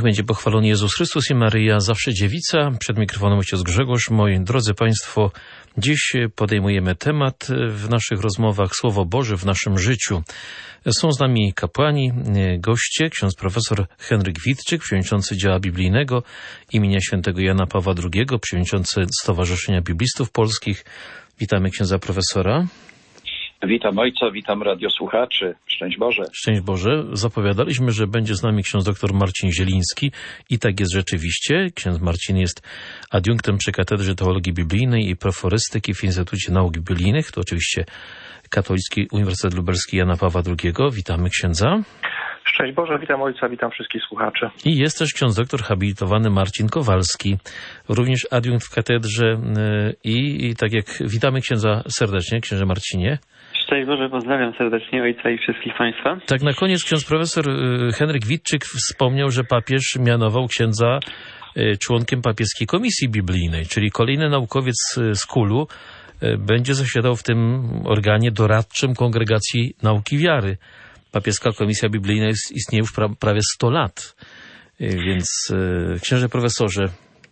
Niech będzie pochwalony Jezus Chrystus i Maryja, zawsze dziewica. Przed mikrofonem ojciec Grzegorz. Moi drodzy Państwo, dziś podejmujemy temat w naszych rozmowach Słowo Boże w naszym życiu. Są z nami kapłani, goście, ksiądz profesor Henryk Witczyk, przewodniczący Działa Biblijnego imienia świętego Jana Pawła II, przewodniczący Stowarzyszenia Biblistów Polskich. Witamy księdza profesora. Witam ojca, witam radiosłuchaczy. Szczęść Boże. Szczęść Boże. Zapowiadaliśmy, że będzie z nami ksiądz dr Marcin Zieliński i tak jest rzeczywiście. Ksiądz Marcin jest adiunktem przy Katedrze Teologii Biblijnej i Proforystyki w Instytucie Nauk Biblijnych. To oczywiście Katolicki Uniwersytet Lubelski Jana Pawła II. Witamy księdza. Szczęść Boże, witam ojca, witam wszystkich słuchaczy. I jest też ksiądz doktor habilitowany Marcin Kowalski, również adiunkt w katedrze i tak jak witamy księdza serdecznie, księże Marcinie. Szczęść Boże, pozdrawiam serdecznie ojca i wszystkich Państwa. Tak, na koniec ksiądz profesor Henryk Witczyk wspomniał, że papież mianował księdza członkiem papieskiej komisji biblijnej, czyli kolejny naukowiec z KUL-u będzie zasiadał w tym organie doradczym Kongregacji Nauki Wiary. Papieska Komisja Biblijna istnieje już prawie 100 lat, więc księże profesorze.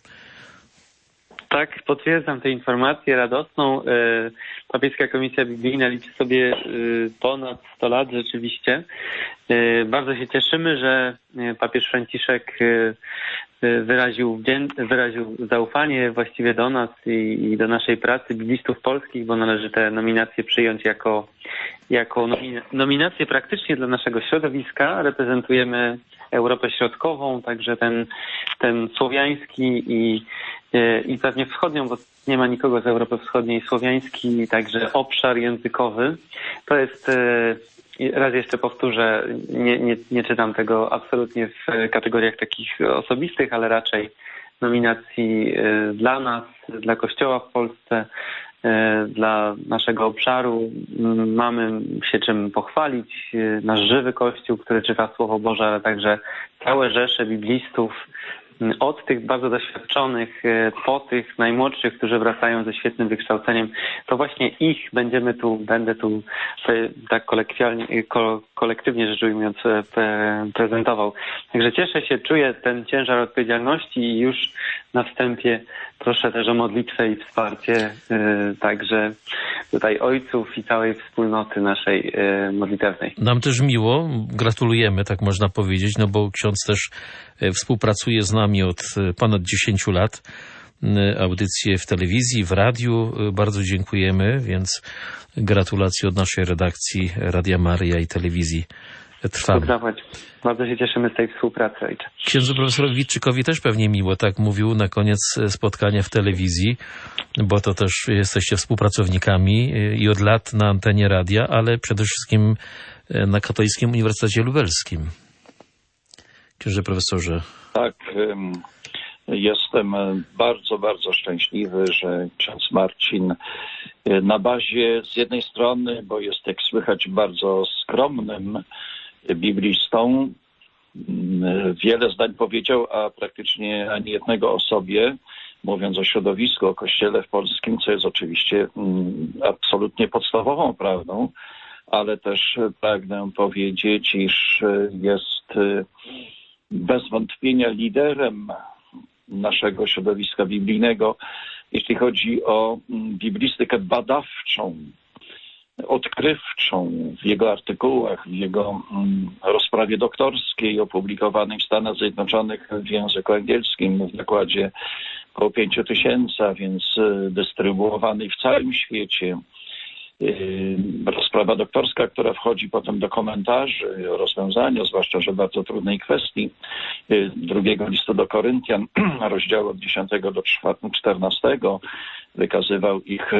Tak, potwierdzam tę informację radosną. Papieska Komisja Biblijna liczy sobie ponad 100 lat rzeczywiście. Bardzo się cieszymy, że papież Franciszek wyraził zaufanie właściwie do nas i do naszej pracy biblistów polskich, bo należy te nominacje przyjąć jako nominacje praktycznie dla naszego środowiska. Reprezentujemy Europę Środkową, także ten słowiański i pewnie wschodnią, bo nie ma nikogo z Europy Wschodniej, słowiański, także obszar językowy. To jest, raz jeszcze powtórzę, nie czytam tego absolutnie w kategoriach takich osobistych, ale raczej nominacji dla nas, dla Kościoła w Polsce, dla naszego obszaru. Mamy się czym pochwalić. Nasz żywy Kościół, który czyta Słowo Boże, ale także całe rzesze biblistów, od tych bardzo doświadczonych, po tych najmłodszych, którzy wracają ze świetnym wykształceniem, to właśnie ich będę tu tak kolektywnie rzecz ujmując prezentował. Także cieszę się, czuję ten ciężar odpowiedzialności i już na wstępie proszę też o modlitwę i wsparcie także tutaj ojców i całej wspólnoty naszej modlitewnej. Nam też miło, gratulujemy, tak można powiedzieć, no bo ksiądz też współpracuje z nami od ponad 10 lat. Audycje w telewizji, w radiu, bardzo dziękujemy, więc gratulacje od naszej redakcji Radia Maryja i telewizji Trwamy. Bardzo się cieszymy z tej współpracy, ojcze. Księdzu profesorowi Witczykowi też pewnie miło, tak mówił na koniec spotkania w telewizji, bo to też jesteście współpracownikami i od lat na antenie radia, ale przede wszystkim na Katolickim Uniwersytecie Lubelskim. Księże profesorze. Tak, jestem bardzo, bardzo szczęśliwy, że ksiądz Marcin na bazie z jednej strony, bo jest jak słychać bardzo skromnym biblistą, wiele zdań powiedział, a praktycznie ani jednego o sobie, mówiąc o środowisku, o Kościele w polskim, co jest oczywiście absolutnie podstawową prawdą, ale też pragnę powiedzieć, iż jest bez wątpienia liderem naszego środowiska biblijnego, jeśli chodzi o biblistykę badawczą, odkrywczą w jego artykułach, w jego rozprawie doktorskiej opublikowanej w Stanach Zjednoczonych w języku angielskim w nakładzie około 5000, a więc dystrybuowanej w całym świecie. Rozprawa doktorska, która wchodzi potem do komentarzy o rozwiązaniu, zwłaszcza, że bardzo trudnej kwestii, drugiego listu do Koryntian, rozdziału od 10 do 14, wykazywał ich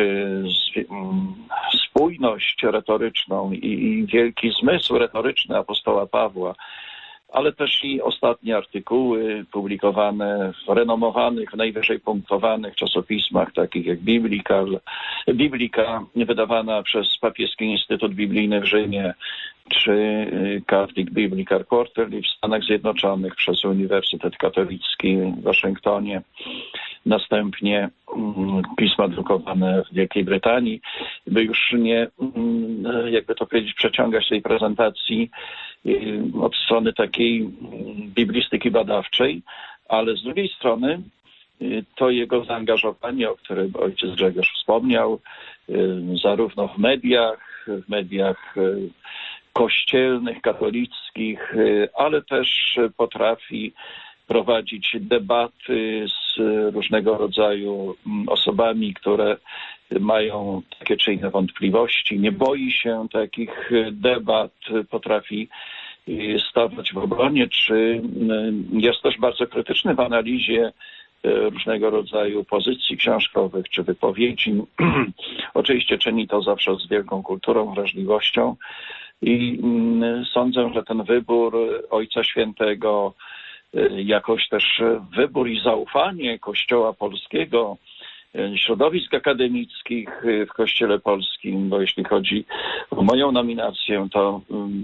spójność retoryczną i wielki zmysł retoryczny apostoła Pawła, ale też i ostatnie artykuły publikowane w renomowanych, najwyżej punktowanych czasopismach, takich jak Biblika, wydawana przez Papieski Instytut Biblijny w Rzymie, czy Catholic Biblical Quarterly w Stanach Zjednoczonych przez Uniwersytet Katolicki w Waszyngtonie. Następnie pisma drukowane w Wielkiej Brytanii, by już nie, jakby to powiedzieć, przeciągać tej prezentacji. od strony takiej biblistyki badawczej, ale z drugiej strony to jego zaangażowanie, o którym ojciec Grzegorz wspomniał, zarówno w mediach kościelnych, katolickich, ale też potrafi prowadzić debaty z różnego rodzaju osobami, które mają takie czy inne wątpliwości. Nie boi się takich debat, potrafi stawać w obronie, czy jest też bardzo krytyczny w analizie różnego rodzaju pozycji książkowych czy wypowiedzi. Oczywiście czyni to zawsze z wielką kulturą, wrażliwością i sądzę, że ten wybór Ojca Świętego, jakoś też wybór i zaufanie Kościoła polskiego, środowisk akademickich w Kościele polskim, bo jeśli chodzi o moją nominację, to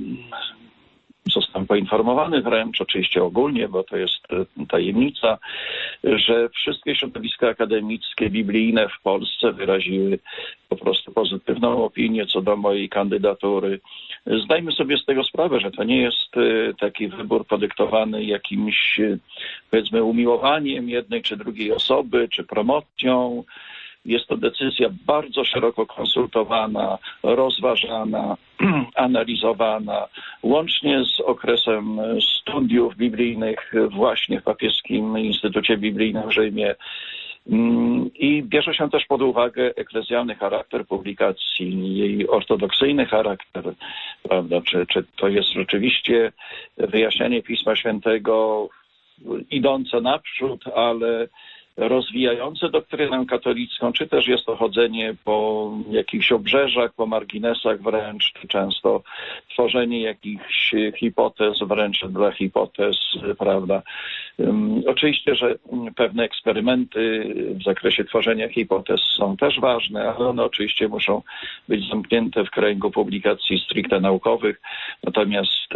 zostałem poinformowany wręcz, oczywiście ogólnie, bo to jest tajemnica, że wszystkie środowiska akademickie, biblijne w Polsce wyraziły po prostu pozytywną opinię co do mojej kandydatury. Zdajmy sobie z tego sprawę, że to nie jest taki wybór podyktowany jakimś, powiedzmy, umiłowaniem jednej czy drugiej osoby, czy promocją. Jest to decyzja bardzo szeroko konsultowana, rozważana, analizowana, łącznie z okresem studiów biblijnych właśnie w Papieskim Instytucie Biblijnym w Rzymie. I bierze się też pod uwagę eklezjalny charakter publikacji, jej ortodoksyjny charakter, prawda? Czy to jest rzeczywiście wyjaśnianie Pisma Świętego idące naprzód, ale rozwijające doktrynę katolicką, czy też jest to chodzenie po jakichś obrzeżach, po marginesach wręcz, czy często tworzenie jakichś hipotez wręcz dla hipotez, prawda. Oczywiście, że pewne eksperymenty w zakresie tworzenia hipotez są też ważne, ale one oczywiście muszą być zamknięte w kręgu publikacji stricte naukowych, natomiast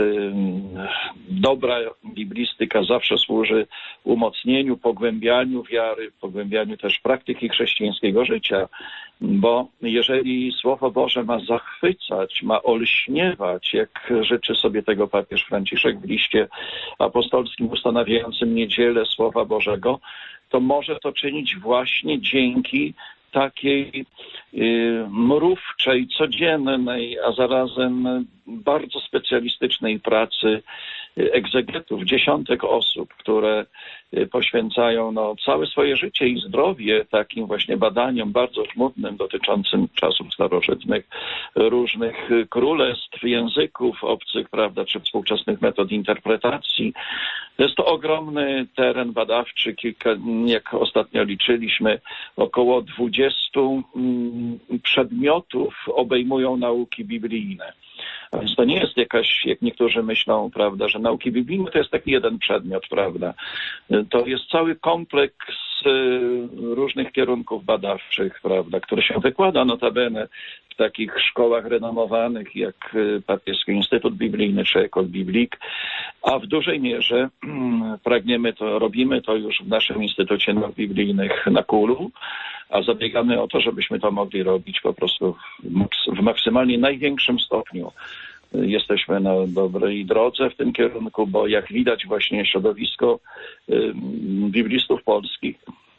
dobra biblistyka zawsze służy umocnieniu, pogłębianiu wiary, pogłębianiu też praktyki chrześcijańskiego życia, bo jeżeli Słowo Boże ma zachwycać, ma olśniewać, jak życzy sobie tego papież Franciszek w liście apostolskim ustanawiającym niedzielę Słowa Bożego, to może to czynić właśnie dzięki takiej mrówczej, codziennej, a zarazem bardzo specjalistycznej pracy egzegetów, dziesiątek osób, które poświęcają całe swoje życie i zdrowie takim właśnie badaniom bardzo żmudnym dotyczącym czasów starożytnych, różnych królestw, języków obcych, prawda, czy współczesnych metod interpretacji. To jest to ogromny teren badawczy, jak ostatnio liczyliśmy, około 20 przedmiotów obejmują nauki biblijne. A więc to nie jest jakaś, jak niektórzy myślą, prawda, że nauki biblijne to jest taki jeden przedmiot, prawda. To jest cały kompleks różnych kierunków badawczych, prawda, który się wykłada notabene w takich szkołach renomowanych jak Papieski Instytut Biblijny czy École Biblique, a w dużej mierze pragniemy to, robimy to już w naszym Instytucie Nauk Biblijnych na Kulu, a zabiegamy o to, żebyśmy to mogli robić po prostu w maksymalnie największym stopniu. Jesteśmy na dobrej drodze w tym kierunku, bo jak widać właśnie środowisko biblistów polskich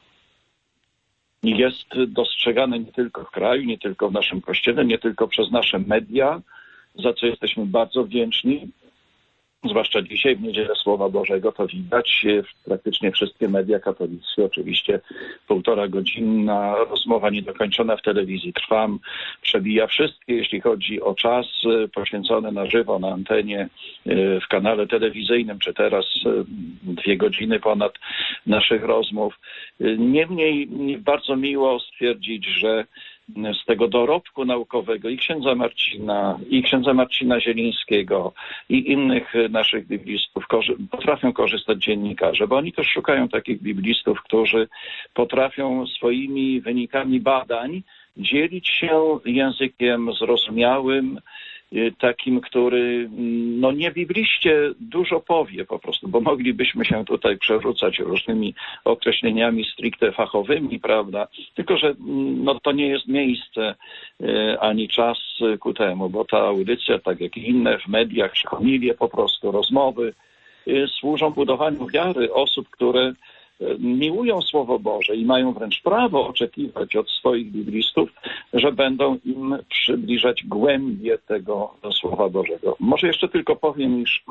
jest dostrzegane nie tylko w kraju, nie tylko w naszym kościele, nie tylko przez nasze media, za co jesteśmy bardzo wdzięczni. Zwłaszcza dzisiaj w Niedzielę Słowa Bożego to widać. Praktycznie wszystkie media katolickie, oczywiście 1,5-godzinna rozmowa niedokończona w telewizji Trwam przebija wszystkie, jeśli chodzi o czas poświęcony na żywo, na antenie, w kanale telewizyjnym, czy teraz 2 godziny ponad naszych rozmów. Niemniej bardzo miło stwierdzić, że z tego dorobku naukowego i księdza Marcina Zielińskiego i innych naszych biblistów potrafią korzystać dziennikarze, bo oni też szukają takich biblistów, którzy potrafią swoimi wynikami badań dzielić się językiem zrozumiałym, takim, który nie bibliście dużo powie po prostu, bo moglibyśmy się tutaj przerzucać różnymi określeniami stricte fachowymi, prawda? Tylko że to nie jest miejsce ani czas ku temu, bo ta audycja, tak jak i inne w mediach, homilie po prostu, rozmowy, służą budowaniu wiary osób, które miłują Słowo Boże i mają wręcz prawo oczekiwać od swoich biblistów, że będą im przybliżać głębię tego Słowa Bożego. Może jeszcze tylko powiem, iż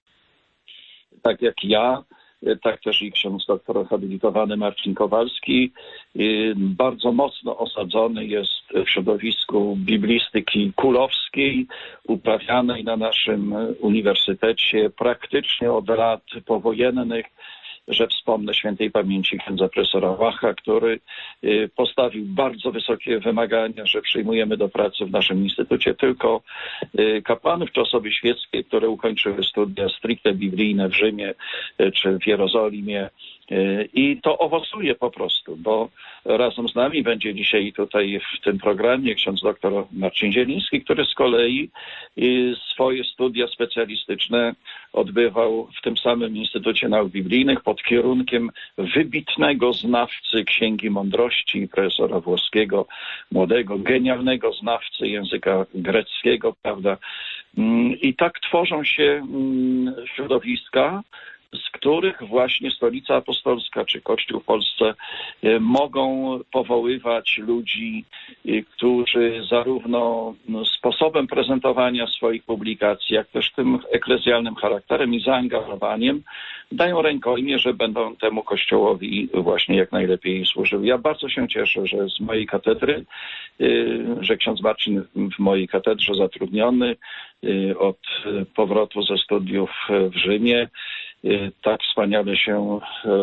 tak jak ja, tak też i ksiądz doktor habilitowany Marcin Kowalski bardzo mocno osadzony jest w środowisku biblistyki kulowskiej, uprawianej na naszym uniwersytecie praktycznie od lat powojennych, że wspomnę świętej pamięci księdza profesora Łacha, który postawił bardzo wysokie wymagania, że przyjmujemy do pracy w naszym instytucie tylko kapłanów czy osoby świeckie, które ukończyły studia stricte biblijne w Rzymie czy w Jerozolimie. I to owocuje po prostu, bo razem z nami będzie dzisiaj tutaj w tym programie ksiądz doktor Marcin Zieliński, który z kolei swoje studia specjalistyczne odbywał w tym samym Instytucie Nauk Biblijnych pod kierunkiem wybitnego znawcy Księgi Mądrości, profesora włoskiego, młodego, genialnego znawcy języka greckiego, prawda? I tak tworzą się środowiska, z których właśnie Stolica Apostolska czy Kościół w Polsce mogą powoływać ludzi, którzy zarówno sposobem prezentowania swoich publikacji, jak też tym eklezjalnym charakterem i zaangażowaniem dają rękojmię, że będą temu Kościołowi właśnie jak najlepiej służyły. Ja bardzo się cieszę, że z mojej katedry, że ksiądz Marcin w mojej katedrze zatrudniony od powrotu ze studiów w Rzymie tak wspaniale się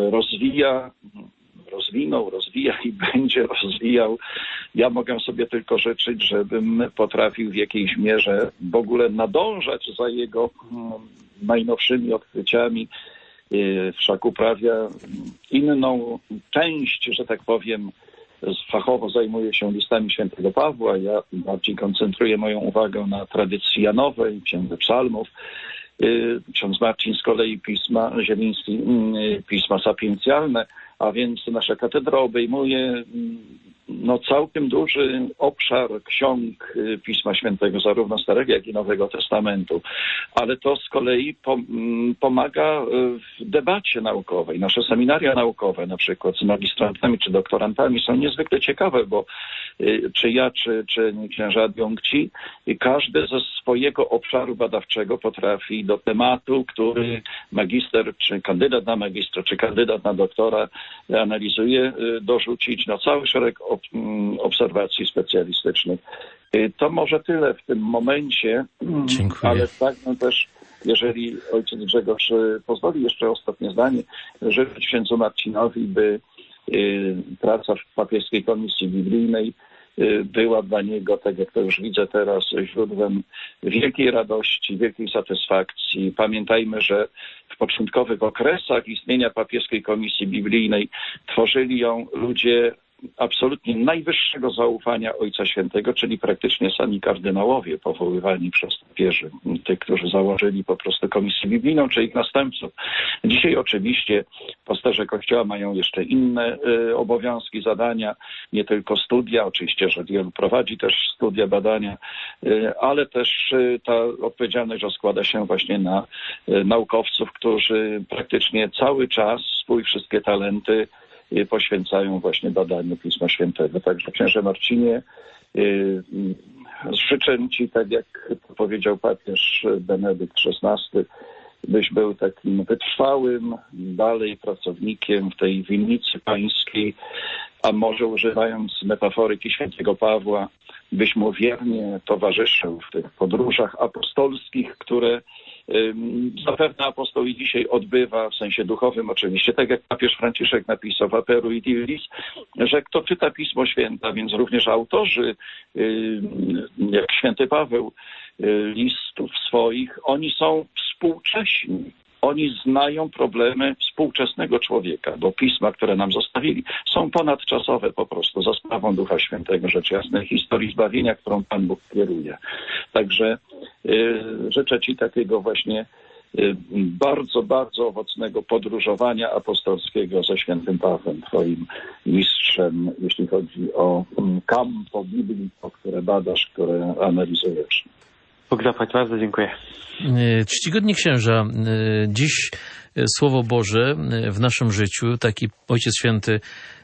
rozwija i będzie rozwijał. Ja mogę sobie tylko życzyć, żebym potrafił w jakiejś mierze w ogóle nadążać za jego najnowszymi odkryciami. Wszak uprawia inną część, że tak powiem, fachowo zajmuje się listami świętego Pawła. Ja bardziej koncentruję moją uwagę na tradycji janowej, księdze psalmów. Ksiądz Marcin z kolei pisma Zieliński, pisma sapiencjalne, a więc nasza katedra obejmuje całkiem duży obszar ksiąg Pisma Świętego, zarówno Starego, jak i Nowego Testamentu. Ale to z kolei pomaga w debacie naukowej. Nasze seminaria naukowe, na przykład z magistrantami czy doktorantami, są niezwykle ciekawe, bo czy ja, czy księża adiunkci, każdy ze swojego obszaru badawczego potrafi do tematu, który magister, czy kandydat na magistra, czy kandydat na doktora analizuje, dorzucić cały szereg obserwacji specjalistycznych. To może tyle w tym momencie. Dziękuję. Ale pragnę też, jeżeli ojciec Grzegorz pozwoli, jeszcze ostatnie zdanie, życzyć księdzu Marcinowi, by praca w Papieskiej Komisji Biblijnej była dla niego, tak jak to już widzę teraz, źródłem wielkiej radości, wielkiej satysfakcji. Pamiętajmy, że w początkowych okresach istnienia Papieskiej Komisji Biblijnej tworzyli ją ludzie absolutnie najwyższego zaufania Ojca Świętego, czyli praktycznie sami kardynałowie powoływani przez papieży, tych, którzy założyli po prostu Komisję Biblijną, czy ich następców. Dzisiaj oczywiście pasterze Kościoła mają jeszcze inne obowiązki, zadania, nie tylko studia, oczywiście, że wielu prowadzi też studia, badania, ale też ta odpowiedzialność rozkłada się właśnie na naukowców, którzy praktycznie cały czas swój wszystkie talenty poświęcają właśnie badaniu Pisma Świętego. Także księże Marcinie, życzę Ci, tak jak powiedział papież Benedykt XVI, byś był takim wytrwałym dalej pracownikiem w tej winnicy pańskiej, a może używając metaforyki świętego Pawła, byś mu wiernie towarzyszył w tych podróżach apostolskich, które zapewne apostoł i dzisiaj odbywa, w sensie duchowym oczywiście, tak jak papież Franciszek napisał w Aperui Divis, że kto czyta Pismo Święte, więc również autorzy, jak święty Paweł, listów swoich, oni są współcześni. Oni znają problemy współczesnego człowieka, bo pisma, które nam zostawili, są ponadczasowe po prostu, za sprawą Ducha Świętego, rzecz jasna, historii zbawienia, którą Pan Bóg kieruje. Także Życzę Ci takiego właśnie bardzo, bardzo owocnego podróżowania apostolskiego ze świętym Pawłem, Twoim mistrzem, jeśli chodzi o kampo Biblii, które badasz, które analizujesz. Bóg zapłać, bardzo dziękuję. Czcigodni księża, dziś Słowo Boże w naszym życiu, taki Ojciec Święty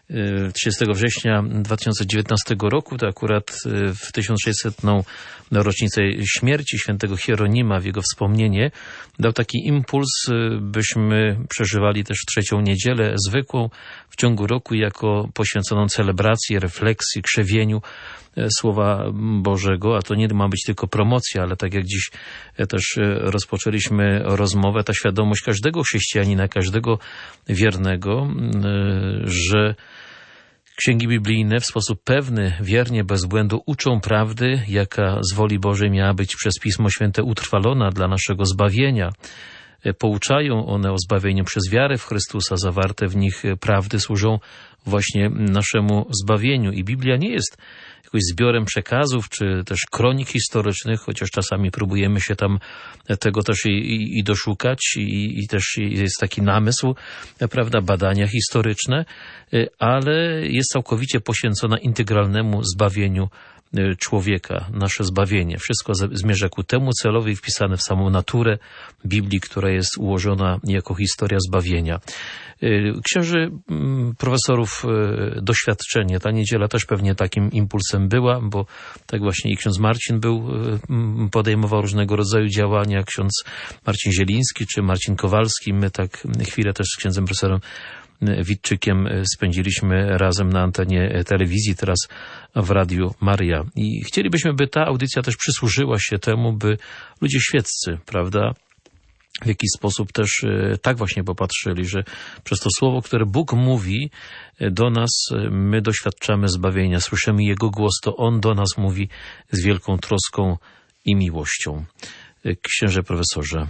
30 września 2019 roku, to akurat w 1600. rocznicę śmierci świętego Hieronima, w jego wspomnienie, dał taki impuls, byśmy przeżywali też trzecią niedzielę zwykłą w ciągu roku jako poświęconą celebracji, refleksji, krzewieniu Słowa Bożego, a to nie ma być tylko promocja, ale tak jak dziś też rozpoczęliśmy rozmowę, ta świadomość każdego chrześcijanina, każdego wiernego, że księgi biblijne w sposób pewny, wiernie, bez błędu uczą prawdy, jaka z woli Bożej miała być przez Pismo Święte utrwalona dla naszego zbawienia. Pouczają one o zbawieniu przez wiarę w Chrystusa, zawarte w nich prawdy służą właśnie naszemu zbawieniu. I Biblia nie jest jakoś zbiorem przekazów, czy też kronik historycznych, chociaż czasami próbujemy się tam tego też i doszukać, i też jest taki namysł, prawda, badania historyczne, ale jest całkowicie poświęcona integralnemu zbawieniu człowieka, nasze zbawienie. Wszystko zmierza ku temu celowi, wpisane w samą naturę Biblii, która jest ułożona jako historia zbawienia. Księży profesorów doświadczenie, ta niedziela też pewnie takim impulsem była, bo tak właśnie i ksiądz Marcin podejmował różnego rodzaju działania, ksiądz Marcin Zieliński czy Marcin Kowalski. My tak chwilę też z księdzem profesorem Witczykiem spędziliśmy razem na antenie telewizji, teraz w Radiu Maria. I chcielibyśmy, by ta audycja też przysłużyła się temu, by ludzie świeccy, prawda, w jakiś sposób też tak właśnie popatrzyli, że przez to słowo, które Bóg mówi do nas, my doświadczamy zbawienia, słyszymy Jego głos, to On do nas mówi z wielką troską i miłością. Księże profesorze.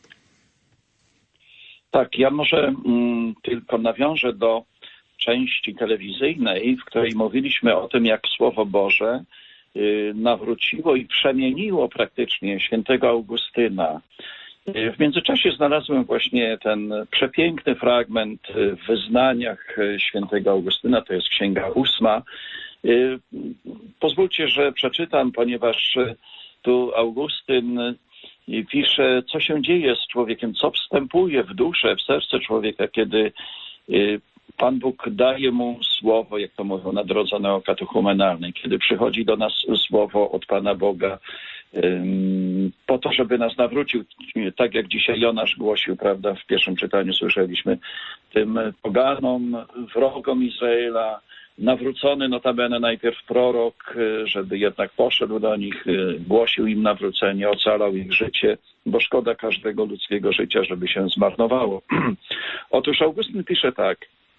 Tak, ja może tylko nawiążę do części telewizyjnej, w której mówiliśmy o tym, jak Słowo Boże nawróciło i przemieniło praktycznie świętego Augustyna. W międzyczasie znalazłem właśnie ten przepiękny fragment w wyznaniach świętego Augustyna, to jest Księga 8. Pozwólcie, że przeczytam, ponieważ tu Augustyn pisze, co się dzieje z człowiekiem, co wstępuje w duszę, w serce człowieka, kiedy Pan Bóg daje mu słowo, jak to mówią, na drodze neokatechumenalnej, kiedy przychodzi do nas słowo od Pana Boga po to, żeby nas nawrócił, tak jak dzisiaj Jonasz głosił, prawda, w pierwszym czytaniu słyszeliśmy, tym poganom, wrogom Izraela, nawrócony notabene najpierw prorok, żeby jednak poszedł do nich, głosił im nawrócenie, ocalał ich życie, bo szkoda każdego ludzkiego życia, żeby się zmarnowało. Otóż Augustyn pisze tak.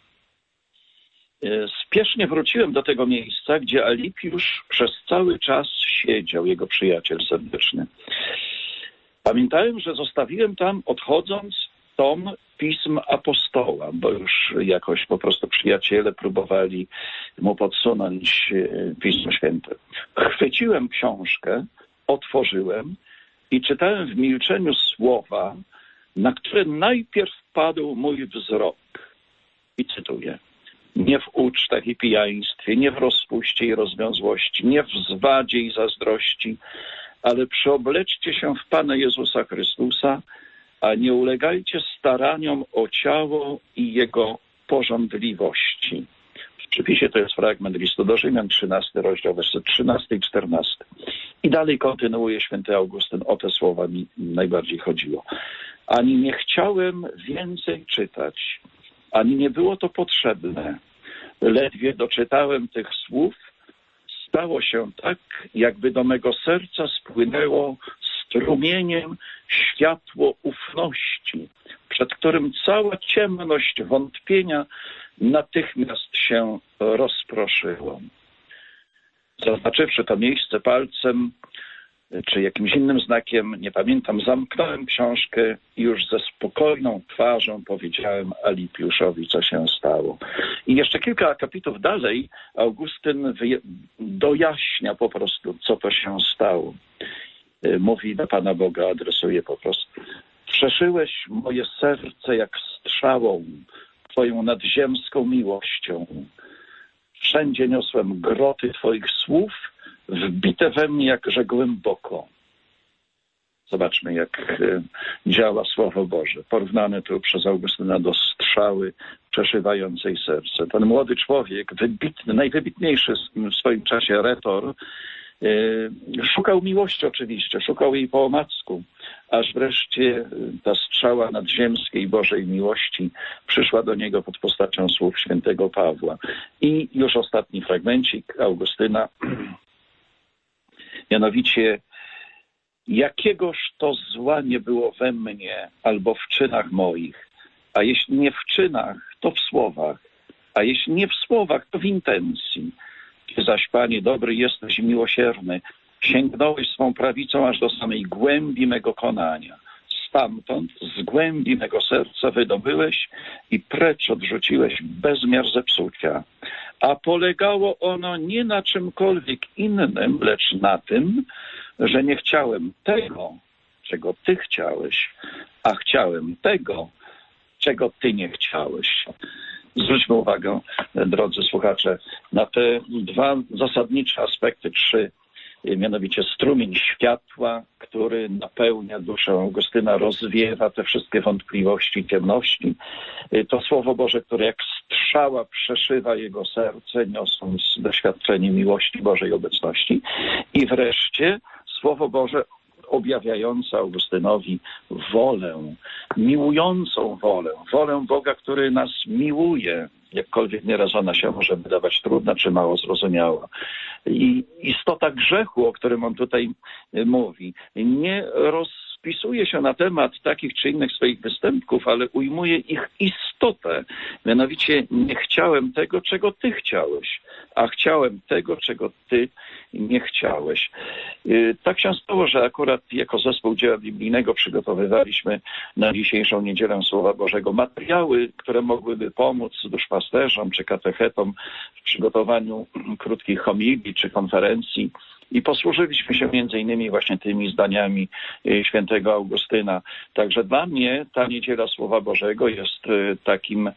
Spiesznie wróciłem do tego miejsca, gdzie Alipiusz przez cały czas siedział, jego przyjaciel serdeczny. Pamiętałem, że zostawiłem tam, odchodząc, tom pism apostoła, bo już jakoś po prostu przyjaciele próbowali mu podsunąć Pismo Święte. Chwyciłem książkę, otworzyłem i czytałem w milczeniu słowa, na które najpierw padł mój wzrok. I cytuję. Nie w ucztach i pijaństwie, nie w rozpuście i rozwiązłości, nie w zwadzie i zazdrości, ale przyobleczcie się w Pana Jezusa Chrystusa, a nie ulegajcie staraniom o ciało i jego porządliwości. W przypisie to jest fragment listu do Rzymian, 13 rozdział, werset 13 i 14. I dalej kontynuuje święty Augustyn, o te słowa mi najbardziej chodziło. Ani nie chciałem więcej czytać, ani nie było to potrzebne. Ledwie doczytałem tych słów, stało się tak, jakby do mego serca spłynęło strumieniem światło ufności, przed którym cała ciemność wątpienia natychmiast się rozproszyła. Zaznaczywszy to miejsce palcem czy jakimś innym znakiem, nie pamiętam, zamknąłem książkę i już ze spokojną twarzą powiedziałem Alipiuszowi, co się stało. I jeszcze kilka akapitów dalej Augustyn dojaśnia po prostu, co to się stało. mówi do Pana Boga, adresuje po prostu. Przeszyłeś moje serce jak strzałą Twoją nadziemską miłością. Wszędzie niosłem groty Twoich słów, wbite we mnie jakże głęboko. Zobaczmy, jak działa Słowo Boże. Porównane tu przez Augustyna do strzały przeszywającej serce. Ten młody człowiek, wybitny, najwybitniejszy w swoim czasie retor, szukał miłości oczywiście, szukał jej po omacku, aż wreszcie ta strzała nadziemskiej Bożej miłości przyszła do niego pod postacią słów świętego Pawła. I już ostatni fragmencik Augustyna, mianowicie jakiegoż to zła nie było we mnie albo w czynach moich, a jeśli nie w czynach, to w słowach, a jeśli nie w słowach, to w intencji. Ty zaś, Panie, dobry jesteś i miłosierny, sięgnąłeś swą prawicą aż do samej głębi mego konania. Stamtąd, z głębi mego serca wydobyłeś i precz odrzuciłeś bezmiar zepsucia. A polegało ono nie na czymkolwiek innym, lecz na tym, że nie chciałem tego, czego Ty chciałeś, a chciałem tego, czego Ty nie chciałeś. Zwróćmy uwagę, drodzy słuchacze, na te dwa zasadnicze aspekty, trzy, mianowicie strumień światła, który napełnia duszę Augustyna, rozwiewa te wszystkie wątpliwości, ciemności. To Słowo Boże, które jak strzała przeszywa jego serce, niosąc doświadczenie miłości Bożej obecności. I wreszcie Słowo Boże objawiające Augustynowi wolę, miłującą wolę Boga, który nas miłuje, jakkolwiek nieraz ona się może wydawać trudna czy mało zrozumiała. I istota grzechu, o którym on tutaj mówi, nie rozpisuje się na temat takich czy innych swoich występków, ale ujmuje ich istotę. Mianowicie nie chciałem tego, czego Ty chciałeś, a chciałem tego, czego Ty nie chciałeś. Tak się stało, że akurat jako zespół dzieła biblijnego przygotowywaliśmy na dzisiejszą niedzielę Słowa Bożego materiały, które mogłyby pomóc duszpasterzom czy katechetom w przygotowaniu krótkich homilii czy konferencji. I posłużyliśmy się między innymi właśnie tymi zdaniami świętego Augustyna. Także dla mnie ta niedziela Słowa Bożego jest takim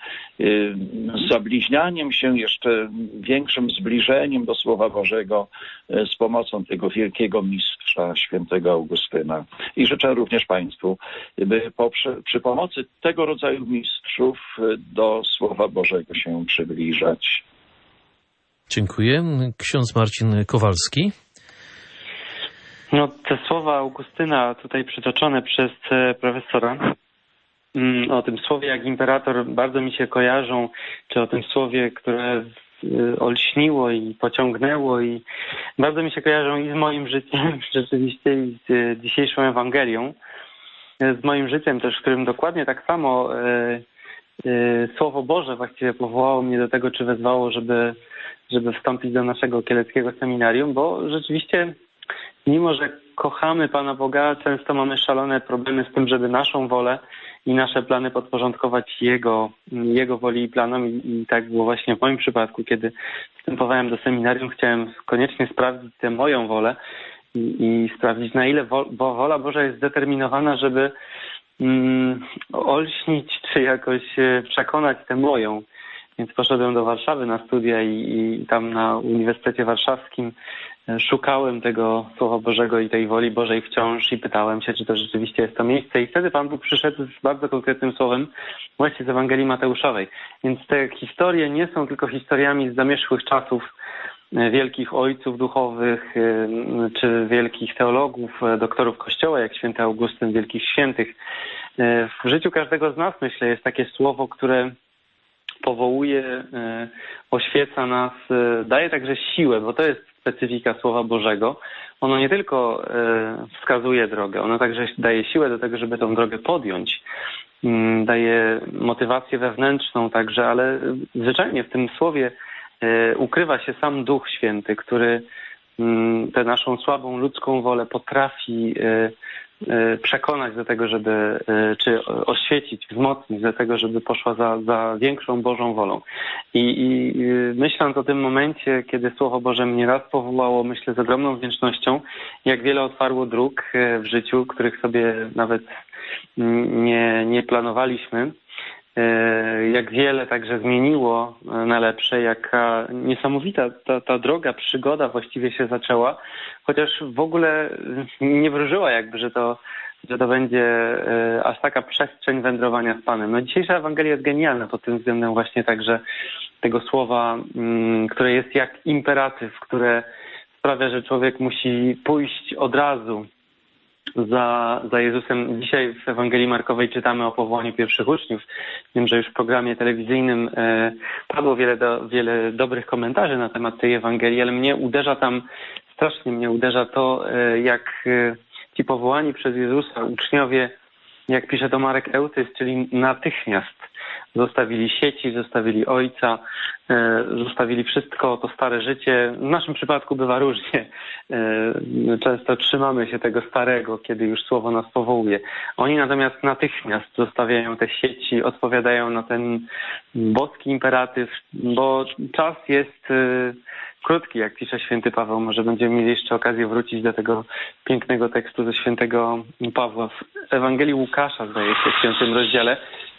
zabliźnianiem się, jeszcze większym zbliżeniem do Słowa Bożego z pomocą tego wielkiego mistrza świętego Augustyna. I życzę również Państwu, by przy pomocy tego rodzaju mistrzów do Słowa Bożego się przybliżać. Dziękuję. Ksiądz Marcin Kowalski. No, te słowa Augustyna tutaj przytoczone przez profesora, o tym słowie jak imperator bardzo mi się kojarzą, czy o tym słowie, które olśniło i pociągnęło i bardzo mi się kojarzą i z moim życiem rzeczywiście i z dzisiejszą Ewangelią. Z moim życiem też, w którym dokładnie tak samo Słowo Boże właściwie powołało mnie do tego, czy wezwało, żeby wstąpić do naszego kieleckiego seminarium, bo rzeczywiście mimo że kochamy Pana Boga, często mamy szalone problemy z tym, żeby naszą wolę i nasze plany podporządkować Jego woli i planom. I tak było właśnie w moim przypadku, kiedy wstępowałem do seminarium, chciałem koniecznie sprawdzić tę moją wolę i sprawdzić, na ile bo wola Boża jest zdeterminowana, żeby olśnić czy jakoś przekonać tę moją. Więc poszedłem do Warszawy na studia i tam na Uniwersytecie Warszawskim szukałem tego Słowa Bożego i tej woli Bożej wciąż i pytałem się, czy to rzeczywiście jest to miejsce. I wtedy Pan Bóg przyszedł z bardzo konkretnym słowem, właśnie z Ewangelii Mateuszowej. Więc te historie nie są tylko historiami z zamierzchłych czasów wielkich ojców duchowych, czy wielkich teologów, doktorów Kościoła, jak święty Augustyn, wielkich świętych. W życiu każdego z nas, myślę, jest takie słowo, które powołuje, oświeca nas, daje także siłę, bo to jest specyfika Słowa Bożego. Ono nie tylko wskazuje drogę, ono także daje siłę do tego, żeby tę drogę podjąć. Daje motywację wewnętrzną także, ale zwyczajnie w tym słowie ukrywa się sam Duch Święty, który tę naszą słabą ludzką wolę potrafi przekonać do tego, żeby, czy oświecić, wzmocnić do tego, żeby poszła za większą Bożą wolą. I myśląc o tym momencie, kiedy Słowo Boże mnie raz powołało, myślę z ogromną wdzięcznością, jak wiele otwarło dróg w życiu, których sobie nawet nie planowaliśmy, jak wiele także zmieniło na lepsze, jaka niesamowita ta droga, przygoda właściwie się zaczęła, chociaż w ogóle nie wróżyła jakby, że to będzie aż taka przestrzeń wędrowania z Panem. No dzisiejsza Ewangelia jest genialna pod tym względem właśnie także tego słowa, które jest jak imperatyw, które sprawia, że człowiek musi pójść od razu za Jezusem. Dzisiaj w Ewangelii Markowej czytamy o powołaniu pierwszych uczniów. Wiem, że już w programie telewizyjnym padło wiele dobrych komentarzy na temat tej Ewangelii, ale strasznie mnie uderza to, jak ci powołani przez Jezusa uczniowie, jak pisze to Marek Eutys, czyli natychmiast zostawili sieci, zostawili ojca, zostawili wszystko, to stare życie. W naszym przypadku bywa różnie. Często trzymamy się tego starego, kiedy już Słowo nas powołuje. Oni natomiast natychmiast zostawiają te sieci, odpowiadają na ten boski imperatyw, bo czas jest krótki, jak pisze święty Paweł. Może będziemy mieli jeszcze okazję wrócić do tego pięknego tekstu ze świętego Pawła w Ewangelii Łukasza, zdaje się, w 5 rozdziale.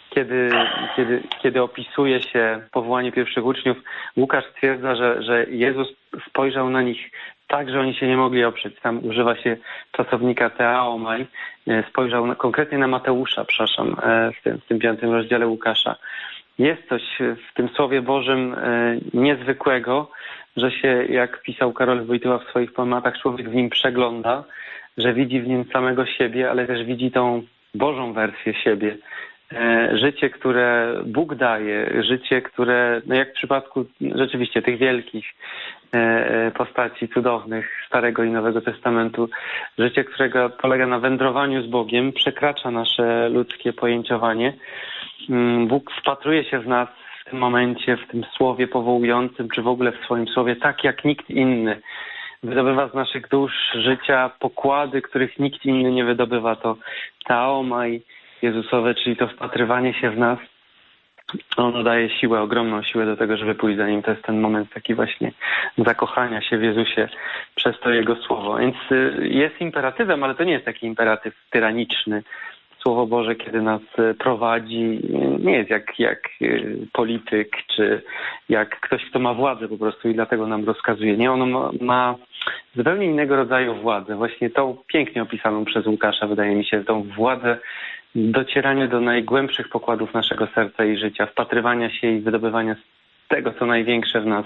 Kiedy opisuje się powołanie pierwszych uczniów, Łukasz stwierdza, że Jezus spojrzał na nich tak, że oni się nie mogli oprzeć. Tam używa się czasownika theaomai. Spojrzał konkretnie na Mateusza, w tym 5 rozdziale Łukasza. Jest coś w tym Słowie Bożym niezwykłego, że się, jak pisał Karol Wojtyła w swoich poematach, człowiek w nim przegląda, że widzi w nim samego siebie, ale też widzi tą Bożą wersję siebie. Życie, które Bóg daje, życie, które, no jak w przypadku rzeczywiście tych wielkich postaci cudownych Starego i Nowego Testamentu, życie, którego polega na wędrowaniu z Bogiem, przekracza nasze ludzkie pojęciowanie. Bóg wpatruje się w nas w tym momencie, w tym słowie powołującym, czy w ogóle w swoim słowie, tak jak nikt inny. Wydobywa z naszych dusz życia pokłady, których nikt inny nie wydobywa. To theaomai Jezusowe, czyli to wpatrywanie się w nas, ono daje siłę, ogromną siłę do tego, żeby pójść za Nim. To jest ten moment taki właśnie zakochania się w Jezusie przez to Jego Słowo. Więc jest imperatywem, ale to nie jest taki imperatyw tyraniczny. Słowo Boże, kiedy nas prowadzi, nie jest jak polityk, czy jak ktoś, kto ma władzę po prostu i dlatego nam rozkazuje. Nie, ono ma zupełnie innego rodzaju władzę. Właśnie tą pięknie opisaną przez Łukasza, wydaje mi się, tą władzę docierania do najgłębszych pokładów naszego serca i życia, wpatrywania się i wydobywania z tego, co największe w nas,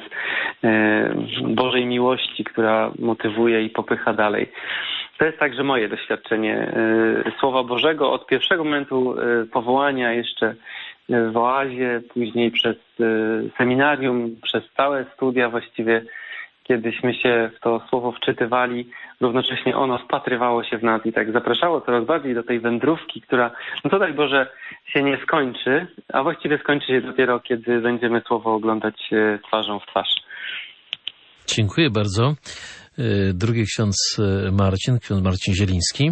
Bożej miłości, która motywuje i popycha dalej. To jest także moje doświadczenie Słowa Bożego od pierwszego momentu powołania jeszcze w oazie, później przez seminarium, przez całe studia właściwie, kiedyśmy się w to Słowo wczytywali, równocześnie ono wpatrywało się w nas i tak zapraszało coraz bardziej do tej wędrówki, która, no to daj Boże, się nie skończy, a właściwie skończy się dopiero, kiedy będziemy Słowo oglądać twarzą w twarz. Dziękuję bardzo. Drugi ksiądz Marcin Zieliński.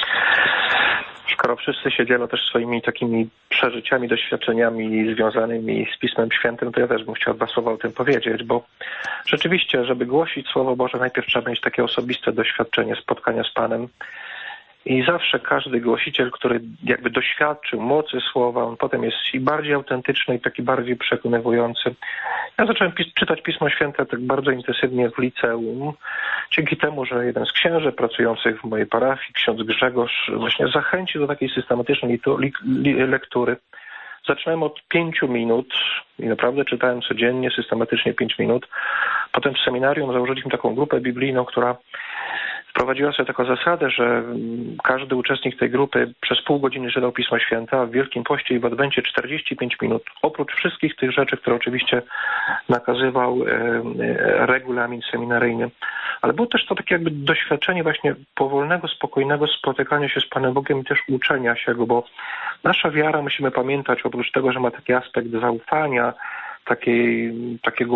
Skoro wszyscy się dzielą też swoimi takimi przeżyciami, doświadczeniami związanymi z Pismem Świętym, to ja też bym chciał 2 słowa o tym powiedzieć, bo rzeczywiście, żeby głosić Słowo Boże, najpierw trzeba mieć takie osobiste doświadczenie spotkania z Panem. I zawsze każdy głosiciel, który jakby doświadczył mocy Słowa, on potem jest i bardziej autentyczny, i taki bardziej przekonywujący. Ja zacząłem czytać Pismo Święte tak bardzo intensywnie w liceum, dzięki temu, że jeden z księży pracujących w mojej parafii, ksiądz Grzegorz, właśnie zachęcił do takiej systematycznej lektury. Zaczynałem od 5 minut i naprawdę czytałem codziennie, systematycznie 5 minut. Potem w seminarium założyliśmy taką grupę biblijną, która wprowadziła sobie taką zasadę, że każdy uczestnik tej grupy przez pół godziny czytał Pismo Święte, a w Wielkim Poście i w Adwencie 45 minut. Oprócz wszystkich tych rzeczy, które oczywiście nakazywał regulamin seminaryjny. Ale było też to takie jakby doświadczenie właśnie powolnego, spokojnego spotykania się z Panem Bogiem i też uczenia się Go, bo nasza wiara, musimy pamiętać, oprócz tego, że ma taki aspekt zaufania, takiego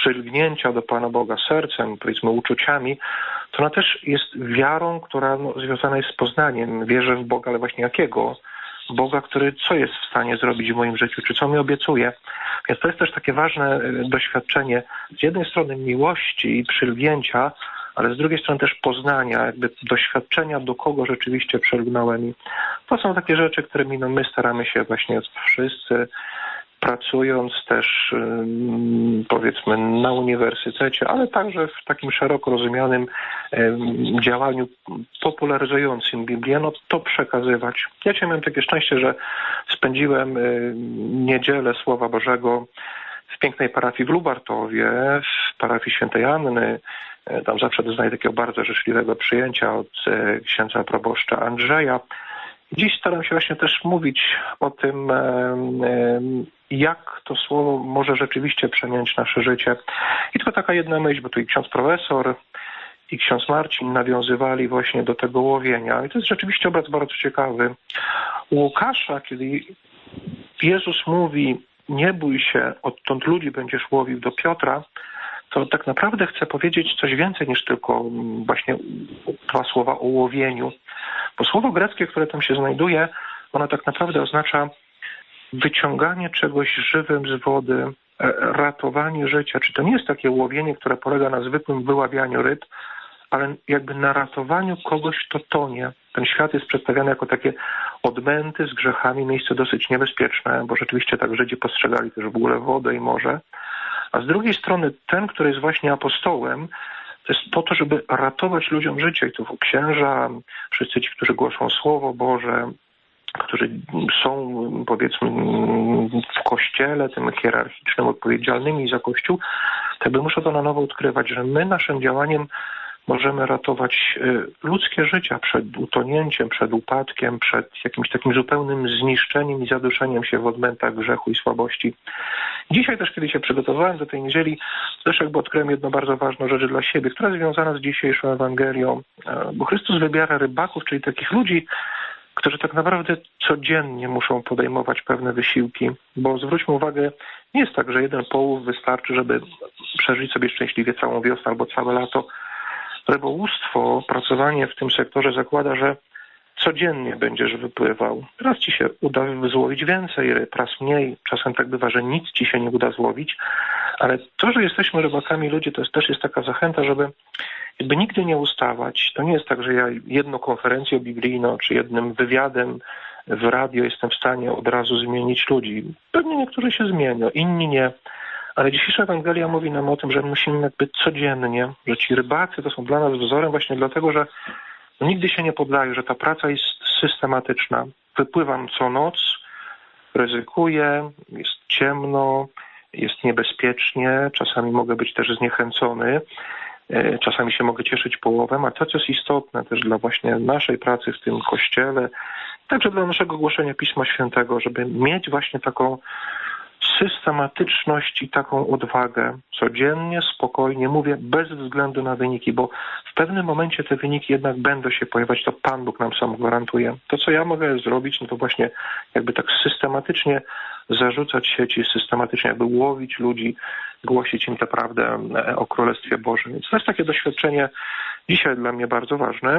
przylgnięcia do Pana Boga sercem, powiedzmy uczuciami, to ona też jest wiarą, która związana jest z poznaniem. Wierzę w Boga, ale właśnie jakiego? Boga, który co jest w stanie zrobić w moim życiu, czy co mi obiecuje. Więc to jest też takie ważne doświadczenie z jednej strony miłości i przylgnięcia, ale z drugiej strony też poznania, jakby doświadczenia, do kogo rzeczywiście przylgnąłem. I to są takie rzeczy, którymi my staramy się właśnie wszyscy, pracując też powiedzmy na uniwersytecie, ale także w takim szeroko rozumianym działaniu popularyzującym Biblię, to przekazywać. Ja dzisiaj miałem takie szczęście, że spędziłem niedzielę Słowa Bożego w pięknej parafii w Lubartowie, w parafii Świętej Anny. Tam zawsze doznaję takiego bardzo życzliwego przyjęcia od księdza proboszcza Andrzeja. Dziś staram się właśnie też mówić o tym, jak to słowo może rzeczywiście przemienić nasze życie. I tylko taka jedna myśl, bo tu i ksiądz profesor, i ksiądz Marcin nawiązywali właśnie do tego łowienia. I to jest rzeczywiście obraz bardzo ciekawy. U Łukasza, kiedy Jezus mówi, nie bój się, odtąd ludzi będziesz łowił, do Piotra, to tak naprawdę chce powiedzieć coś więcej niż tylko właśnie dwa słowa o łowieniu. Bo słowo greckie, które tam się znajduje, ono tak naprawdę oznacza wyciąganie czegoś żywym z wody, ratowanie życia. Czy to nie jest takie łowienie, które polega na zwykłym wyławianiu ryb, ale jakby na ratowaniu kogoś, kto tonie. Ten świat jest przedstawiany jako takie odmęty z grzechami, miejsce dosyć niebezpieczne, bo rzeczywiście tak Żydzi postrzegali też w ogóle wodę i morze. A z drugiej strony ten, który jest właśnie apostołem, to jest po to, żeby ratować ludziom życie. I tu księża, wszyscy ci, którzy głoszą Słowo Boże, którzy są, powiedzmy, w Kościele, tym hierarchicznym, odpowiedzialnymi za Kościół, to by muszą to na nowo odkrywać, że my naszym działaniem możemy ratować ludzkie życia przed utonięciem, przed upadkiem, przed jakimś takim zupełnym zniszczeniem i zaduszeniem się w odmętach grzechu i słabości. Dzisiaj też, kiedy się przygotowywałem do tej niedzieli, też jakby odkryłem jedną bardzo ważną rzecz dla siebie, która jest związana z dzisiejszą Ewangelią, bo Chrystus wybiera rybaków, czyli takich ludzi, którzy tak naprawdę codziennie muszą podejmować pewne wysiłki, bo zwróćmy uwagę, nie jest tak, że jeden połów wystarczy, żeby przeżyć sobie szczęśliwie całą wiosnę albo całe lato. Rybołówstwo, pracowanie w tym sektorze zakłada, że codziennie będziesz wypływał. Raz ci się uda złowić więcej ryb, raz mniej. Czasem tak bywa, że nic ci się nie uda złowić, ale to, że jesteśmy rybakami ludzi, to też jest taka zachęta, żeby jakby nigdy nie ustawać. To nie jest tak, że ja jedną konferencją biblijną czy jednym wywiadem w radio jestem w stanie od razu zmienić ludzi. Pewnie niektórzy się zmienią, inni nie. Ale dzisiejsza Ewangelia mówi nam o tym, że musimy jakby codziennie, że ci rybacy to są dla nas wzorem właśnie dlatego, że nigdy się nie poddają, że ta praca jest systematyczna. Wypływam co noc, ryzykuję, jest ciemno, jest niebezpiecznie, czasami mogę być też zniechęcony, czasami się mogę cieszyć połowem, a to, co jest istotne też dla właśnie naszej pracy w tym Kościele, także dla naszego głoszenia Pisma Świętego, żeby mieć właśnie taką systematyczność i taką odwagę. Codziennie, spokojnie, mówię, bez względu na wyniki, bo w pewnym momencie te wyniki jednak będą się pojawiać, to Pan Bóg nam sam gwarantuje. To, co ja mogę zrobić, no to właśnie jakby tak systematycznie zarzucać sieci, systematycznie jakby łowić ludzi, głosić im tę prawdę o Królestwie Bożym. Więc to jest takie doświadczenie dzisiaj dla mnie bardzo ważne.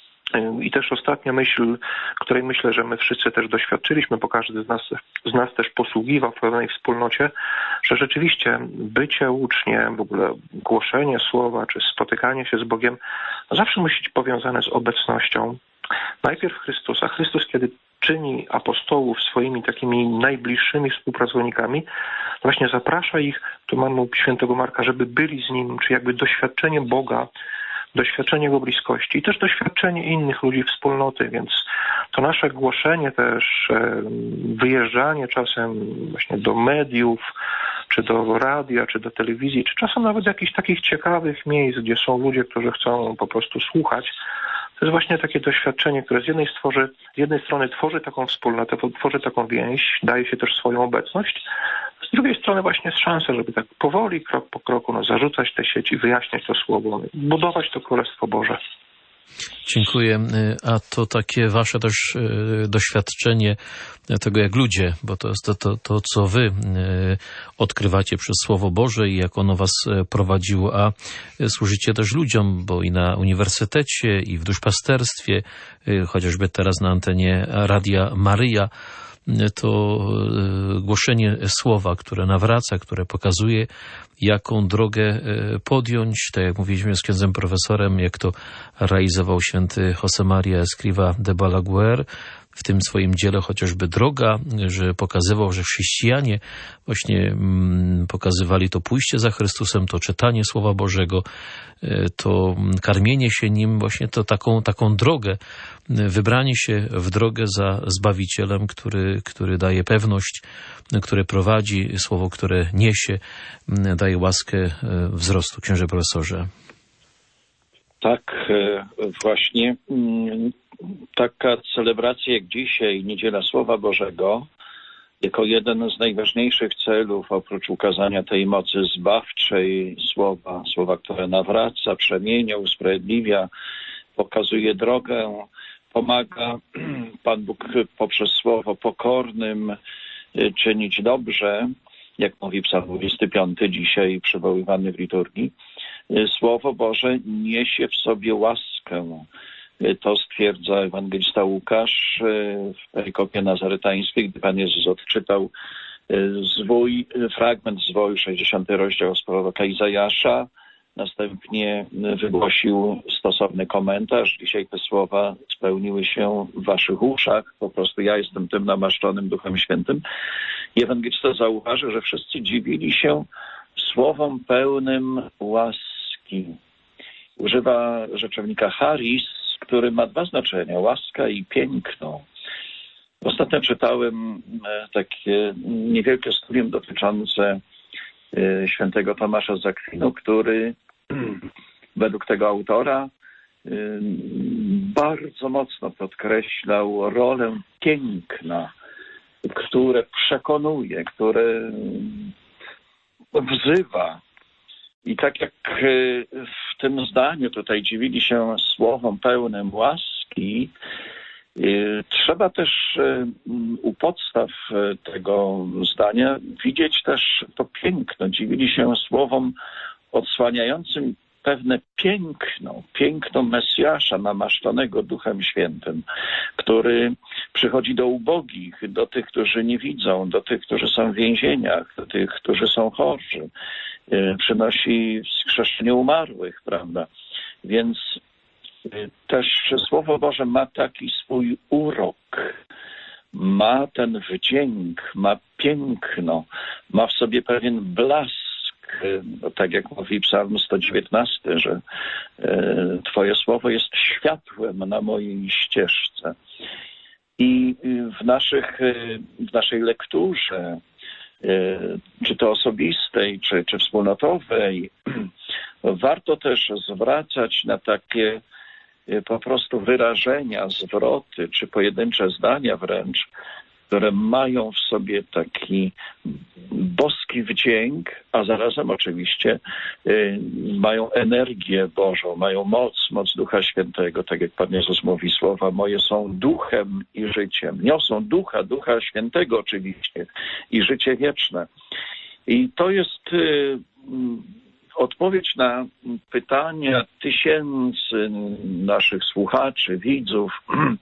I też ostatnia myśl, której myślę, że my wszyscy też doświadczyliśmy, bo każdy z nas też posługiwał w pewnej wspólnocie, że rzeczywiście bycie uczniem, w ogóle głoszenie słowa, czy spotykanie się z Bogiem zawsze musi być powiązane z obecnością. Najpierw Chrystusa. Chrystus, kiedy czyni apostołów swoimi takimi najbliższymi współpracownikami, to właśnie zaprasza ich, tu mamy świętego Marka, żeby byli z Nim, czy jakby doświadczenie Boga, doświadczenie Jego bliskości i też doświadczenie innych ludzi wspólnoty, więc to nasze głoszenie też, wyjeżdżanie czasem właśnie do mediów, czy do radia, czy do telewizji, czy czasem nawet jakichś takich ciekawych miejsc, gdzie są ludzie, którzy chcą po prostu słuchać, to jest właśnie takie doświadczenie, które z jednej strony tworzy taką wspólnotę, tworzy taką więź, daje się też swoją obecność, z drugiej strony właśnie jest szansa, żeby tak powoli, krok po kroku zarzucać te sieci, wyjaśniać to słowo, budować to Królestwo Boże. Dziękuję. A to takie wasze też doświadczenie tego, jak ludzie, bo to jest to co wy odkrywacie przez Słowo Boże i jak ono was prowadziło, a służycie też ludziom, bo i na uniwersytecie, i w duszpasterstwie, chociażby teraz na antenie Radia Maryja, to głoszenie słowa, które nawraca, które pokazuje, jaką drogę podjąć. Tak jak mówiliśmy z księdzem profesorem, jak to realizował święty Josemaria Escrivá de Balaguer w tym swoim dziele chociażby Droga, że pokazywał, że chrześcijanie właśnie pokazywali to pójście za Chrystusem, to czytanie Słowa Bożego, to karmienie się Nim, właśnie to taką drogę, wybranie się w drogę za Zbawicielem, który daje pewność, który prowadzi, słowo, które niesie, daje łaskę wzrostu. Księże profesorze. Tak, właśnie taka celebracja jak dzisiaj, Niedziela Słowa Bożego, jako jeden z najważniejszych celów, oprócz ukazania tej mocy zbawczej słowa, które nawraca, przemienia, usprawiedliwia, pokazuje drogę, pomaga Pan Bóg poprzez słowo pokornym czynić dobrze, jak mówi Psalm 25, dzisiaj przywoływany w liturgii. Słowo Boże niesie w sobie łaskę. To stwierdza ewangelista Łukasz w perykopie nazarytańskiej, gdy Pan Jezus odczytał fragment zwoju, 60 rozdział z proroka Izajasza. Następnie wygłosił stosowny komentarz. Dzisiaj te słowa spełniły się w waszych uszach. Po prostu ja jestem tym namaszczonym Duchem Świętym. I ewangelista zauważył, że wszyscy dziwili się słowom pełnym łaski. Używa rzeczownika charis, który ma dwa znaczenia, łaska i piękno. Ostatnio czytałem takie niewielkie studium dotyczące świętego Tomasza z Akwinu, który według tego autora bardzo mocno podkreślał rolę piękna, które przekonuje, które wzywa. I tak jak w tym zdaniu tutaj dziwili się słowom pełnym łaski, trzeba też u podstaw tego zdania widzieć też to piękno. Dziwili się słowom odsłaniającym pewne piękno Mesjasza namaszczonego Duchem Świętym, który przychodzi do ubogich, do tych, którzy nie widzą, do tych, którzy są w więzieniach, do tych, którzy są chorzy. Przynosi wskrzeszenie umarłych, prawda? Więc też Słowo Boże ma taki swój urok, ma ten wdzięk, ma piękno, ma w sobie pewien blask. Tak jak mówi Psalm 119, że Twoje Słowo jest światłem na mojej ścieżce. I w naszej lekturze, czy to osobistej, czy wspólnotowej, warto też zwracać na takie po prostu wyrażenia, zwroty, czy pojedyncze zdania wręcz, które mają w sobie taki boski wdzięk, a zarazem oczywiście mają energię Bożą, mają moc Ducha Świętego, tak jak Pan Jezus mówi, słowa moje są duchem i życiem. Niosą Ducha Świętego oczywiście i życie wieczne. I to jest odpowiedź na pytania tysięcy naszych słuchaczy, widzów,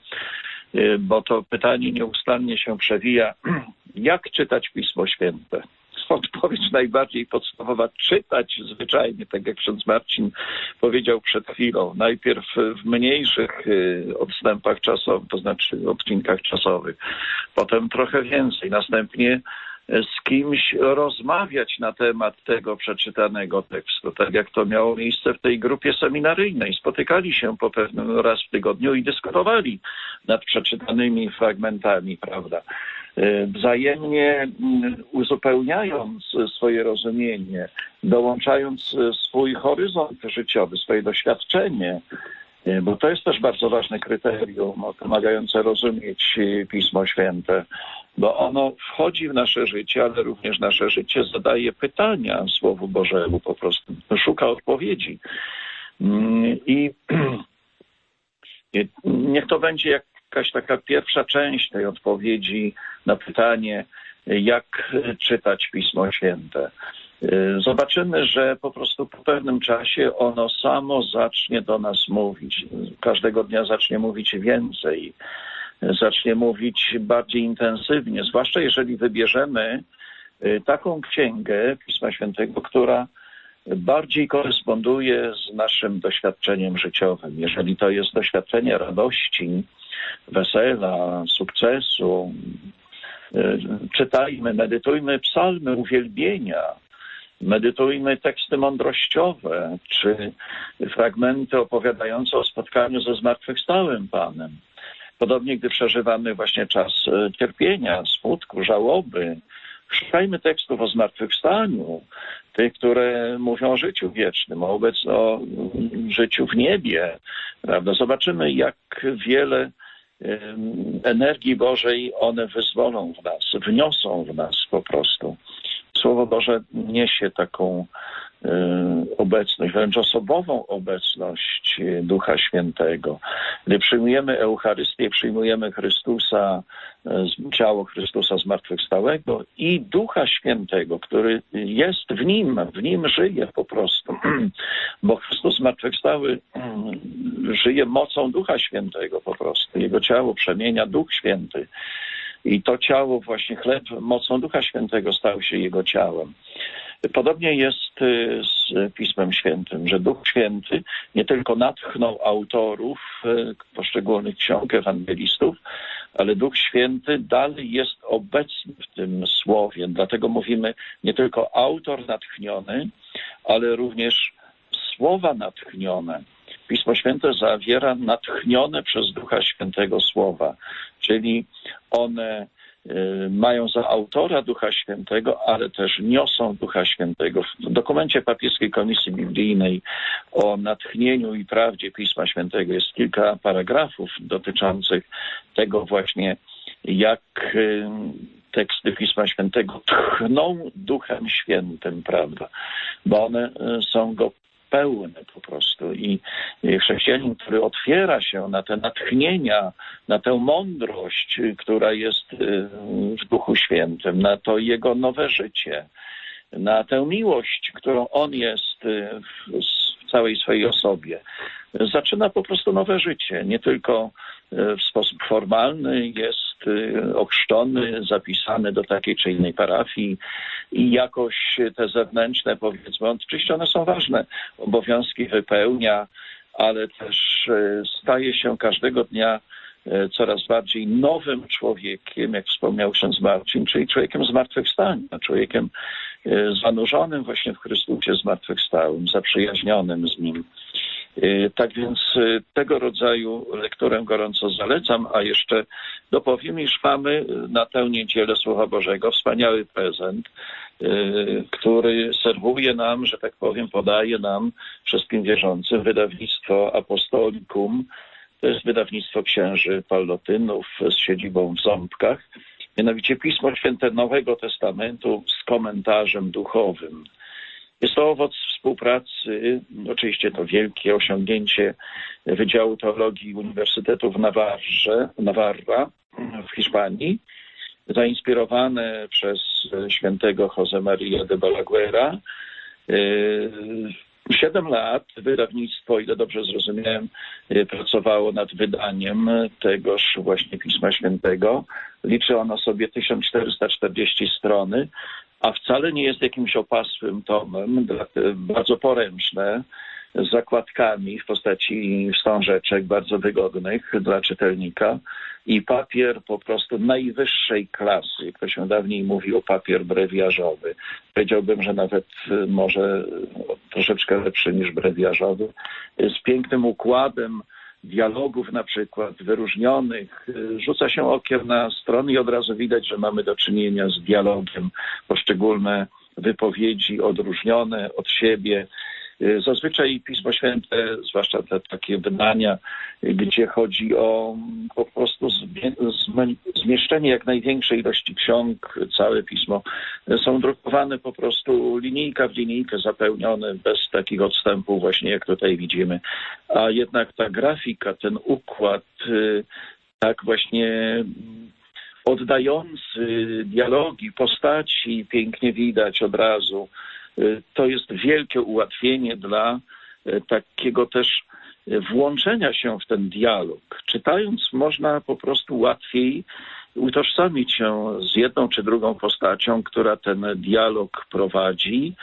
bo to pytanie nieustannie się przewija, jak czytać Pismo Święte? Odpowiedź najbardziej podstawowa, czytać zwyczajnie, tak jak ksiądz Marcin powiedział przed chwilą, najpierw w mniejszych odstępach czasowych, to znaczy odcinkach czasowych, potem trochę więcej, następnie z kimś rozmawiać na temat tego przeczytanego tekstu, tak jak to miało miejsce w tej grupie seminaryjnej. Spotykali się po pewnym raz w tygodniu i dyskutowali nad przeczytanymi fragmentami, prawda? Wzajemnie uzupełniając swoje rozumienie, dołączając swój horyzont życiowy, swoje doświadczenie, bo to jest też bardzo ważne kryterium pomagające rozumieć Pismo Święte, bo ono wchodzi w nasze życie, ale również nasze życie zadaje pytania Słowu Bożemu, po prostu szuka odpowiedzi. I Niech to będzie jakaś taka pierwsza część tej odpowiedzi na pytanie, jak czytać Pismo Święte. Zobaczymy, że po prostu po pewnym czasie ono samo zacznie do nas mówić. Każdego dnia zacznie mówić więcej, zacznie mówić bardziej intensywnie, zwłaszcza jeżeli wybierzemy taką księgę Pisma Świętego, która bardziej koresponduje z naszym doświadczeniem życiowym. Jeżeli to jest doświadczenie radości, wesela, sukcesu, czytajmy, medytujmy psalmy uwielbienia, medytujmy teksty mądrościowe, czy fragmenty opowiadające o spotkaniu ze zmartwychwstałym Panem. Podobnie, gdy przeżywamy właśnie czas cierpienia, smutku, żałoby, szukajmy tekstów o zmartwychwstaniu, tych, które mówią o życiu wiecznym, o życiu w niebie, prawda? Zobaczymy, jak wiele energii Bożej one wyzwolą w nas, wniosą w nas po prostu. Słowo Boże niesie taką obecność, wręcz osobową obecność Ducha Świętego. Gdy przyjmujemy Eucharystię, przyjmujemy Chrystusa, ciało Chrystusa zmartwychwstałego i Ducha Świętego, który jest w nim żyje po prostu, bo Chrystus zmartwychwstały żyje mocą Ducha Świętego po prostu. Jego ciało przemienia Duch Święty. I to ciało, właśnie chleb, mocą Ducha Świętego stał się jego ciałem. Podobnie jest z Pismem Świętym, że Duch Święty nie tylko natchnął autorów poszczególnych ksiąg, ewangelistów, ale Duch Święty dalej jest obecny w tym słowie. Dlatego mówimy nie tylko autor natchniony, ale również słowa natchnione. Pismo Święte zawiera natchnione przez Ducha Świętego słowa, czyli one mają za autora Ducha Świętego, ale też niosą Ducha Świętego. W dokumencie Papieskiej Komisji Biblijnej o natchnieniu i prawdzie Pisma Świętego jest kilka paragrafów dotyczących tego właśnie, jak teksty Pisma Świętego tchną Duchem Świętym, prawda? Bo one są go pełne po prostu i chrześcijanin, który otwiera się na te natchnienia, na tę mądrość, która jest w Duchu Świętym, na to jego nowe życie, na tę miłość, którą on jest w całej swojej osobie, zaczyna po prostu nowe życie. Nie tylko w sposób formalny jest ochrzczony, zapisany do takiej czy innej parafii i jakoś te zewnętrzne, powiedzmy, oczywiście one są ważne, obowiązki wypełnia, ale też staje się każdego dnia coraz bardziej nowym człowiekiem, jak wspomniał ksiądz Marcin, czyli człowiekiem zmartwychwstania, człowiekiem zanurzonym właśnie w Chrystusie zmartwychwstałym, zaprzyjaźnionym z Nim. Tak więc tego rodzaju lekturę gorąco zalecam, a jeszcze dopowiem, iż mamy na tę niedzielę Słowa Bożego wspaniały prezent, który serwuje nam, że tak powiem, podaje nam, wszystkim wierzącym, wydawnictwo Apostolikum. To jest wydawnictwo księży Pallotynów z siedzibą w Ząbkach. Mianowicie Pismo Święte Nowego Testamentu z komentarzem duchowym. Jest to owoc współpracy, oczywiście to wielkie osiągnięcie Wydziału Teologii Uniwersytetu w Navarra w Hiszpanii, zainspirowane przez świętego José María de Balaguera. 7 lat wydawnictwo, ile dobrze zrozumiałem, pracowało nad wydaniem tegoż właśnie Pisma Świętego. Liczy ono sobie 1440 strony, a wcale nie jest jakimś opasłym tomem, bardzo poręczne, z zakładkami w postaci wstążeczek bardzo wygodnych dla czytelnika i papier po prostu najwyższej klasy. Jak to się dawniej mówiło, papier brewiarzowy. Powiedziałbym, że nawet może troszeczkę lepszy niż brewiarzowy. Z pięknym układem dialogów na przykład wyróżnionych. Rzuca się okiem na strony i od razu widać, że mamy do czynienia z dialogiem. Poszczególne wypowiedzi odróżnione od siebie. Zazwyczaj Pismo Święte, zwłaszcza te takie wydania, gdzie chodzi o po prostu zmieszczenie jak największej ilości ksiąg, całe pismo, są drukowane po prostu linijka w linijkę, zapełnione bez takich odstępów właśnie jak tutaj widzimy. A jednak ta grafika, ten układ, tak właśnie oddający dialogi, postaci, pięknie widać od razu. To jest wielkie ułatwienie dla takiego też włączenia się w ten dialog. Czytając można po prostu łatwiej utożsamić się z jedną czy drugą postacią, która ten dialog prowadzi.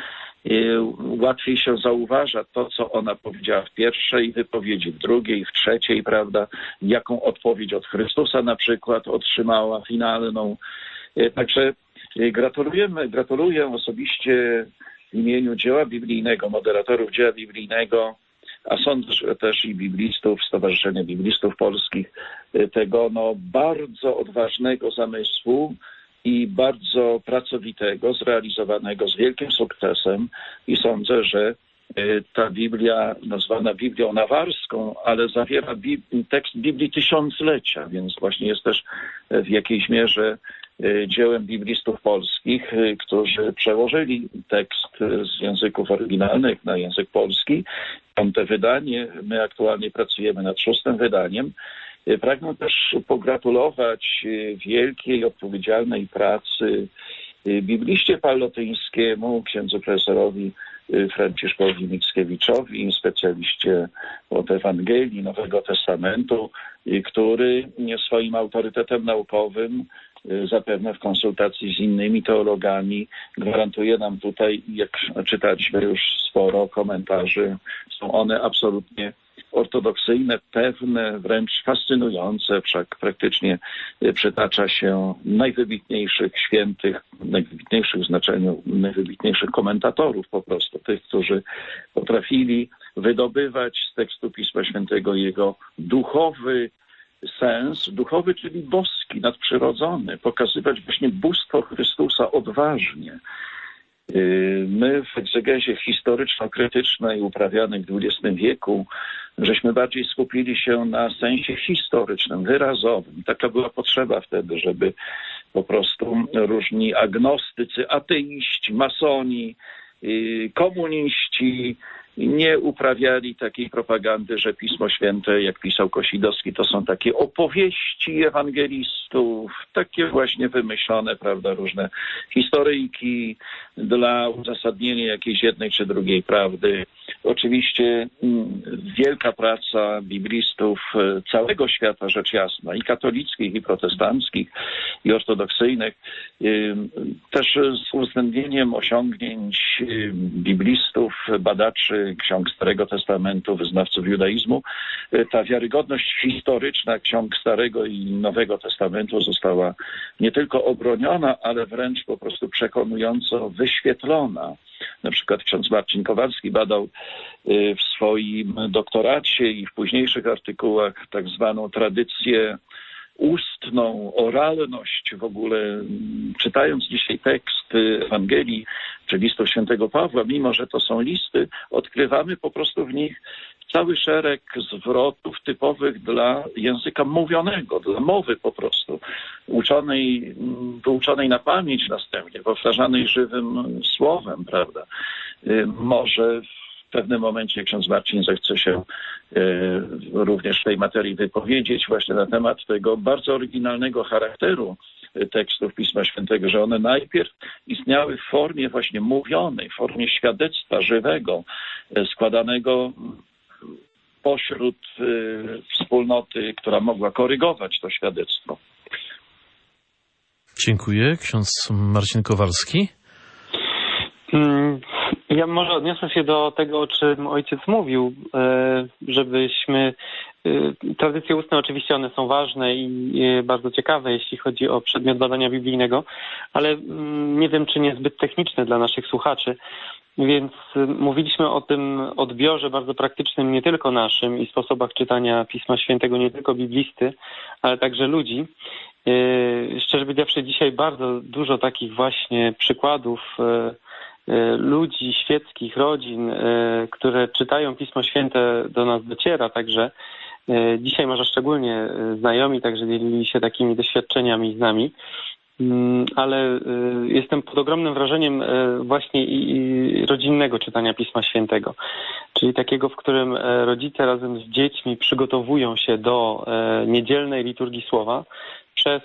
Łatwiej się zauważa to, co ona powiedziała w pierwszej wypowiedzi, w drugiej, w trzeciej, prawda? Jaką odpowiedź od Chrystusa na przykład otrzymała finalną. Także gratuluję osobiście w imieniu dzieła biblijnego, moderatorów dzieła biblijnego, a sądzę, że też i biblistów, Stowarzyszenia Biblistów Polskich, tego bardzo odważnego zamysłu i bardzo pracowitego, zrealizowanego z wielkim sukcesem i sądzę, że ta Biblia, nazwana Biblią Nawarską, ale zawiera tekst Biblii Tysiąclecia, więc właśnie jest też w jakiejś mierze dziełem biblistów polskich, którzy przełożyli tekst z języków oryginalnych na język polski. 5. wydanie, my aktualnie pracujemy nad 6. wydaniem. Pragnę też pogratulować wielkiej, odpowiedzialnej pracy bibliście pallotyńskiemu, księdzu profesorowi Franciszkowi Mickiewiczowi, specjaliście od Ewangelii Nowego Testamentu, który swoim autorytetem naukowym, zapewne w konsultacji z innymi teologami, gwarantuje nam tutaj, jak czytaliśmy już sporo komentarzy, są one absolutnie ortodoksyjne, pewne, wręcz fascynujące, wszak praktycznie przytacza się najwybitniejszych świętych, najwybitniejszych w znaczeniu najwybitniejszych komentatorów po prostu, tych, którzy potrafili wydobywać z tekstu Pisma Świętego jego duchowy sens, duchowy, czyli boski, nadprzyrodzony, pokazywać właśnie bóstwo Chrystusa odważnie. My w egzegezie historyczno-krytycznej uprawianej w XX wieku żeśmy bardziej skupili się na sensie historycznym, wyrazowym. Taka była potrzeba wtedy, żeby po prostu różni agnostycy, ateiści, masoni, komuniści nie uprawiali takiej propagandy, że Pismo Święte, jak pisał Kosidowski, to są takie opowieści ewangelistów, takie właśnie wymyślone, prawda, różne historyjki dla uzasadnienia jakiejś jednej czy drugiej prawdy. Oczywiście wielka praca biblistów całego świata, rzecz jasna, i katolickich, i protestanckich, i ortodoksyjnych, też z uwzględnieniem osiągnięć biblistów, badaczy ksiąg Starego Testamentu, wyznawców judaizmu. Ta wiarygodność historyczna ksiąg Starego i Nowego Testamentu została nie tylko obroniona, ale wręcz po prostu przekonująco wyświetlona. Na przykład ksiądz Marcin Kowalski badał w swoim doktoracie i w późniejszych artykułach tak zwaną tradycję ustną, oralność w ogóle. Czytając dzisiaj tekst Ewangelii czy listów świętego Pawła, mimo że to są listy, odkrywamy po prostu w nich cały szereg zwrotów typowych dla języka mówionego, dla mowy po prostu, wyuczonej na pamięć następnie, powtarzanej żywym słowem, prawda. Może w pewnym momencie ksiądz Marcin zechce się również w tej materii wypowiedzieć właśnie na temat tego bardzo oryginalnego charakteru tekstów Pisma Świętego, że one najpierw istniały w formie właśnie mówionej, w formie świadectwa żywego, składanego pośród wspólnoty, która mogła korygować to świadectwo. Dziękuję. Ksiądz Marcin Kowalski. Ja może odniosę się do tego, o czym ojciec mówił, żebyśmy... Tradycje ustne oczywiście one są ważne i bardzo ciekawe, jeśli chodzi o przedmiot badania biblijnego, ale nie wiem, czy niezbyt techniczne dla naszych słuchaczy. Więc mówiliśmy o tym odbiorze bardzo praktycznym, nie tylko naszym i sposobach czytania Pisma Świętego, nie tylko biblisty, ale także ludzi. Szczerze powiedziawszy, dzisiaj bardzo dużo takich właśnie przykładów ludzi świeckich, rodzin, które czytają Pismo Święte, do nas dociera, także dzisiaj może szczególnie znajomi także dzielili się takimi doświadczeniami z nami, ale jestem pod ogromnym wrażeniem właśnie i rodzinnego czytania Pisma Świętego, czyli takiego, w którym rodzice razem z dziećmi przygotowują się do niedzielnej liturgii słowa przez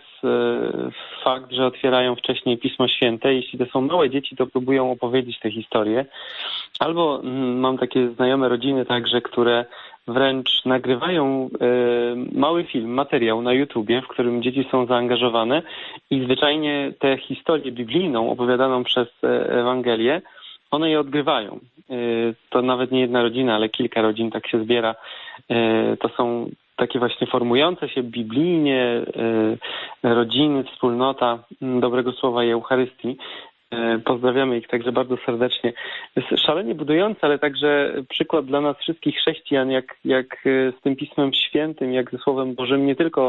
fakt, że otwierają wcześniej Pismo Święte. Jeśli to są małe dzieci, to próbują opowiedzieć tę historię. Albo mam takie znajome rodziny także, które wręcz nagrywają mały film, materiał na YouTubie, w którym dzieci są zaangażowane i zwyczajnie tę historię biblijną opowiadaną przez Ewangelię, one je odgrywają. To nawet nie jedna rodzina, ale kilka rodzin tak się zbiera. To są takie właśnie formujące się biblijnie rodziny, wspólnota dobrego słowa i Eucharystii. Pozdrawiamy ich także bardzo serdecznie. Jest szalenie budujący, ale także przykład dla nas wszystkich chrześcijan, jak z tym Pismem Świętym, jak ze Słowem Bożym, nie tylko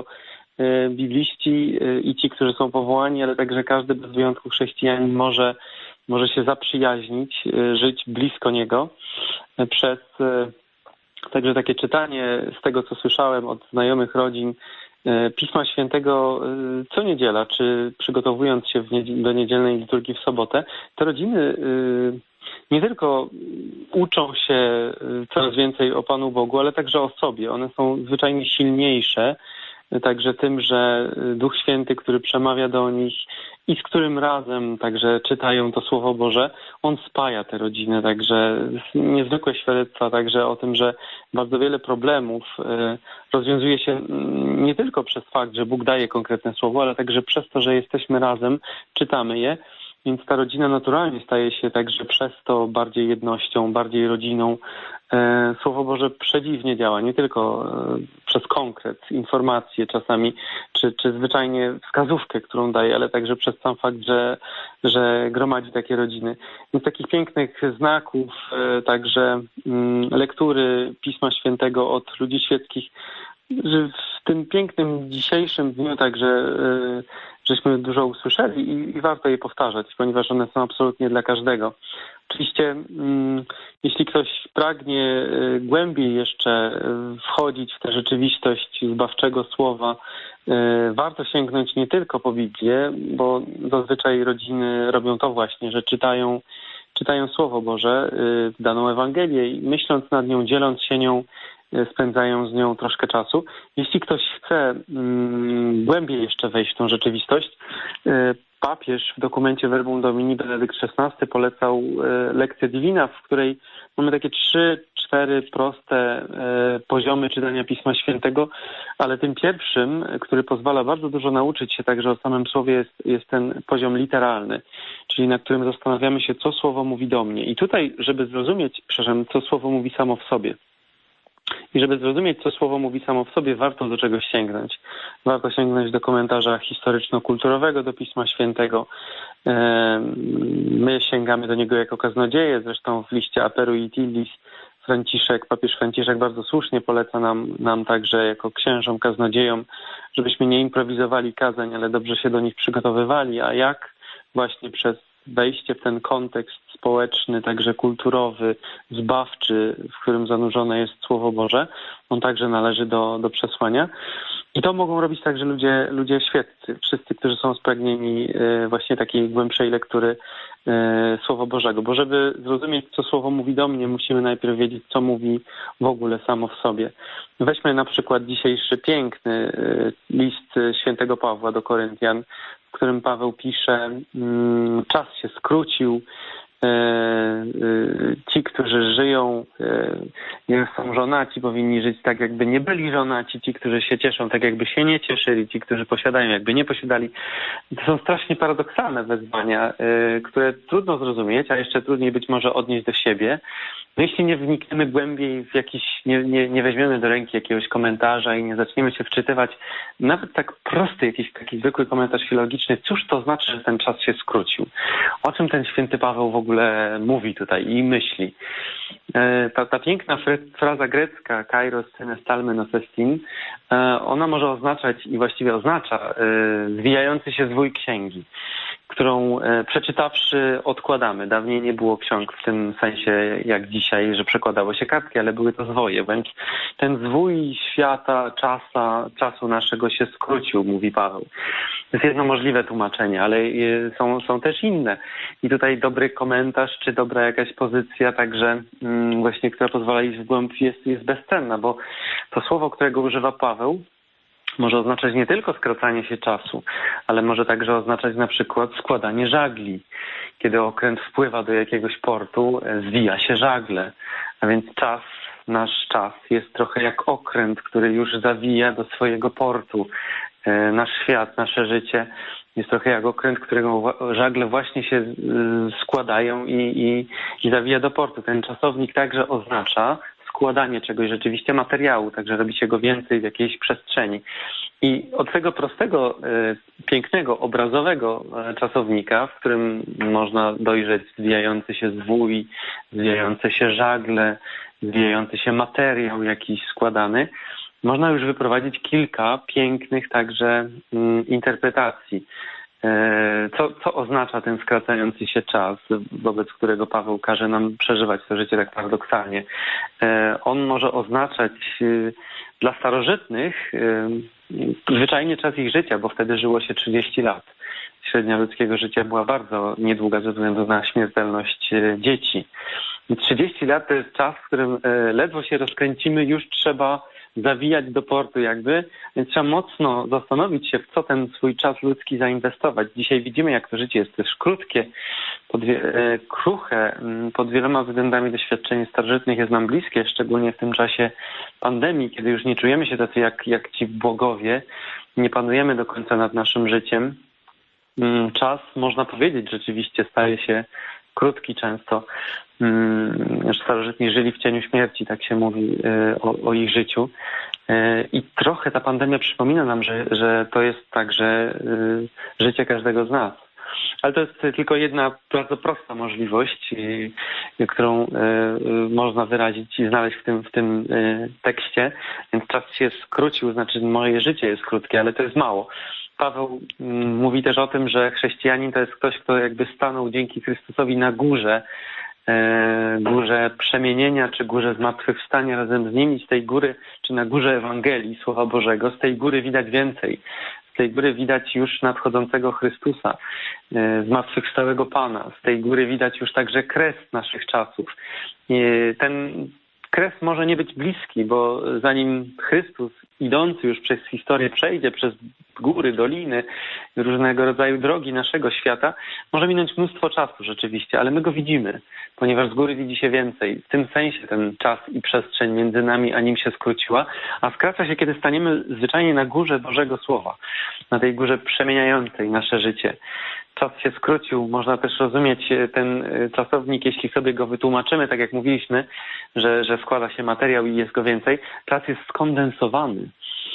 bibliści i ci, którzy są powołani, ale także każdy bez wyjątku chrześcijanin może się zaprzyjaźnić, żyć blisko Niego przez także takie czytanie z tego, co słyszałem od znajomych rodzin, Pisma Świętego co niedziela, czy przygotowując się do niedzielnej liturgii w sobotę, te rodziny nie tylko uczą się coraz więcej o Panu Bogu, ale także o sobie. One są zwyczajnie silniejsze, także tym, że Duch Święty, który przemawia do nich i z którym razem także czytają to Słowo Boże, on spaja te rodziny, także niezwykłe świadectwa także o tym, że bardzo wiele problemów rozwiązuje się nie tylko przez fakt, że Bóg daje konkretne słowo, ale także przez to, że jesteśmy razem, czytamy je, więc ta rodzina naturalnie staje się także przez to bardziej jednością, bardziej rodziną. Słowo Boże przedziwnie działa, nie tylko przez konkret, informacje czasami, czy zwyczajnie wskazówkę, którą daje, ale także przez sam fakt, że gromadzi takie rodziny. Więc takich pięknych znaków, także lektury Pisma Świętego od ludzi świeckich, że w tym pięknym dzisiejszym dniu także żeśmy dużo usłyszeli i warto je powtarzać, ponieważ one są absolutnie dla każdego. Oczywiście jeśli ktoś pragnie głębiej jeszcze wchodzić w tę rzeczywistość zbawczego słowa, warto sięgnąć nie tylko po Biblię, bo zazwyczaj rodziny robią to właśnie, że czytają Słowo Boże, daną Ewangelię i myśląc nad nią, dzieląc się nią, spędzają z nią troszkę czasu. Jeśli ktoś chce głębiej jeszcze wejść w tą rzeczywistość, papież w dokumencie Verbum Domini Benedykt XVI polecał lekcję Divina, w której mamy takie 3-4 proste poziomy czytania Pisma Świętego, ale tym pierwszym, który pozwala bardzo dużo nauczyć się także o samym Słowie, jest ten poziom literalny, czyli na którym zastanawiamy się, co Słowo mówi do mnie. I tutaj, żeby zrozumieć, co Słowo mówi samo w sobie, i żeby zrozumieć, co Słowo mówi samo w sobie, warto do czegoś sięgnąć. Warto sięgnąć do komentarza historyczno-kulturowego do Pisma Świętego. My sięgamy do niego jako kaznodzieje, zresztą w liście Aperui Utilis papież Franciszek bardzo słusznie poleca nam także jako księżom, kaznodziejom, żebyśmy nie improwizowali kazań, ale dobrze się do nich przygotowywali, a jak właśnie przez wejście w ten kontekst społeczny, także kulturowy, zbawczy, w którym zanurzone jest Słowo Boże, on także należy do przesłania. I to mogą robić także ludzie świeccy, wszyscy, którzy są spragnieni właśnie takiej głębszej lektury Słowa Bożego. Bo żeby zrozumieć, co Słowo mówi do mnie, musimy najpierw wiedzieć, co mówi w ogóle samo w sobie. Weźmy na przykład dzisiejszy piękny list świętego Pawła do Koryntian, w którym Paweł pisze, czas się skrócił, ci, którzy żyją, nie są żonaci, powinni żyć tak, jakby nie byli żonaci, ci, którzy się cieszą, tak jakby się nie cieszyli, ci, którzy posiadają, jakby nie posiadali. To są strasznie paradoksalne wezwania, które trudno zrozumieć, a jeszcze trudniej być może odnieść do siebie. No jeśli nie wnikniemy głębiej w jakiś, nie weźmiemy do ręki jakiegoś komentarza i nie zaczniemy się wczytywać, nawet tak prosty jakiś taki zwykły komentarz filologiczny, cóż to znaczy, że ten czas się skrócił? O czym ten święty Paweł w ogóle mówi tutaj i myśli? Ta piękna fraza grecka, kairos sine stalme nos estin, ona może oznaczać i właściwie oznacza zwijający się zwój księgi, którą przeczytawszy odkładamy. Dawniej nie było ksiąg w tym sensie jak dzisiaj, że przekładało się kartki, ale były to zwoje, więc ten zwój świata, czasu naszego się skrócił, mówi Paweł. To jest jedno możliwe tłumaczenie, ale są też inne. I tutaj dobry komentarz, czy dobra jakaś pozycja, także właśnie, która pozwala iść w głąb, jest bezcenna, bo to słowo, którego używa Paweł, może oznaczać nie tylko skracanie się czasu, ale może także oznaczać na przykład składanie żagli. Kiedy okręt wpływa do jakiegoś portu, zwija się żagle. A więc nasz czas jest trochę jak okręt, który już zawija do swojego portu. Nasz świat, nasze życie jest trochę jak okręt, którego żagle właśnie się składają i zawija do portu. Ten czasownik także oznacza składanie czegoś rzeczywiście materiału, także robi się go więcej w jakiejś przestrzeni. I od tego prostego, pięknego, obrazowego czasownika, w którym można dojrzeć zwijający się zwój, zwijające się żagle, zwijający się materiał jakiś składany, można już wyprowadzić kilka pięknych także interpretacji. Co oznacza ten skracający się czas, wobec którego Paweł każe nam przeżywać to życie tak paradoksalnie? On może oznaczać dla starożytnych zwyczajnie czas ich życia, bo wtedy żyło się 30 lat. Średnia ludzkiego życia była bardzo niedługa ze względu na śmiertelność dzieci. I 30 lat to jest czas, w którym ledwo się rozkręcimy, już trzeba zawijać do portu jakby, więc trzeba mocno zastanowić się, w co ten swój czas ludzki zainwestować. Dzisiaj widzimy, jak to życie jest też krótkie, kruche, pod wieloma względami doświadczenie starożytnych jest nam bliskie, szczególnie w tym czasie pandemii, kiedy już nie czujemy się tacy jak ci bogowie, nie panujemy do końca nad naszym życiem. Czas, można powiedzieć, rzeczywiście staje się krótki często. Starożytni żyli w cieniu śmierci, tak się mówi o ich życiu. I trochę ta pandemia przypomina nam, że to jest także życie każdego z nas. Ale to jest tylko jedna bardzo prosta możliwość, którą można wyrazić i znaleźć w tym tekście. Więc czas się skrócił, znaczy moje życie jest krótkie, ale to jest mało. Paweł mówi też o tym, że chrześcijanin to jest ktoś, kto jakby stanął dzięki Chrystusowi na górze przemienienia, czy górze zmartwychwstania razem z nim i z tej góry, czy na górze Ewangelii, Słowa Bożego, z tej góry widać więcej. Z tej góry widać już nadchodzącego Chrystusa, zmartwychwstałego Pana. Z tej góry widać już także kres naszych czasów. Ten kres może nie być bliski, bo zanim Chrystus, idący już przez historię, przejdzie przez góry, doliny, różnego rodzaju drogi naszego świata, może minąć mnóstwo czasu rzeczywiście, ale my go widzimy, ponieważ z góry widzi się więcej. W tym sensie ten czas i przestrzeń między nami a nim się skróciła, a skraca się, kiedy staniemy zwyczajnie na górze Bożego Słowa, na tej górze przemieniającej nasze życie. Czas się skrócił, można też rozumieć ten czasownik, jeśli sobie go wytłumaczymy, tak jak mówiliśmy, że składa się materiał i jest go więcej. Czas jest skondensowany.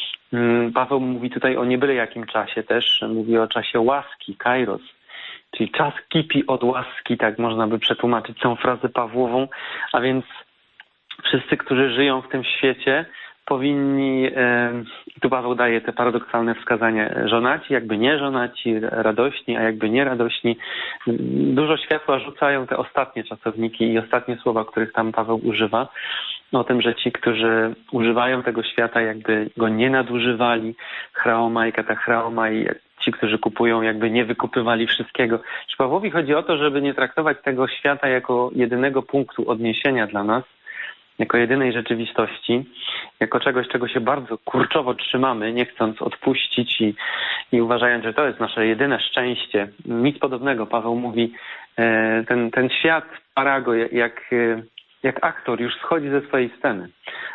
Paweł mówi tutaj o niebyle jakim czasie też, mówi o czasie łaski, kairos, czyli czas kipi od łaski, tak można by przetłumaczyć tą frazę Pawłową, a więc wszyscy, którzy żyją w tym świecie, powinni, tu Paweł daje te paradoksalne wskazania, żonaci, jakby nie żonaci, radośni, a jakby nie radośni. Dużo światła rzucają te ostatnie czasowniki i ostatnie słowa, których tam Paweł używa, o tym, że ci, którzy używają tego świata, jakby go nie nadużywali, chraomai, katachraomai, ci, którzy kupują, jakby nie wykupywali wszystkiego. Czy Pawłowi chodzi o to, żeby nie traktować tego świata jako jedynego punktu odniesienia dla nas, jako jedynej rzeczywistości, jako czegoś, czego się bardzo kurczowo trzymamy, nie chcąc odpuścić i uważając, że to jest nasze jedyne szczęście. Nic podobnego. Paweł mówi, ten świat Parago, jak aktor już schodzi ze swojej sceny.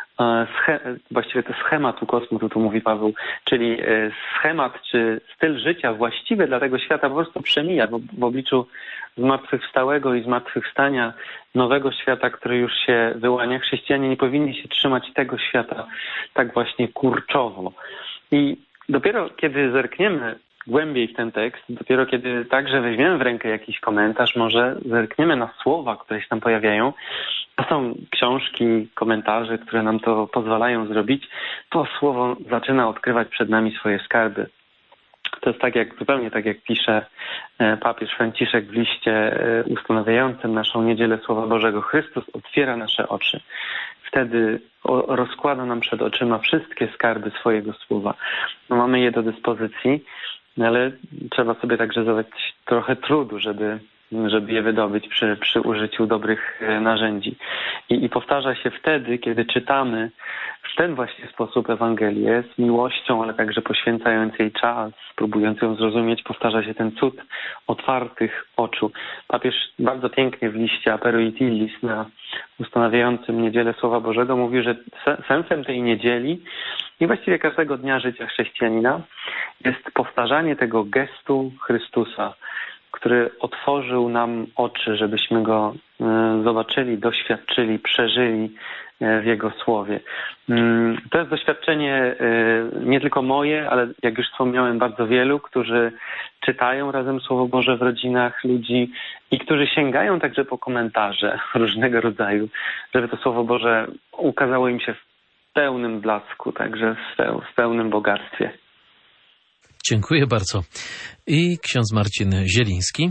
Właściwie to schematu kosmosu, tu mówi Paweł, czyli schemat czy styl życia właściwy dla tego świata po prostu przemija w obliczu zmartwychwstałego i zmartwychwstania nowego świata, który już się wyłania. Chrześcijanie nie powinni się trzymać tego świata tak właśnie kurczowo. I dopiero kiedy zerkniemy głębiej w ten tekst, dopiero kiedy także weźmiemy w rękę jakiś komentarz, może zerkniemy na słowa, które się tam pojawiają, to są książki, komentarze, które nam to pozwalają zrobić, to słowo zaczyna odkrywać przed nami swoje skarby. To jest zupełnie tak jak pisze papież Franciszek w liście ustanawiającym naszą Niedzielę Słowa Bożego. Chrystus otwiera nasze oczy. Wtedy rozkłada nam przed oczyma wszystkie skarby swojego słowa. Mamy je do dyspozycji, ale trzeba sobie także zadać trochę trudu, żeby je wydobyć przy użyciu dobrych narzędzi. I powtarza się wtedy, kiedy czytamy w ten właśnie sposób Ewangelię, z miłością, ale także poświęcając jej czas, próbując ją zrozumieć, powtarza się ten cud otwartych oczu. Papież bardzo pięknie w liście Aperuit Illis na ustanawiającym Niedzielę Słowa Bożego mówi, że sensem tej niedzieli i właściwie każdego dnia życia chrześcijanina jest powtarzanie tego gestu Chrystusa, który otworzył nam oczy, żebyśmy Go zobaczyli, doświadczyli, przeżyli w Jego Słowie. To jest doświadczenie nie tylko moje, ale jak już wspomniałem, bardzo wielu, którzy czytają razem Słowo Boże w rodzinach ludzi i którzy sięgają także po komentarze różnego rodzaju, żeby to Słowo Boże ukazało im się w pełnym blasku, także w pełnym bogactwie. Dziękuję bardzo. I ksiądz Marcin Zieliński.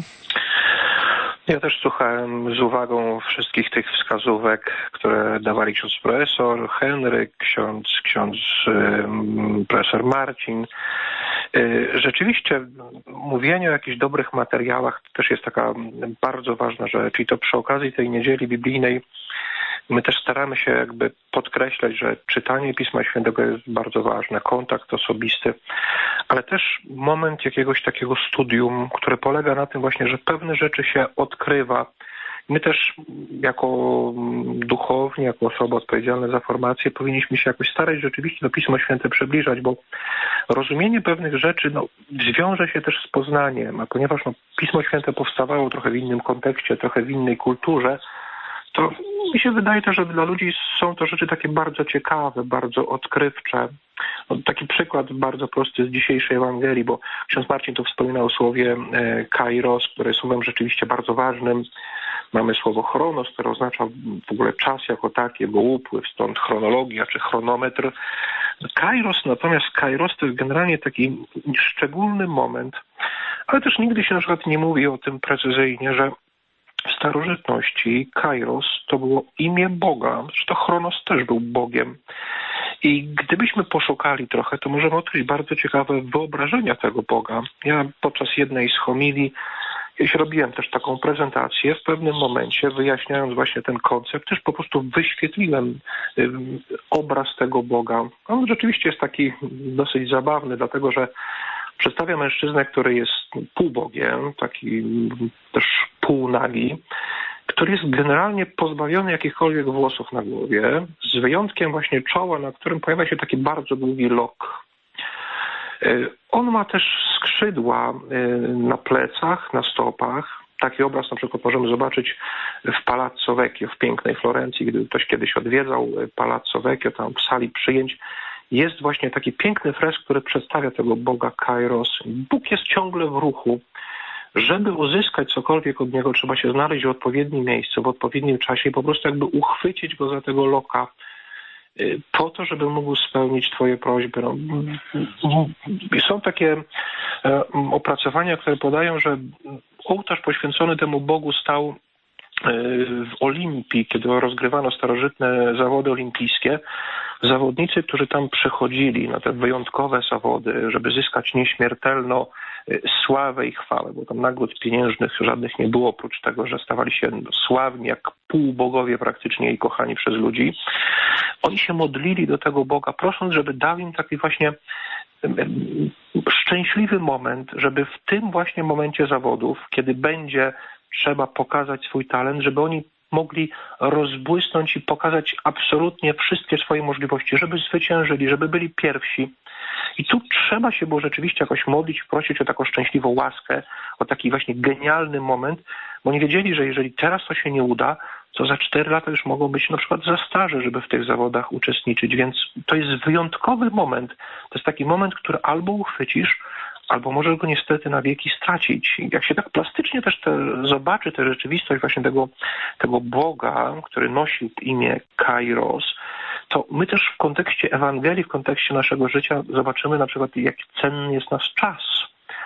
Ja też słuchałem z uwagą wszystkich tych wskazówek, które dawali ksiądz profesor Henryk, ksiądz profesor Marcin. Rzeczywiście mówienie o jakichś dobrych materiałach to też jest taka bardzo ważna rzecz i to przy okazji tej niedzieli biblijnej my też staramy się jakby podkreślać, że czytanie Pisma Świętego jest bardzo ważne, kontakt osobisty, ale też moment jakiegoś takiego studium, które polega na tym właśnie, że pewne rzeczy się odkrywa. My też jako duchowni, jako osoby odpowiedzialne za formację powinniśmy się jakoś starać rzeczywiście to Pismo Święte przybliżać, bo rozumienie pewnych rzeczy zwiąże się też z poznaniem, a ponieważ Pismo Święte powstawało trochę w innym kontekście, trochę w innej kulturze, to mi się wydaje też, że dla ludzi są to rzeczy takie bardzo ciekawe, bardzo odkrywcze. Taki przykład bardzo prosty z dzisiejszej Ewangelii, bo ksiądz Marcin tu wspominał o słowie kairos, które jest słowem rzeczywiście bardzo ważnym. Mamy słowo chronos, które oznacza w ogóle czas jako taki, jego upływ, stąd chronologia czy chronometr. Kairos to jest generalnie taki szczególny moment, ale też nigdy się na przykład nie mówi o tym precyzyjnie, że w starożytności Kairos to było imię Boga, zresztą Chronos też był Bogiem. I gdybyśmy poszukali trochę, to możemy odkryć bardzo ciekawe wyobrażenia tego Boga. Ja podczas jednej z homilii robiłem też taką prezentację, w pewnym momencie wyjaśniając właśnie ten koncept, też po prostu wyświetliłem obraz tego Boga. On rzeczywiście jest taki dosyć zabawny, dlatego że przedstawia mężczyznę, który jest półbogiem, taki też półnagi, który jest generalnie pozbawiony jakichkolwiek włosów na głowie, z wyjątkiem właśnie czoła, na którym pojawia się taki bardzo długi lok. On ma też skrzydła na plecach, na stopach. Taki obraz na przykład możemy zobaczyć w Palazzo Vecchio, w pięknej Florencji, gdy ktoś kiedyś odwiedzał Palazzo Vecchio, tam w sali przyjęć, jest właśnie taki piękny fresk, który przedstawia tego Boga Kairos. Bóg jest ciągle w ruchu. Żeby uzyskać cokolwiek od Niego, trzeba się znaleźć w odpowiednim miejscu, w odpowiednim czasie i po prostu jakby uchwycić Go za tego loka po to, żeby mógł spełnić Twoje prośby. Są takie opracowania, które podają, że ołtarz poświęcony temu Bogu stał w Olimpii, kiedy rozgrywano starożytne zawody olimpijskie. Zawodnicy, którzy tam przychodzili na te wyjątkowe zawody, żeby zyskać nieśmiertelną sławę i chwałę, bo tam nagród pieniężnych żadnych nie było, oprócz tego, że stawali się sławni jak półbogowie praktycznie i kochani przez ludzi. Oni się modlili do tego Boga, prosząc, żeby dał im taki właśnie szczęśliwy moment, żeby w tym właśnie momencie zawodów, kiedy będzie trzeba pokazać swój talent, żeby oni mogli rozbłysnąć i pokazać absolutnie wszystkie swoje możliwości, żeby zwyciężyli, żeby byli pierwsi. I tu trzeba się było rzeczywiście jakoś modlić, prosić o taką szczęśliwą łaskę, o taki właśnie genialny moment, bo nie wiedzieli, że jeżeli teraz to się nie uda, to za 4 lata już mogą być na przykład za starzy, żeby w tych zawodach uczestniczyć, więc to jest wyjątkowy moment. To jest taki moment, który albo uchwycisz, albo możesz go niestety na wieki stracić. Jak się tak plastycznie też zobaczy tę rzeczywistość właśnie tego Boga, który nosił imię Kairos, to my też w kontekście Ewangelii, w kontekście naszego życia zobaczymy na przykład, jak cenny jest nasz czas.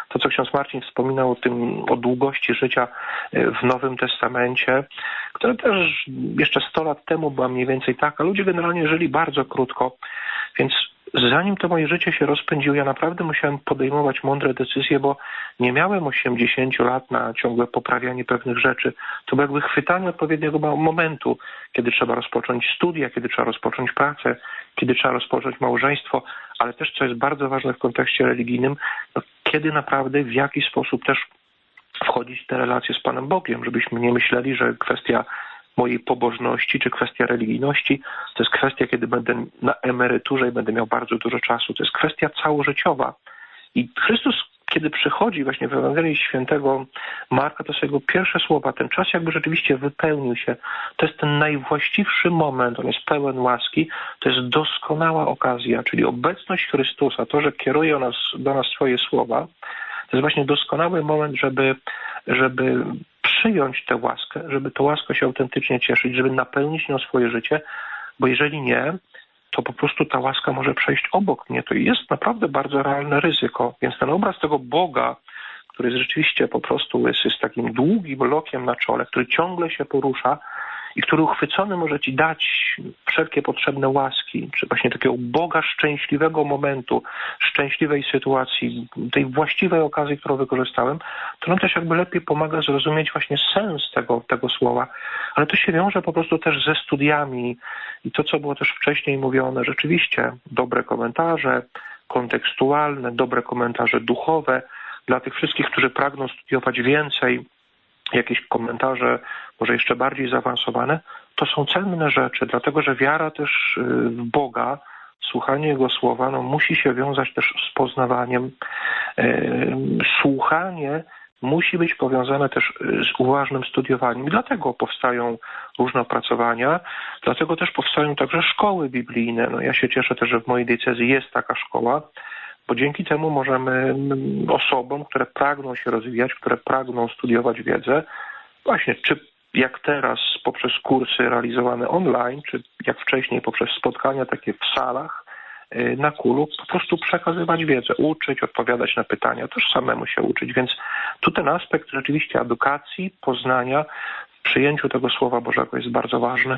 to, co ksiądz Marcin wspominał o długości życia w Nowym Testamencie, które też jeszcze 100 lat temu była mniej więcej taka. Ludzie generalnie żyli bardzo krótko, więc zanim to moje życie się rozpędziło, ja naprawdę musiałem podejmować mądre decyzje, bo nie miałem 80 lat na ciągłe poprawianie pewnych rzeczy. To było jakby chwytanie odpowiedniego momentu, kiedy trzeba rozpocząć studia, kiedy trzeba rozpocząć pracę, kiedy trzeba rozpocząć małżeństwo, ale też, co jest bardzo ważne w kontekście religijnym, kiedy naprawdę, w jaki sposób też wchodzić w te relacje z Panem Bogiem, żebyśmy nie myśleli, że kwestia mojej pobożności czy kwestia religijności to jest kwestia, kiedy będę na emeryturze i będę miał bardzo dużo czasu. To jest kwestia całożyciowa. I Chrystus, kiedy przychodzi właśnie w Ewangelii Świętego Marka, to są jego pierwsze słowa. Ten czas jakby rzeczywiście wypełnił się. To jest ten najwłaściwszy moment. On jest pełen łaski. To jest doskonała okazja, czyli obecność Chrystusa, to, że kieruje do nas swoje słowa, to jest właśnie doskonały moment, żeby przyjąć tę łaskę, żeby tę łaskę się autentycznie cieszyć, żeby napełnić nią swoje życie, bo jeżeli nie, to po prostu ta łaska może przejść obok mnie. To jest naprawdę bardzo realne ryzyko. Więc ten obraz tego Boga, który jest rzeczywiście po prostu jest takim długim lokiem na czole, który ciągle się porusza i który uchwycony może ci dać wszelkie potrzebne łaski, czy właśnie takiego Boga szczęśliwego momentu, szczęśliwej sytuacji, tej właściwej okazji, którą wykorzystałem, to nam też jakby lepiej pomaga zrozumieć właśnie sens tego słowa. Ale to się wiąże po prostu też ze studiami i to, co było też wcześniej mówione, rzeczywiście dobre komentarze kontekstualne, dobre komentarze duchowe dla tych wszystkich, którzy pragną studiować więcej, jakieś komentarze może jeszcze bardziej zaawansowane, to są cenne rzeczy, dlatego że wiara też w Boga, słuchanie Jego słowa, musi się wiązać też z poznawaniem. Słuchanie musi być powiązane też z uważnym studiowaniem. I dlatego powstają różne opracowania, dlatego też powstają także szkoły biblijne. Ja się cieszę też, że w mojej diecezji jest taka szkoła, bo dzięki temu możemy osobom, które pragną się rozwijać, które pragną studiować wiedzę, właśnie czy jak teraz poprzez kursy realizowane online, czy jak wcześniej poprzez spotkania takie w salach na Kulu, po prostu przekazywać wiedzę, uczyć, odpowiadać na pytania, też samemu się uczyć. Więc tu ten aspekt rzeczywiście edukacji, poznania, w przyjęciu tego Słowa Bożego jest bardzo ważny.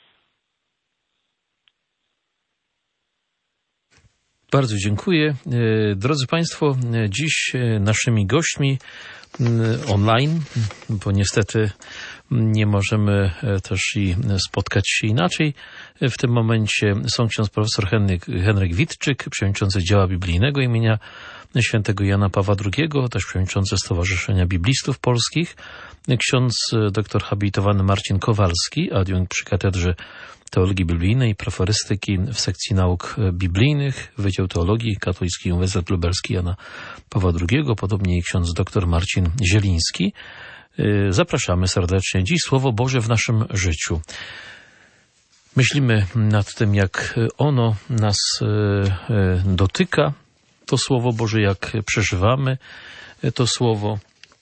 Bardzo dziękuję. Drodzy Państwo, dziś naszymi gośćmi online, bo niestety nie możemy też i spotkać się inaczej. W tym momencie są ksiądz profesor Henryk Witczyk, przewodniczący Działa Biblijnego imienia świętego Jana Pawła II, też przewodniczący Stowarzyszenia Biblistów Polskich, ksiądz doktor habilitowany Marcin Kowalski, adiunkt przy Katedrze Teologii Biblijnej i Proforystyki w sekcji nauk biblijnych, Wydział Teologii Katolicki Uniwersytet Lubelski Jana Pawła II, podobnie i ksiądz dr Marcin Zieliński. Zapraszamy serdecznie. Dziś Słowo Boże w naszym życiu. Myślimy nad tym, jak ono nas dotyka, to Słowo Boże, jak przeżywamy to Słowo.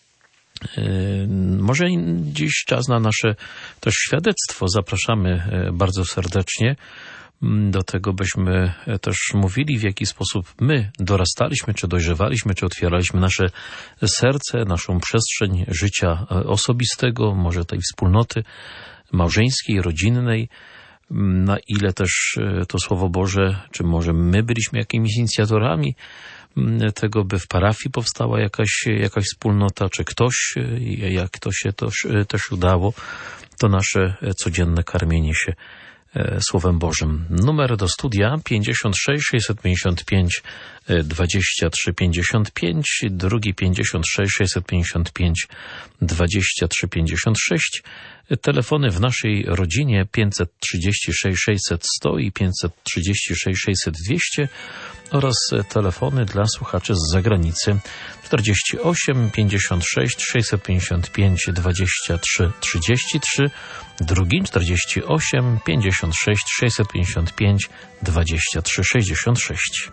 Może dziś czas na nasze też świadectwo. Zapraszamy bardzo serdecznie do tego, byśmy też mówili, w jaki sposób my dorastaliśmy, czy dojrzewaliśmy, czy otwieraliśmy nasze serce, naszą przestrzeń życia osobistego, może tej wspólnoty małżeńskiej, rodzinnej, na ile też to Słowo Boże, czy może my byliśmy jakimiś inicjatorami tego, by w parafii powstała jakaś wspólnota, czy ktoś, jak to się też udało, to nasze codzienne karmienie się Słowem Bożym. Numer do studia 56 655 23 55, drugi 56 655 23 56. Telefony w naszej rodzinie 536 600 100 i 536 600 200 oraz telefony dla słuchaczy z zagranicy 48 56 655 23 33, drugi 48 56 655 23 66.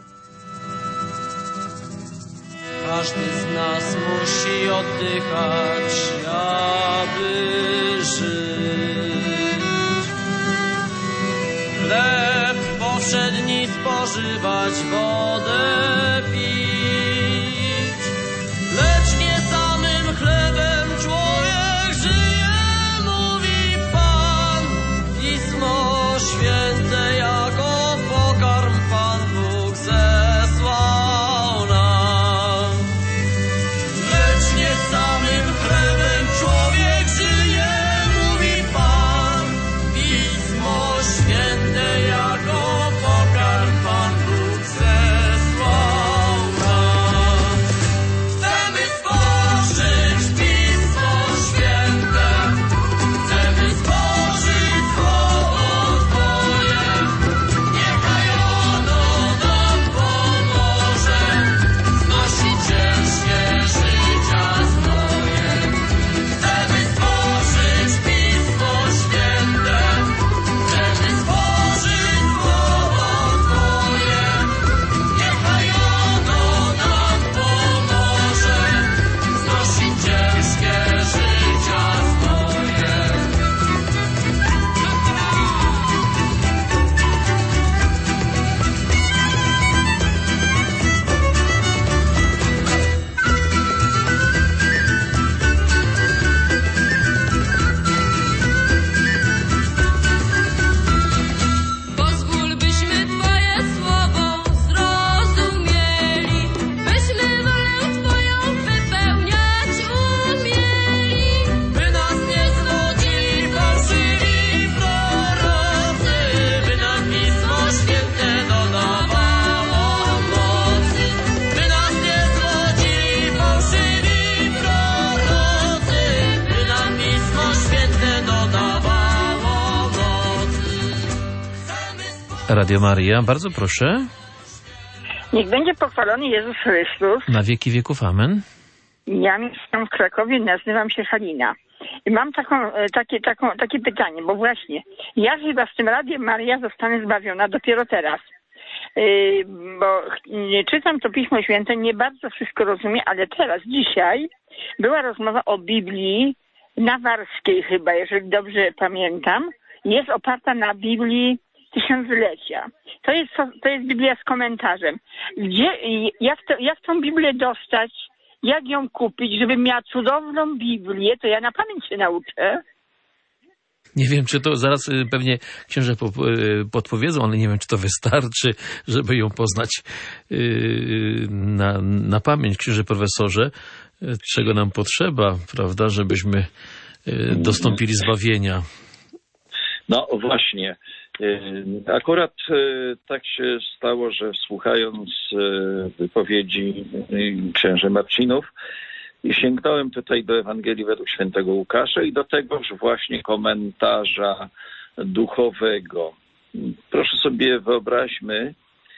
Każdy z nas musi oddychać, aby żyć. Chleb powszedni spożywać, wodę pić. Radio Maria, bardzo proszę. Niech będzie pochwalony Jezus Chrystus. Na wieki wieków, amen. Ja mieszkam w Krakowie, nazywam się Halina. I mam takie pytanie, bo właśnie ja chyba z tym Radiem Maria zostanę zbawiona dopiero teraz. Bo czytam to Pismo Święte, nie bardzo wszystko rozumiem, ale teraz, dzisiaj była rozmowa o Biblii Nawarskiej chyba, jeżeli dobrze pamiętam. Jest oparta na Biblii Tysiąclecia. To jest Biblia z komentarzem. Jak tą Biblię dostać? Jak ją kupić, żebym miała cudowną Biblię? To ja na pamięć się nauczę. Nie wiem, czy to zaraz pewnie księże podpowiedzą, ale nie wiem, czy to wystarczy, żeby ją poznać na pamięć, księże profesorze, czego nam potrzeba, prawda, żebyśmy dostąpili zbawienia. No właśnie. Akurat tak się stało, że słuchając wypowiedzi księży Marcinów, sięgnąłem tutaj do Ewangelii według świętego Łukasza i do tegoż właśnie komentarza duchowego. Proszę sobie wyobraźmy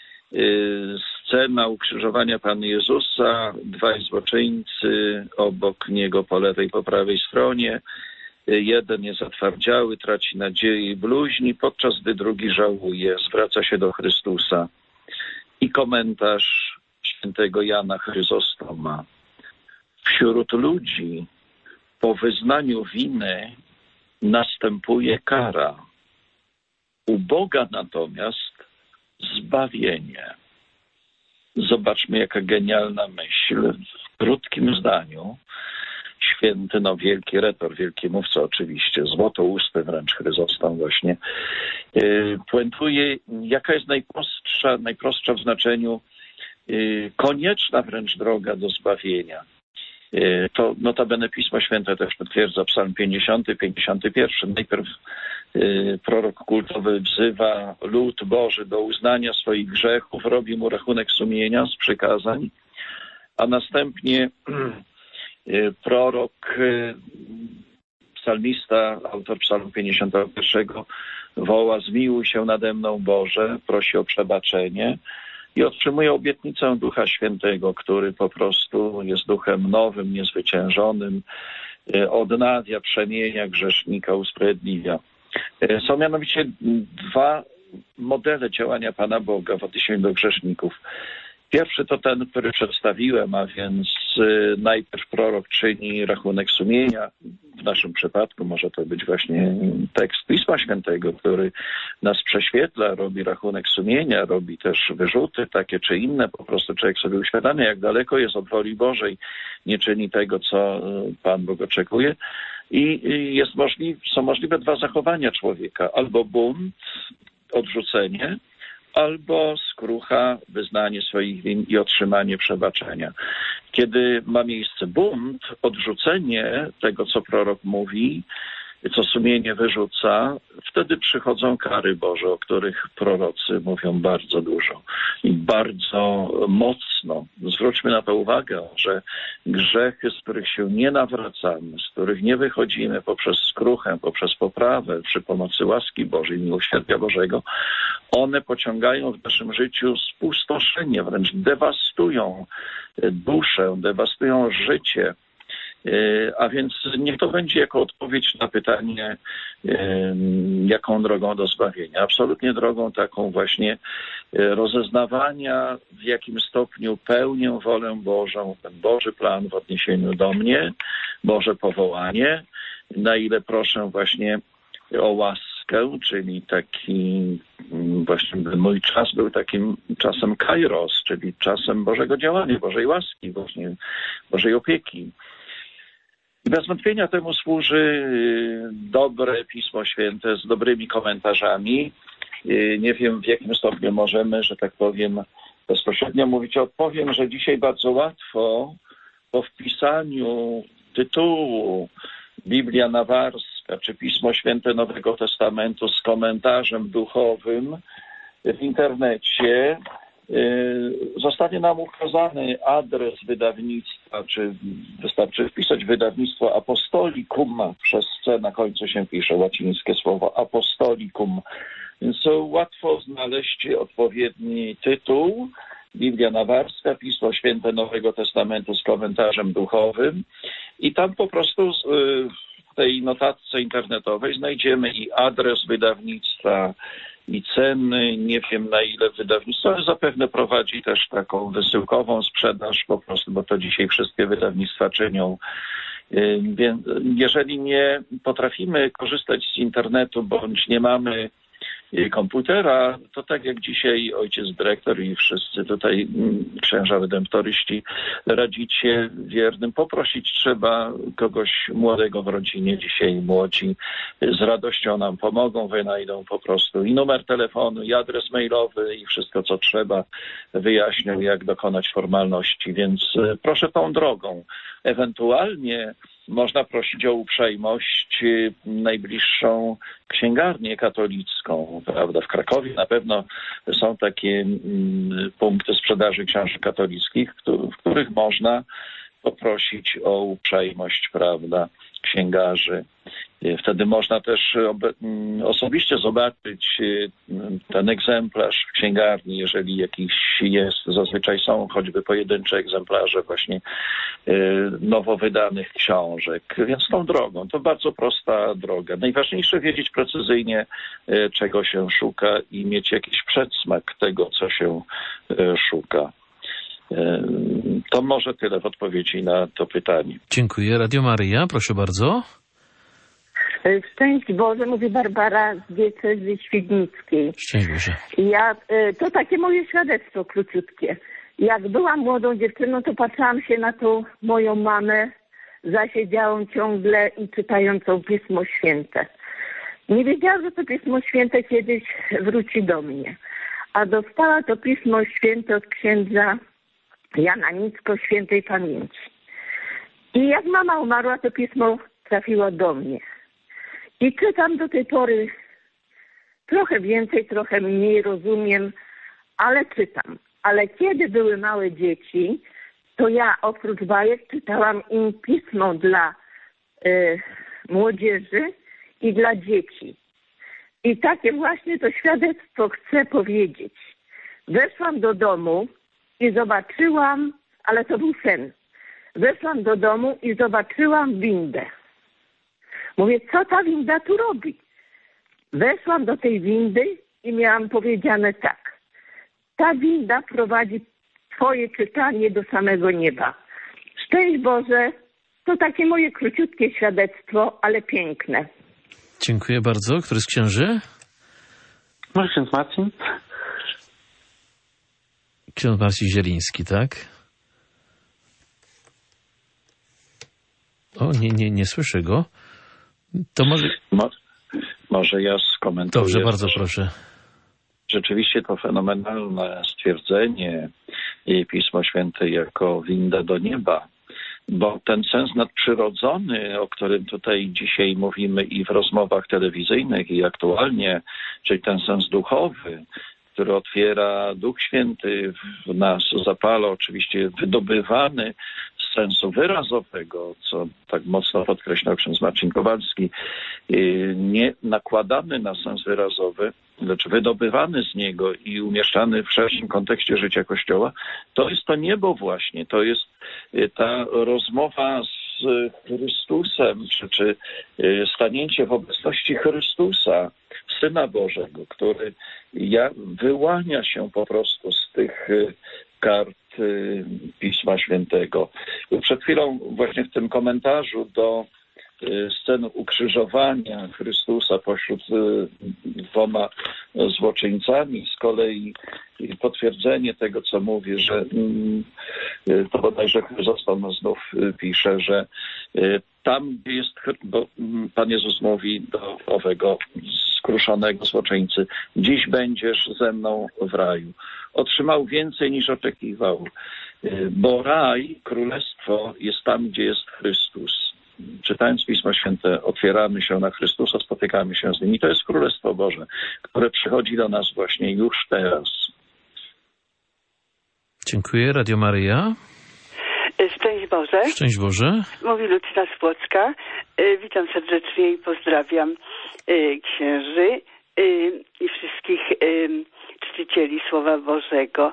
scenę ukrzyżowania Pana Jezusa, dwaj złoczyńcy obok Niego po lewej, po prawej stronie. Jeden jest zatwardziały, traci nadzieję i bluźni, podczas gdy drugi żałuje, zwraca się do Chrystusa. I komentarz świętego Jana Chryzostoma. Wśród ludzi po wyznaniu winy następuje kara. U Boga natomiast zbawienie. Zobaczmy, jaka genialna myśl. W krótkim zdaniu święty, wielki retor, wielki mówca oczywiście, złotousty wręcz Chryzostom właśnie, puentuje, jaka jest najprostsza w znaczeniu konieczna wręcz droga do zbawienia. To notabene Pismo Święte też potwierdza Psalm 50, 51. Najpierw prorok kultowy wzywa lud Boży do uznania swoich grzechów, robi mu rachunek sumienia z przykazań, a następnie prorok, psalmista, autor Psalmu 51 woła: zmiłuj się nade mną, Boże, prosi o przebaczenie i otrzymuje obietnicę Ducha Świętego, który po prostu jest duchem nowym, niezwyciężonym, odnawia, przemienia grzesznika, usprawiedliwia. Są mianowicie dwa modele działania Pana Boga w odniesieniu do grzeszników. Pierwszy to ten, który przedstawiłem, a więc najpierw prorok czyni rachunek sumienia. W naszym przypadku może to być właśnie tekst Pisma Świętego, który nas prześwietla, robi rachunek sumienia, robi też wyrzuty takie czy inne. Po prostu człowiek sobie uświadamia, jak daleko jest od woli Bożej, nie czyni tego, co Pan Bóg oczekuje. I są możliwe dwa zachowania człowieka. Albo bunt, odrzucenie, albo skrucha, wyznanie swoich win i otrzymanie przebaczenia. Kiedy ma miejsce bunt, odrzucenie tego, co prorok mówi, co sumienie wyrzuca, wtedy przychodzą kary Boże, o których prorocy mówią bardzo dużo i bardzo mocno. Zwróćmy na to uwagę, że grzechy, z których się nie nawracamy, z których nie wychodzimy poprzez skruchę, poprzez poprawę, przy pomocy łaski Bożej, miłosierdzia Bożego, one pociągają w naszym życiu spustoszenie, wręcz dewastują duszę, dewastują życie. A więc niech to będzie jako odpowiedź na pytanie, jaką drogą do zbawienia. Absolutnie drogą taką właśnie rozeznawania, w jakim stopniu pełnię wolę Bożą, ten Boży plan w odniesieniu do mnie, Boże powołanie, na ile proszę właśnie o łaskę, czyli taki właśnie mój czas był takim czasem kairos, czyli czasem Bożego działania, Bożej łaski, właśnie Bożej opieki. I bez wątpienia temu służy dobre Pismo Święte z dobrymi komentarzami. Nie wiem, w jakim stopniu możemy, że tak powiem, bezpośrednio mówić. Odpowiem, że dzisiaj bardzo łatwo po wpisaniu tytułu Biblia Nawarska czy Pismo Święte Nowego Testamentu z komentarzem duchowym w internecie zostanie nam ukazany adres wydawnictwa, czy wystarczy wpisać wydawnictwo Apostolikum, przez C na końcu się pisze łacińskie słowo Apostolikum Więc łatwo znaleźć odpowiedni tytuł. Biblia Nawarska, Pismo Święte Nowego Testamentu z komentarzem duchowym i tam po prostu w tej notatce internetowej znajdziemy i adres wydawnictwa, i ceny. Nie wiem, na ile wydawnictwo, ale zapewne prowadzi też taką wysyłkową sprzedaż po prostu, bo to dzisiaj wszystkie wydawnictwa czynią. Więc jeżeli nie potrafimy korzystać z internetu bądź nie mamy komputera, to tak jak dzisiaj ojciec dyrektor i wszyscy tutaj księża redemptoryści radzicie wiernym, poprosić trzeba kogoś młodego w rodzinie. Dzisiaj młodzi z radością nam pomogą, wynajdą po prostu i numer telefonu, i adres mailowy, i wszystko co trzeba, wyjaśnią jak dokonać formalności, więc proszę tą drogą. Ewentualnie można prosić o uprzejmość najbliższą księgarnię katolicką, prawda? W Krakowie na pewno są takie punkty sprzedaży książek katolickich, w których można poprosić o uprzejmość, prawda, księgarzy. Wtedy można też osobiście zobaczyć ten egzemplarz w księgarni, jeżeli jakiś jest. Zazwyczaj są choćby pojedyncze egzemplarze właśnie nowo wydanych książek. Więc tą drogą, to bardzo prosta droga. Najważniejsze wiedzieć precyzyjnie, czego się szuka i mieć jakiś przedsmak tego, co się szuka. To może tyle w odpowiedzi na to pytanie. Dziękuję. Radio Maryja, proszę bardzo. Szczęść Boże, mówi Barbara z diecezji świdnickiej. Szczęść Boże. To takie moje świadectwo króciutkie. Jak byłam młodą dziewczyną, to patrzyłam się na tą moją mamę, zasiedziałą ciągle i czytającą Pismo Święte. Nie wiedziałam, że to Pismo Święte kiedyś wróci do mnie. A dostała to Pismo Święte od księdza Jana Nicko świętej pamięci. I jak mama umarła, to pismo trafiło do mnie. I czytam do tej pory trochę więcej, trochę mniej rozumiem, ale czytam. Ale kiedy były małe dzieci, to ja oprócz bajek czytałam im pismo dla młodzieży i dla dzieci. I takie właśnie to świadectwo chcę powiedzieć. Weszłam do domu i zobaczyłam, ale to był sen. Weszłam do domu i zobaczyłam windę. Mówię, co ta winda tu robi? Weszłam do tej windy i miałam powiedziane tak. Ta winda prowadzi twoje czytanie do samego nieba. Szczęść Boże, to takie moje króciutkie świadectwo, ale piękne. Dziękuję bardzo. Który z księży? Może ksiądz Marcin? Ksiądz Marcin Zieliński, tak? O, nie słyszę go. To może ja skomentuję. Dobrze, bardzo proszę. Rzeczywiście to fenomenalne stwierdzenie i Pismo Święte jako winda do nieba, bo ten sens nadprzyrodzony, o którym tutaj dzisiaj mówimy i w rozmowach telewizyjnych i aktualnie, czyli ten sens duchowy, który otwiera Duch Święty w nas, zapala, oczywiście wydobywany z sensu wyrazowego, co tak mocno podkreślał ksiądz Marcin Kowalski, nie nakładany na sens wyrazowy, lecz wydobywany z niego i umieszczany w szerszym kontekście życia Kościoła, to jest to niebo właśnie, to jest ta rozmowa z Chrystusem, czy stanięcie w obecności Chrystusa, Syna Bożego, który wyłania się po prostu z tych kart Pisma Świętego. Przed chwilą właśnie w tym komentarzu do sceny ukrzyżowania Chrystusa pośród dwoma złoczyńcami, z kolei potwierdzenie tego, co mówię, że to bodajże Chryzostom znów pisze, że tam, gdzie jest, bo Pan Jezus mówi do owego skruszonego złoczyńcy, dziś będziesz ze mną w raju. Otrzymał więcej niż oczekiwał, bo raj, królestwo jest tam, gdzie jest Chrystus. Czytając Pismo Święte, otwieramy się na Chrystusa, spotykamy się z Nim. I to jest Królestwo Boże, które przychodzi do nas właśnie już teraz. Dziękuję. Radio Maryja. Szczęść Boże. Szczęść Boże. Mówi Lucyna z Płocka. Witam serdecznie i pozdrawiam księży i wszystkich czcicieli Słowa Bożego.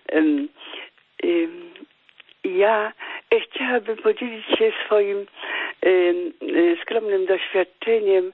Ja chciałabym podzielić się swoim skromnym doświadczeniem,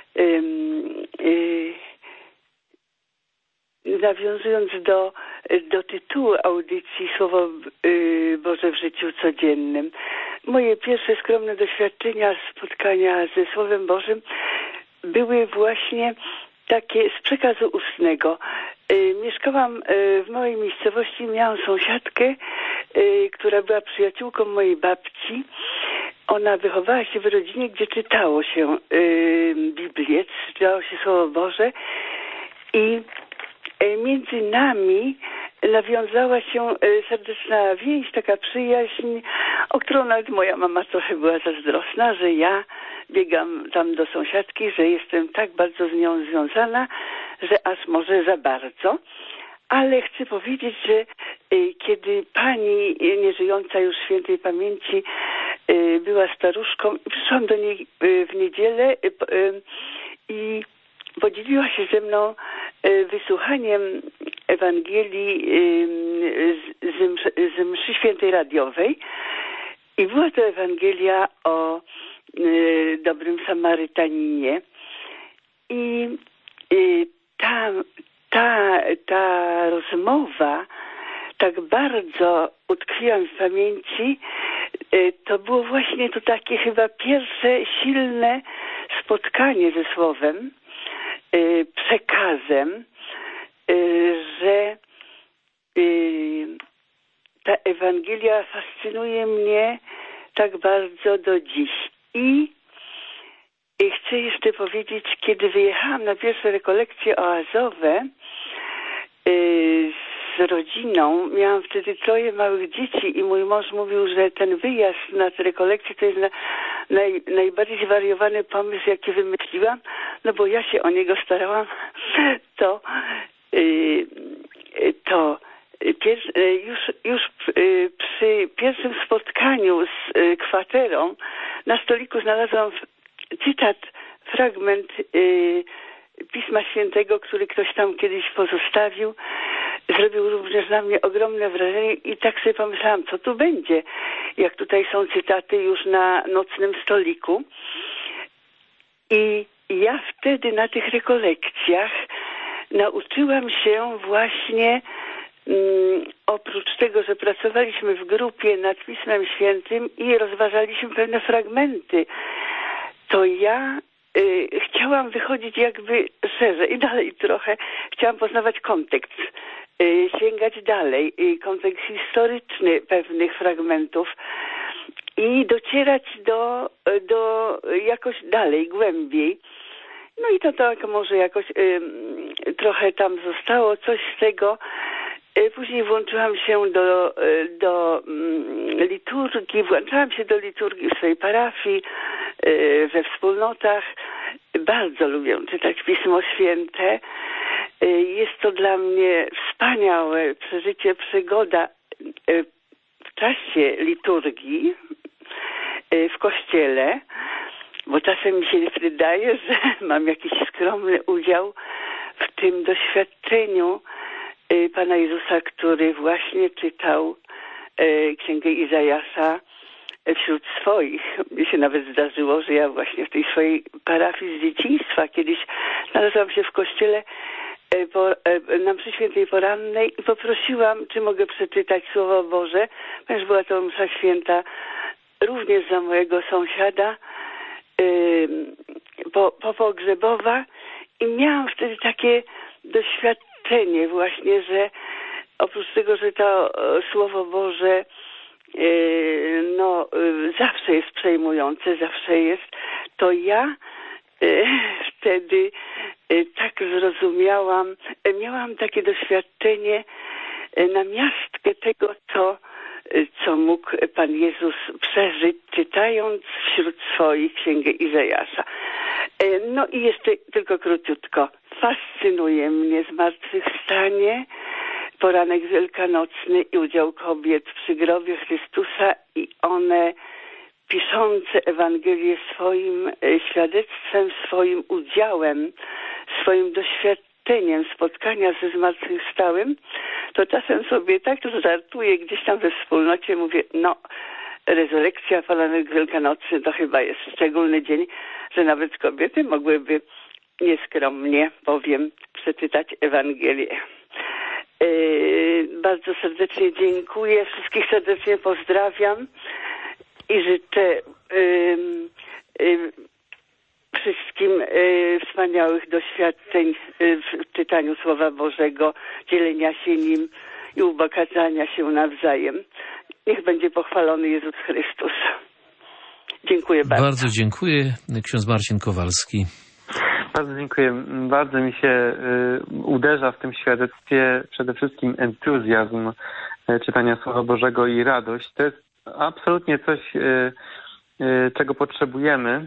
nawiązując do tytułu audycji Słowo Boże w życiu codziennym. Moje pierwsze skromne doświadczenia spotkania ze Słowem Bożym były właśnie takie z przekazu ustnego. Mieszkałam w małej miejscowości, miałam sąsiadkę, która była przyjaciółką mojej babci. Ona wychowała się w rodzinie, gdzie czytało się Biblię, czytało się Słowo Boże i między nami nawiązała się serdeczna więź, taka przyjaźń, o którą nawet moja mama trochę była zazdrosna, że ja biegam tam do sąsiadki, że jestem tak bardzo z nią związana, że aż może za bardzo. Ale chcę powiedzieć, że kiedy pani nieżyjąca już świętej pamięci była staruszką, przyszłam do niej w niedzielę i podzieliła się ze mną wysłuchaniem Ewangelii z mszy świętej radiowej i była to Ewangelia o dobrym Samarytaninie i ta rozmowa tak bardzo utkwiła mi w pamięci. To było właśnie to takie chyba pierwsze silne spotkanie ze Słowem, przekazem, że ta Ewangelia fascynuje mnie tak bardzo do dziś. I chcę jeszcze powiedzieć, kiedy wyjechałam na pierwsze rekolekcje oazowe z rodziną, miałam wtedy 3 małych dzieci i mój mąż mówił, że ten wyjazd na te rekolekcje to jest najbardziej zwariowany pomysł, jaki wymyśliłam, no bo ja się o niego starałam, już przy pierwszym spotkaniu z kwaterą na stoliku znalazłam fragment Pisma Świętego, który ktoś tam kiedyś pozostawił. Zrobił również na mnie ogromne wrażenie i tak sobie pomyślałam, co tu będzie, jak tutaj są cytaty już na nocnym stoliku. I ja wtedy na tych rekolekcjach nauczyłam się właśnie, oprócz tego, że pracowaliśmy w grupie nad Pismem Świętym i rozważaliśmy pewne fragmenty, to ja chciałam wychodzić jakby szerzej i dalej trochę. Chciałam poznawać kontekst, sięgać dalej, kontekst historyczny pewnych fragmentów i docierać do jakoś dalej, głębiej. No i to tak może jakoś trochę tam zostało, coś z tego. Później włączyłam się do liturgii, włączałam się do liturgii w swojej parafii, we wspólnotach. Bardzo lubię czytać Pismo Święte. Jest to dla mnie wspaniałe przeżycie, przygoda w czasie liturgii w kościele, bo czasem mi się wydaje, że mam jakiś skromny udział w tym doświadczeniu Pana Jezusa, który właśnie czytał Księgę Izajasza wśród swoich. Mi się nawet zdarzyło, że ja właśnie w tej swojej parafii z dzieciństwa kiedyś znalazłam się w kościele na mszy świętej porannej i poprosiłam, czy mogę przeczytać Słowo Boże, ponieważ była to msza święta również za mojego sąsiada pogrzebowa i miałam wtedy takie doświadczenie właśnie, że oprócz tego, że to Słowo Boże zawsze jest przejmujące, zawsze jest, to ja wtedy tak zrozumiałam, miałam takie doświadczenie na miastkę tego, co mógł Pan Jezus przeżyć, czytając wśród swoich Księgę Izajasza. No i jeszcze tylko króciutko. Fascynuje mnie zmartwychwstanie, poranek wielkanocny i udział kobiet przy grobie Chrystusa i one piszące Ewangelię swoim świadectwem, swoim udziałem swoim doświadczeniem spotkania ze zmartwychwstałym, to czasem sobie tak żartuję gdzieś tam we wspólnocie, mówię, no rezurekcja Polanych Wielkanocy to chyba jest szczególny dzień, że nawet kobiety mogłyby nieskromnie, powiem, przeczytać Ewangelię. Bardzo serdecznie dziękuję, wszystkich serdecznie pozdrawiam i życzę wszystkim wspaniałych doświadczeń w czytaniu Słowa Bożego, dzielenia się nim i ubogacania się nawzajem. Niech będzie pochwalony Jezus Chrystus. Dziękuję bardzo. Bardzo dziękuję. Ksiądz Marcin Kowalski. Bardzo dziękuję. Bardzo mi się uderza w tym świadectwie przede wszystkim entuzjazm czytania Słowa Bożego i radość. To jest absolutnie coś, czego potrzebujemy,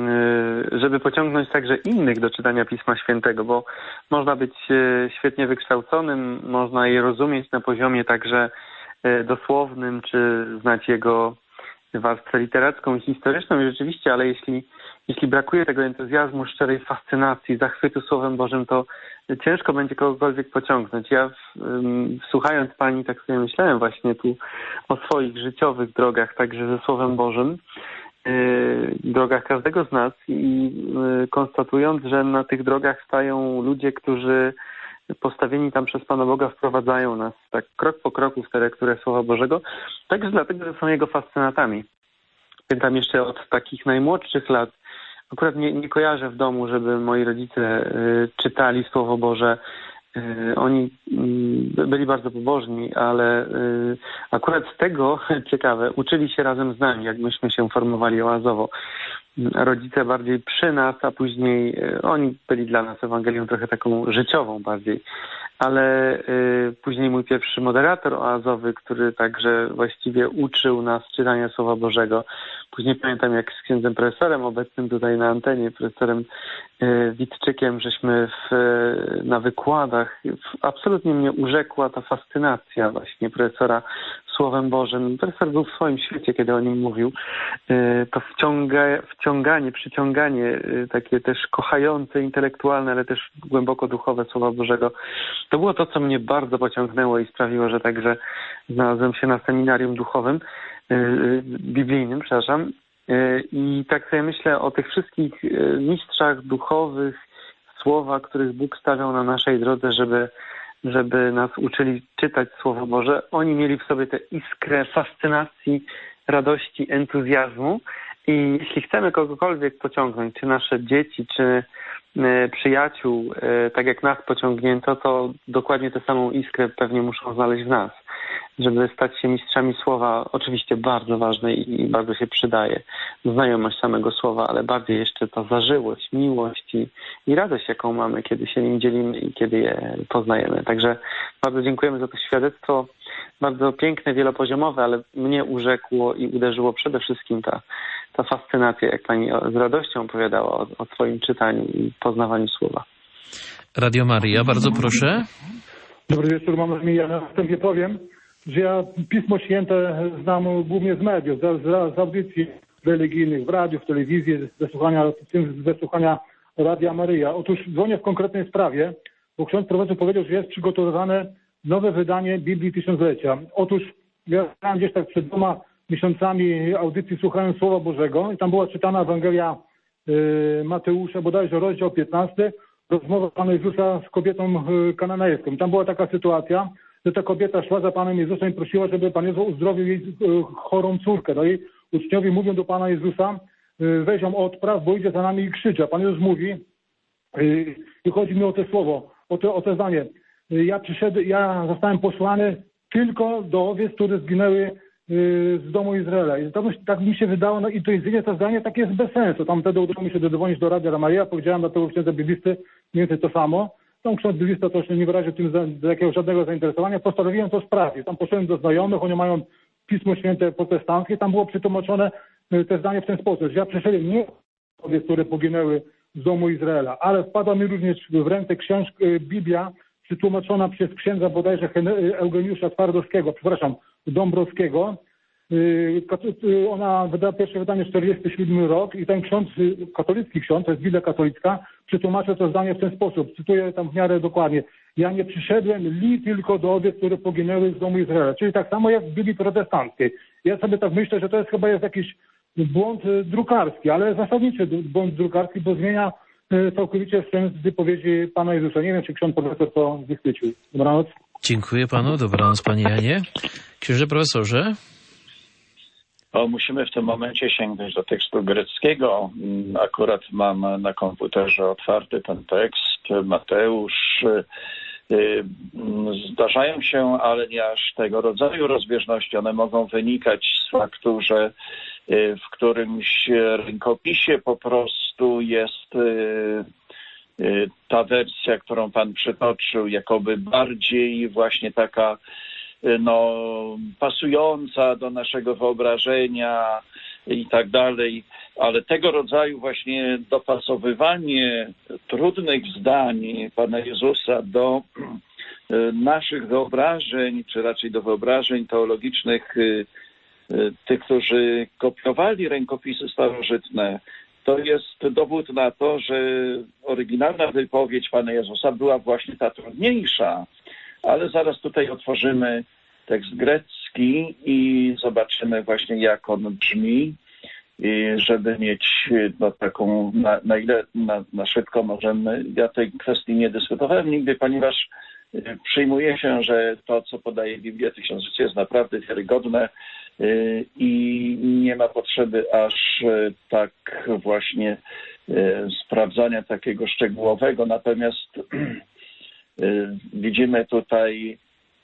żeby pociągnąć także innych do czytania Pisma Świętego, bo można być świetnie wykształconym, można je rozumieć na poziomie także dosłownym, czy znać jego warstwę literacką i historyczną i rzeczywiście, ale jeśli brakuje tego entuzjazmu, szczerej fascynacji, zachwytu Słowem Bożym, to ciężko będzie kogokolwiek pociągnąć. Ja słuchając Pani tak sobie myślałem właśnie tu o swoich życiowych drogach, także ze Słowem Bożym, drogach każdego z nas i konstatując, że na tych drogach stają ludzie, którzy postawieni tam przez Pana Boga wprowadzają nas tak krok po kroku w te lekturę Słowa Bożego, także dlatego, że są Jego fascynatami. Pamiętam jeszcze od takich najmłodszych lat, akurat nie kojarzę w domu, żeby moi rodzice czytali Słowo Boże. Oni byli bardzo pobożni, ale akurat z tego, ciekawe, uczyli się razem z nami, jak myśmy się formowali oazowo. Rodzice bardziej przy nas, a później oni byli dla nas Ewangelią trochę taką życiową bardziej. Ale później mój pierwszy moderator oazowy, który także właściwie uczył nas czytania Słowa Bożego. Później pamiętam, jak z księdzem profesorem obecnym tutaj na antenie, profesorem Witczykiem, żeśmy na wykładach, absolutnie mnie urzekła ta fascynacja właśnie profesora Słowem Bożym. Profesor był w swoim świecie, kiedy o nim mówił. To wciąganie, przyciąganie, takie też kochające, intelektualne, ale też głęboko duchowe Słowa Bożego. To było to, co mnie bardzo pociągnęło i sprawiło, że także znalazłem się na seminarium duchowym, biblijnym, przepraszam. I tak sobie myślę o tych wszystkich mistrzach duchowych, słowa, których Bóg stawiał na naszej drodze, żeby nas uczyli czytać Słowo Boże. Oni mieli w sobie tę iskrę fascynacji, radości, entuzjazmu i jeśli chcemy kogokolwiek pociągnąć, czy nasze dzieci, czy przyjaciół, tak jak nas pociągnięto, to dokładnie tę samą iskrę pewnie muszą znaleźć w nas, żeby stać się mistrzami Słowa, oczywiście bardzo ważne i bardzo się przydaje znajomość samego Słowa, ale bardziej jeszcze ta zażyłość, miłość i radość, jaką mamy, kiedy się nim dzielimy i kiedy je poznajemy. Także bardzo dziękujemy za to świadectwo, bardzo piękne, wielopoziomowe, ale mnie urzekło i uderzyło przede wszystkim ta fascynacja, jak Pani z radością opowiadała o swoim czytaniu i poznawaniu Słowa. Radio Maryja, bardzo proszę. Dobry wieczór, mam na imię. Ja na wstępie powiem, że ja Pismo Święte znam głównie z mediów, z audycji religijnych, w radiu, w telewizji, ze słuchania Radia Maryja. Otóż dzwonię w konkretnej sprawie, bo ksiądz profesor powiedział, że jest przygotowywane nowe wydanie Biblii Tysiąclecia. Otóż ja grałem gdzieś tak przed 2 miesiącami audycji słuchałem Słowa Bożego i tam była czytana Ewangelia Mateusza, bodajże rozdział 15, rozmowa Pana Jezusa z kobietą kananejską. I tam była taka sytuacja, że ta kobieta szła za Panem Jezusem i prosiła, żeby Pan Jezus uzdrowił jej chorą córkę. No i uczniowie mówią do Pana Jezusa, weź ją odpraw, bo idzie za nami i krzyczy. A Pan Jezus mówi, i chodzi mi o to słowo, o to zdanie. Ja zostałem posłany tylko do owiec, które zginęły z domu Izraela. I tak mi się wydało, no i to jedynie to zdanie takie jest bez sensu. Tam wtedy udało mi się dodzwonić do Radia Maryja, powiedziałem do tego księdza biblisty mniej więcej to samo. Tam ksiądz biblista to się nie wyraził tym do jakiegoś żadnego zainteresowania. Postanowiłem to sprawdzić. Tam poszedłem do znajomych, oni mają Pismo Święte protestanckie, tam było przetłumaczone te zdanie w ten sposób, że ja przyszedłem nie owiec, które poginęły z domu Izraela, ale wpadła mi również w rękę Biblia przetłumaczona przez księdza bodajże Eugeniusza Dąbrowskiego, Ona wydała pierwsze wydanie 47 rok i ten ksiądz, katolicki ksiądz, to jest Biblia katolicka, przetłumaczył to zdanie w ten sposób, cytuję tam w miarę dokładnie: ja nie przyszedłem tylko do owiec, które poginęły z domu Izraela. Czyli tak samo jak w Biblii protestanckiej. Ja sobie tak myślę, że to jest chyba jakiś błąd drukarski, ale zasadniczy błąd drukarski, bo zmienia całkowicie sens wypowiedzi Pana Jezusa. Nie wiem, czy ksiądz profesor to wychwycił. Dobranoc. Dziękuję panu. Dobranoc, panie Janie. Księże profesorze? Musimy w tym momencie sięgnąć do tekstu greckiego. Akurat mam na komputerze otwarty ten tekst. Mateusz. Zdarzają się, ale nie aż tego rodzaju rozbieżności. One mogą wynikać z faktu, że w którymś rękopisie po prostu jest ta wersja, którą pan przytoczył, jakoby bardziej właśnie taka pasująca do naszego wyobrażenia i tak dalej, ale tego rodzaju właśnie dopasowywanie trudnych zdań Pana Jezusa do naszych wyobrażeń, czy raczej do wyobrażeń teologicznych tych, którzy kopiowali rękopisy starożytne, to jest dowód na to, że oryginalna wypowiedź Pana Jezusa była właśnie ta trudniejsza. Ale zaraz tutaj otworzymy tekst grecki i zobaczymy właśnie, jak on brzmi, żeby mieć taką, na ile na szybko możemy. Ja tej kwestii nie dyskutowałem nigdy, ponieważ przyjmuje się, że to, co podaje Biblia Tysiąclecia, jest naprawdę wiarygodne i nie ma potrzeby aż tak właśnie sprawdzania takiego szczegółowego. Natomiast widzimy tutaj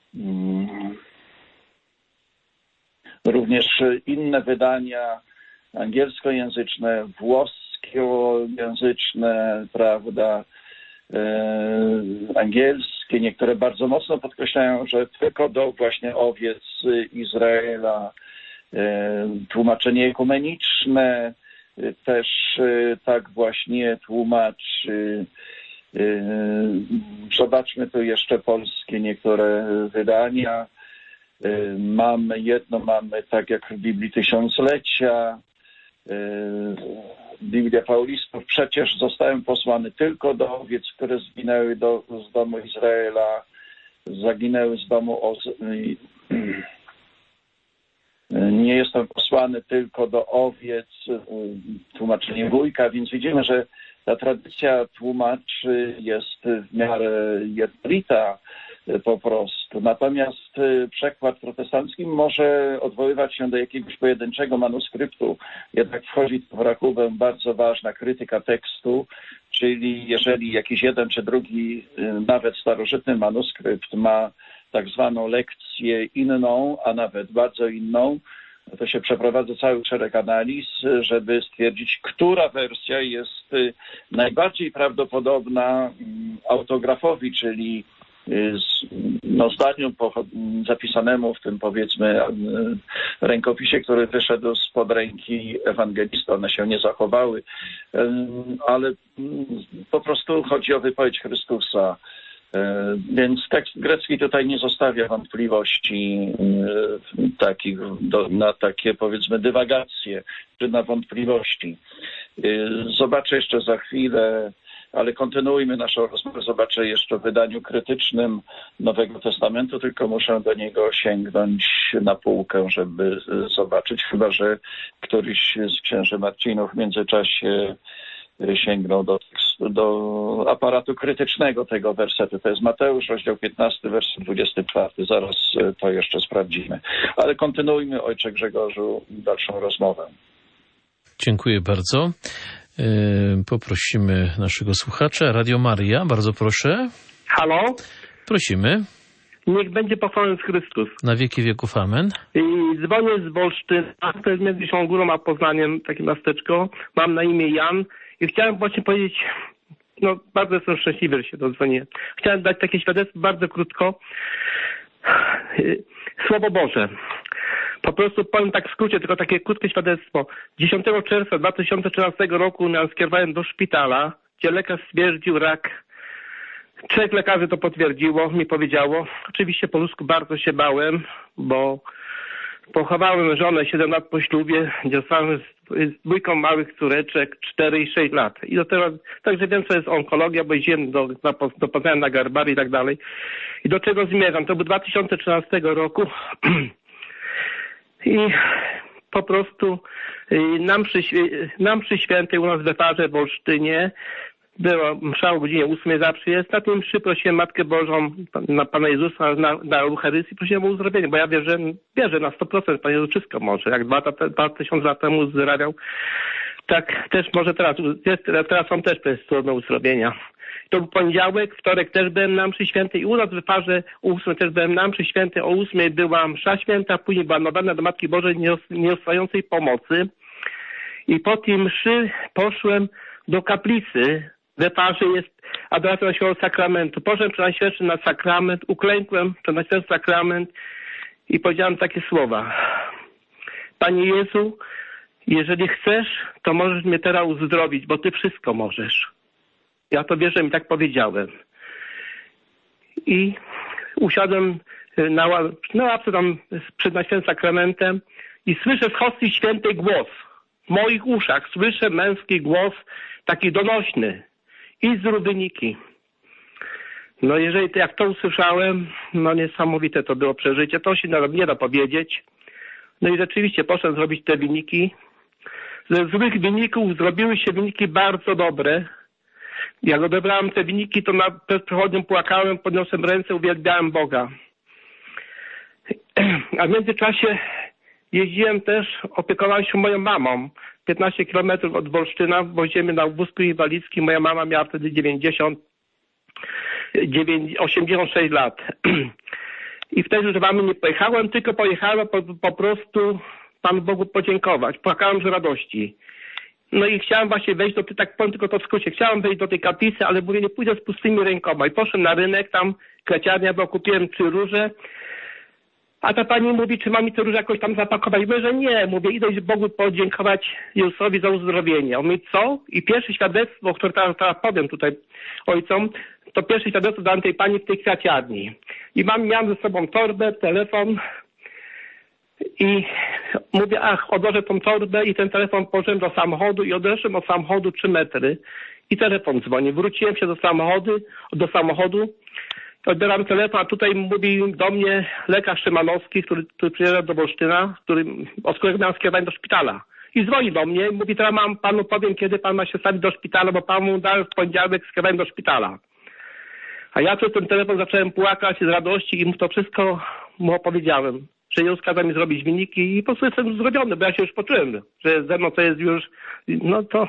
również inne wydania angielskojęzyczne, włoskojęzyczne, prawda, angielskie. Niektóre bardzo mocno podkreślają, że tylko do właśnie owiec Izraela. Tłumaczenie ekumeniczne też tak właśnie tłumaczy. Zobaczmy tu jeszcze polskie niektóre wydania. Mamy tak jak w Biblii Tysiąclecia, Biblia Paulistów, przecież zostałem posłany tylko do owiec, które zginęły z domu Izraela, zaginęły z domu nie jestem posłany tylko do owiec, tłumaczenie Wójka, więc widzimy, że ta tradycja tłumaczy jest w miarę jednolita po prostu. Natomiast przekład protestancki może odwoływać się do jakiegoś pojedynczego manuskryptu. Jednak wchodzi w rachubę bardzo ważna krytyka tekstu, czyli jeżeli jakiś jeden czy drugi, nawet starożytny manuskrypt ma tak zwaną lekcję inną, a nawet bardzo inną, to się przeprowadza cały szereg analiz, żeby stwierdzić, która wersja jest najbardziej prawdopodobna autografowi, czyli zdaniu zapisanemu w tym, powiedzmy, rękopisie, który wyszedł spod ręki ewangelisty. One się nie zachowały, ale po prostu chodzi o wypowiedź Chrystusa. Więc tekst grecki tutaj nie zostawia wątpliwości takich na takie, powiedzmy, dywagacje czy na wątpliwości. Zobaczę jeszcze za chwilę, ale kontynuujmy naszą rozmowę. Zobaczę jeszcze w wydaniu krytycznym Nowego Testamentu, tylko muszę do niego sięgnąć na półkę, żeby zobaczyć, chyba że któryś z księży Marcinów w międzyczasie sięgnął do aparatu krytycznego tego wersetu. To jest Mateusz, rozdział 15, werset 24. Zaraz to jeszcze sprawdzimy. Ale kontynuujmy, ojcze Grzegorzu, dalszą rozmowę. Dziękuję bardzo. Poprosimy naszego słuchacza. Radio Maria, bardzo proszę. Halo? Prosimy. Niech będzie pochwalony Chrystus. Na wieki wieków, amen. I dzwonię z Wolsztyna, to jest między Siągórą a Poznaniem, takie miasteczko. Mam na imię Jan i chciałem właśnie powiedzieć, bardzo jestem szczęśliwy, że się dodzwoniłem. Chciałem dać takie świadectwo bardzo krótko. Słowo Boże. Po prostu powiem tak w skrócie, tylko takie krótkie świadectwo. 10 czerwca 2013 roku skierowałem do szpitala, gdzie lekarz stwierdził rak. 3 lekarzy to potwierdziło, mi powiedziało. Oczywiście po ludzku bardzo się bałem, bo Pochowałem żonę 7 lat po ślubie, zostałem z 2 małych córeczek, 4 i 6 lat. I do teraz, także wiem, co jest onkologia, bo jeździłem do Poznania na Garbary i tak dalej. I do czego zmierzam? To był 2013 roku i po prostu nam przy świętej u nas we Farze w Olsztynie była msza o godzinie 8 zawsze jest. Na tym mszy prosiłem Matkę Bożą, na Pana Jezusa, na Eucharystii, prosiłem o uzdrowienie, bo ja wierzę na 100%, Pan Jezus wszystko może. Jak 2000 lat temu uzdrawiał, tak też może teraz. Teraz są też trudne uzdrowienia. To był poniedziałek, wtorek też byłem na mszy świętej i u nas w Farze o 8 też byłem na mszy świętej. O 8 była msza święta, później była nowena do Matki Bożej Nieustającej Pomocy. I po tej mszy poszłem do kaplicy. We Farze jest adoracja Najświętszego Sakramentu. Poszedłem przed Najświętszym na sakrament, uklękłem przed Najświętszym Sakrament i powiedziałem takie słowa. Panie Jezu, jeżeli chcesz, to możesz mnie teraz uzdrowić, bo Ty wszystko możesz. Ja to wierzę i tak powiedziałem. I usiadłem na ławce tam przed Najświętszym Sakramentem i słyszę z hostii świętej głos. W moich uszach słyszę męski głos, taki donośny. I zrób wyniki. No jeżeli jak to usłyszałem, no niesamowite to było przeżycie. To się nie da powiedzieć. No i rzeczywiście poszedłem zrobić te wyniki. Ze złych wyników zrobiły się wyniki bardzo dobre. Jak odebrałem te wyniki, to przed przechodnią płakałem, podniosłem ręce, uwielbiałem Boga. A w międzyczasie jeździłem też, opiekowałem się moją mamą. 15 kilometrów od Wolsztyna, woziemy na wózku inwalidzkim. Moja mama miała wtedy 86 lat. I wtedy już mamy nie pojechałem, tylko pojechałem po prostu Panu Bogu podziękować. Płakałem z radości. No i chciałem właśnie wejść tak powiem tylko to w skrócie, chciałem wejść do tej kaplicy, ale mówię, nie pójdę z pustymi rękoma. I poszedłem na rynek, tam kwiaciarnia, bo kupiłem 3 róże. A ta pani mówi, czy mam mi te róże jakoś tam zapakować? Mówię, że nie. Mówię, idę Bogu podziękować Jezusowi za uzdrowienie. On mówi, co? I pierwsze świadectwo, które teraz powiem tutaj ojcom, to pierwsze świadectwo dałem tej pani w tej kwiaciarni. I miałem ze sobą torbę, telefon i mówię, odłożę tą torbę i ten telefon położyłem do samochodu i odeszłem od samochodu 3 metry i telefon dzwoni. Wróciłem się do samochodu. Odbieram telefon, a tutaj mówi do mnie lekarz Szymanowski, który przyjeżdża do Wolsztyna, od którego miałem skierowanie do szpitala. I dzwoni do mnie i mówi, teraz panu powiem, kiedy pan ma się stawić do szpitala, bo pan mu dał w poniedziałek skierowanie do szpitala. A ja przez ten telefon zacząłem płakać z radości i mu to wszystko mu opowiedziałem. Że Jezus kazał mi zrobić wyniki i po prostu jestem zrobiony, bo ja się już poczułem, że ze mną to jest już, no to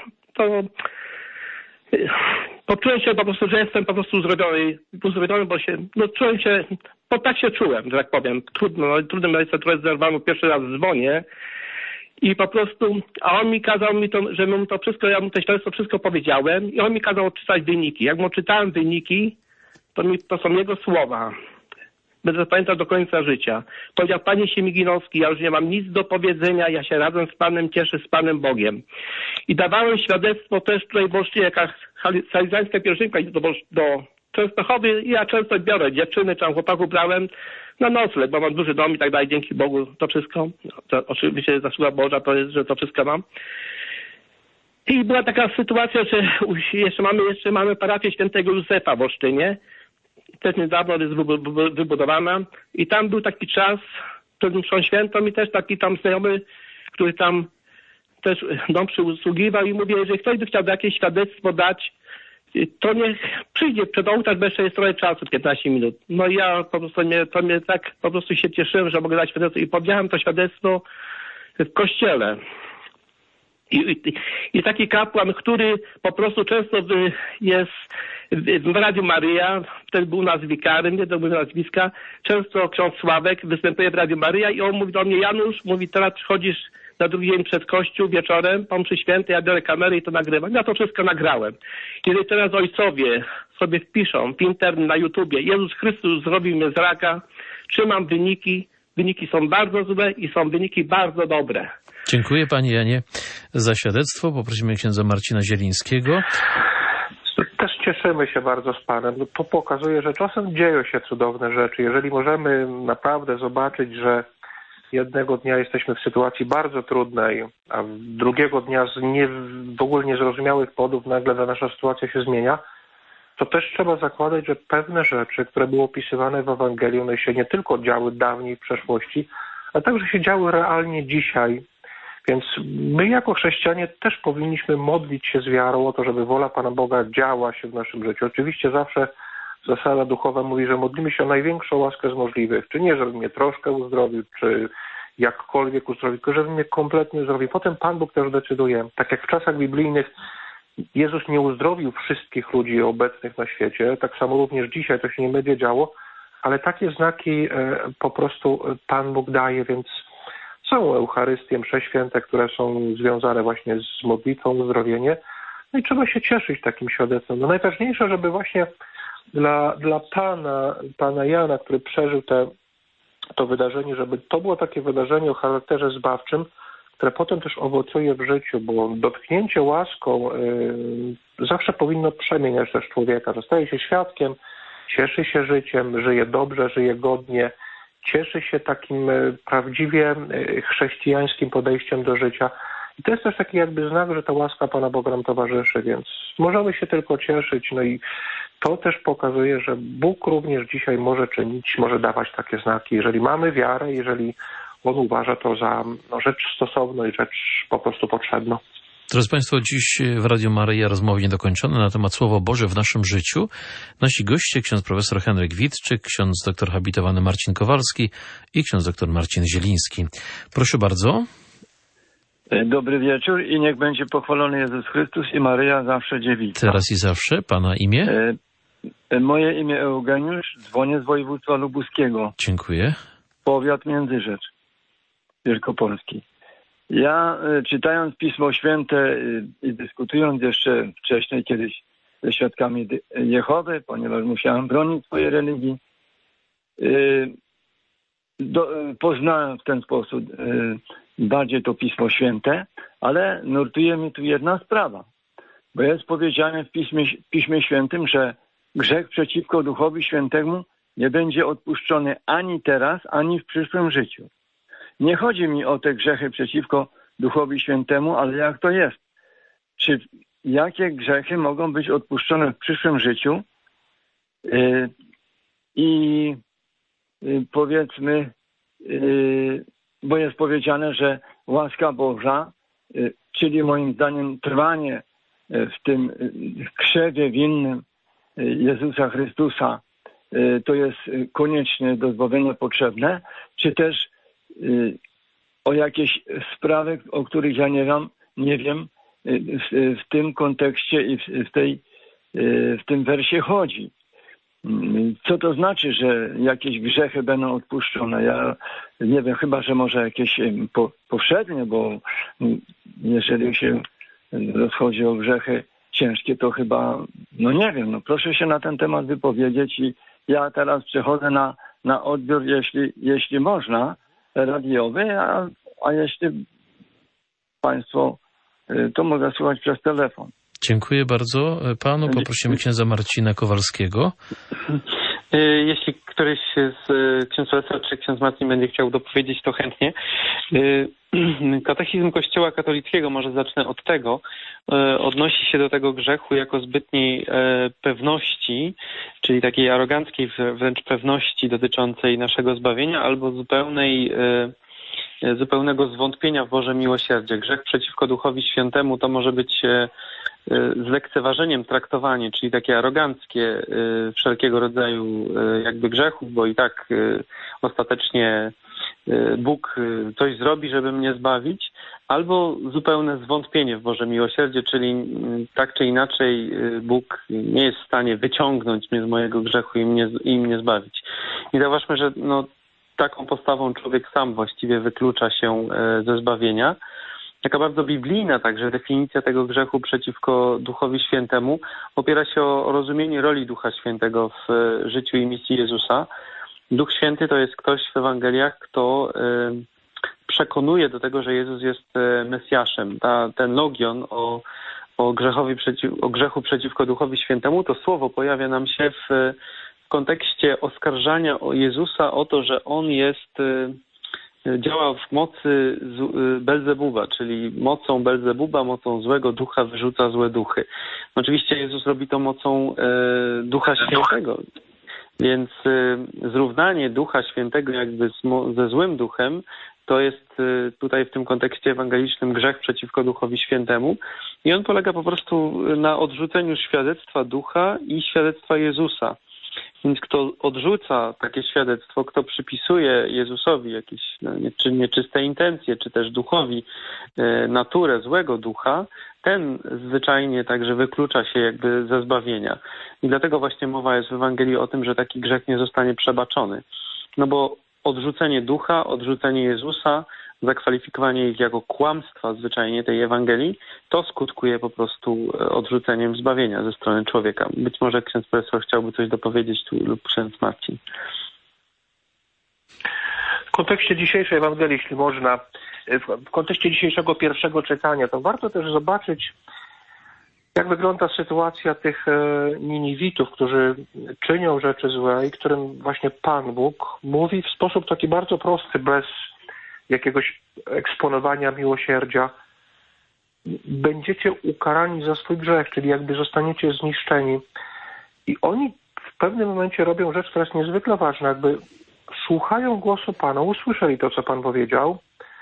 poczułem się po prostu, że jestem po prostu uzdrowiony, bo się, czułem się, bo tak się czułem, że tak powiem. Trudno mi jest trochę zerwano, pierwszy raz dzwonię i po prostu, a on mi kazał że mu to wszystko, ja mu to wszystko powiedziałem i on mi kazał odczytać wyniki. Jak mu czytałem wyniki, to są jego słowa. Będę pamiętał do końca życia. Powiedział, Panie Siemiginowski, ja już nie mam nic do powiedzenia, ja się razem z Panem cieszę, z Panem Bogiem. I dawałem świadectwo też tutaj w Olsztynie, jaka salezjańska pielgrzymka do Częstochowy i ja często biorę dziewczyny, czy chłopaków brałem na nocleg, bo mam duży dom i tak dalej, dzięki Bogu to wszystko. To oczywiście zasługa Boża to jest, że to wszystko mam. I była taka sytuacja, że jeszcze mamy parafię świętego Józefa w Olsztynie. Też niedawno jest wybudowana i tam był taki czas przed mszą świętą i też taki tam znajomy, który tam też dom przysługiwał i mówię, że ktoś by chciał jakieś świadectwo dać, to niech przyjdzie przed ołtarz, bo jeszcze jest trochę czasu, 15 minut. No i ja po prostu mnie tak po prostu się cieszyłem, że mogę dać świadectwo i powiedziałem to świadectwo w kościele. I taki kapłan, który po prostu często jest w Radiu Maryja, wtedy był u nas wikarym, nie to były nazwiska, często ksiądz Sławek występuje w Radiu Maryja i on mówi do mnie, Janusz, mówi, teraz przychodzisz na drugi dzień przed kościół wieczorem, po mszy świętej, ja biorę kamerę i to nagrywam. Ja to wszystko nagrałem. Jeżeli teraz ojcowie sobie wpiszą w internet, na YouTubie, Jezus Chrystus zrobił mnie z raka, trzymam wyniki są bardzo złe i są wyniki bardzo dobre. Dziękuję Panie Janie za świadectwo. Poprosimy księdza Marcina Zielińskiego. Też cieszymy się bardzo z Panem. To pokazuje, że czasem dzieją się cudowne rzeczy. Jeżeli możemy naprawdę zobaczyć, że jednego dnia jesteśmy w sytuacji bardzo trudnej, a drugiego dnia z w ogóle niezrozumiałych powodów nagle ta nasza sytuacja się zmienia, to też trzeba zakładać, że pewne rzeczy, które były opisywane w Ewangelii, one się nie tylko działy dawniej w przeszłości, ale także się działy realnie dzisiaj. Więc my jako chrześcijanie też powinniśmy modlić się z wiarą o to, żeby wola Pana Boga działa się w naszym życiu. Oczywiście zawsze zasada duchowa mówi, że modlimy się o największą łaskę z możliwych. Czy nie, żeby mnie troszkę uzdrowił, czy jakkolwiek uzdrowił, tylko żeby mnie kompletnie uzdrowił. Potem Pan Bóg też decyduje. Tak jak w czasach biblijnych Jezus nie uzdrowił wszystkich ludzi obecnych na świecie, tak samo również dzisiaj to się nie będzie działo, ale takie znaki po prostu Pan Bóg daje, więc są Eucharystie, msze święte, które są związane właśnie z modlitwą, uzdrowienie. No i trzeba się cieszyć takim świadectwem. No najważniejsze, żeby właśnie dla pana Jana, który przeżył to wydarzenie, żeby to było takie wydarzenie o charakterze zbawczym, które potem też owocuje w życiu, bo dotknięcie łaską zawsze powinno przemieniać też człowieka. Zostaje się świadkiem, cieszy się życiem, żyje dobrze, żyje godnie, cieszy się takim prawdziwie chrześcijańskim podejściem do życia. I to jest też taki jakby znak, że ta łaska Pana Boga nam towarzyszy, więc możemy się tylko cieszyć. No i to też pokazuje, że Bóg również dzisiaj może czynić, może dawać takie znaki. Jeżeli mamy wiarę, jeżeli On uważa to za rzecz stosowną i rzecz po prostu potrzebną. Drodzy Państwo, dziś w Radiu Maryja rozmowy niedokończone na temat Słowo Boże w naszym życiu. Nasi goście, ksiądz profesor Henryk Witczyk, ksiądz doktor habilitowany Marcin Kowalski i ksiądz doktor Marcin Zieliński. Proszę bardzo. Dobry wieczór i niech będzie pochwalony Jezus Chrystus i Maryja zawsze dziewica. Teraz i zawsze. Pana imię? Moje imię Eugeniusz, dzwonię z województwa lubuskiego. Dziękuję. Powiat Międzyrzecz Wielkopolski. Ja czytając Pismo Święte i dyskutując jeszcze wcześniej kiedyś ze świadkami Jehowy, ponieważ musiałem bronić swojej religii, poznałem w ten sposób bardziej to Pismo Święte, ale nurtuje mi tu jedna sprawa, bo jest powiedziane w Piśmie Świętym, że grzech przeciwko Duchowi Świętemu nie będzie odpuszczony ani teraz, ani w przyszłym życiu. Nie chodzi mi o te grzechy przeciwko Duchowi Świętemu, ale jak to jest? Czy jakie grzechy mogą być odpuszczone w przyszłym życiu? Powiedzmy, bo jest powiedziane, że łaska Boża, czyli moim zdaniem trwanie w tym krzewie winnym Jezusa Chrystusa, to jest koniecznie do zbawienia potrzebne, czy też o jakieś sprawy, o których ja nie wiem, w tym kontekście i w tym wersie chodzi. Co to znaczy, że jakieś grzechy będą odpuszczone? Ja nie wiem, chyba że może jakieś powszednie, bo jeżeli się rozchodzi o grzechy ciężkie, to chyba, no nie wiem, proszę się na ten temat wypowiedzieć i ja teraz przechodzę na odbiór, jeśli można, radiowy, a jeśli Państwo, to mogę słuchać przez telefon. Dziękuję bardzo panu. Poprosimy księdza Marcina Kowalskiego. Jeśli któryś z ksiądz profesor czy ksiądz Marcin będzie chciał dopowiedzieć, to chętnie. Katechizm Kościoła katolickiego, może zacznę od tego, odnosi się do tego grzechu jako zbytniej pewności, czyli takiej aroganckiej wręcz pewności dotyczącej naszego zbawienia, albo zupełnego zwątpienia w Boże miłosierdzie. Grzech przeciwko Duchowi Świętemu to może być z lekceważeniem traktowanie, czyli takie aroganckie wszelkiego rodzaju jakby grzechów, bo i tak ostatecznie Bóg coś zrobi, żeby mnie zbawić, albo zupełne zwątpienie w Boże miłosierdzie, czyli tak czy inaczej Bóg nie jest w stanie wyciągnąć mnie z mojego grzechu i mnie zbawić. I zauważmy, że taką postawą człowiek sam właściwie wyklucza się ze zbawienia. Taka bardzo biblijna także definicja tego grzechu przeciwko Duchowi Świętemu opiera się o rozumienie roli Ducha Świętego w życiu i misji Jezusa. Duch Święty to jest ktoś w Ewangeliach, kto przekonuje do tego, że Jezus jest Mesjaszem. Ten logion o grzechu przeciwko Duchowi Świętemu, to słowo pojawia nam się w kontekście oskarżania Jezusa o to, że On jest działa w mocy Belzebuba, czyli mocą Belzebuba, mocą złego ducha wyrzuca złe duchy. Oczywiście Jezus robi to mocą Ducha Świętego, więc zrównanie Ducha Świętego jakby ze złym duchem to jest tutaj w tym kontekście ewangelicznym grzech przeciwko Duchowi Świętemu i on polega po prostu na odrzuceniu świadectwa Ducha i świadectwa Jezusa. Więc kto odrzuca takie świadectwo, kto przypisuje Jezusowi jakieś czy nieczyste intencje, czy też duchowi naturę złego ducha, ten zwyczajnie także wyklucza się jakby ze zbawienia. I dlatego właśnie mowa jest w Ewangelii o tym, że taki grzech nie zostanie przebaczony. No bo odrzucenie ducha, odrzucenie Jezusa, zakwalifikowanie ich jako kłamstwa zwyczajnie tej Ewangelii, to skutkuje po prostu odrzuceniem zbawienia ze strony człowieka. Być może ksiądz profesor chciałby coś dopowiedzieć tu lub ksiądz Marcin. W kontekście dzisiejszej Ewangelii, jeśli można, w kontekście dzisiejszego pierwszego czytania, to warto też zobaczyć, jak wygląda sytuacja tych Niniwitów, którzy czynią rzeczy złe i którym właśnie Pan Bóg mówi w sposób taki bardzo prosty, bez jakiegoś eksponowania miłosierdzia. Będziecie ukarani za swój grzech, czyli jakby zostaniecie zniszczeni. I oni w pewnym momencie robią rzecz, która jest niezwykle ważna, jakby słuchają głosu Pana, usłyszeli to, co Pan powiedział,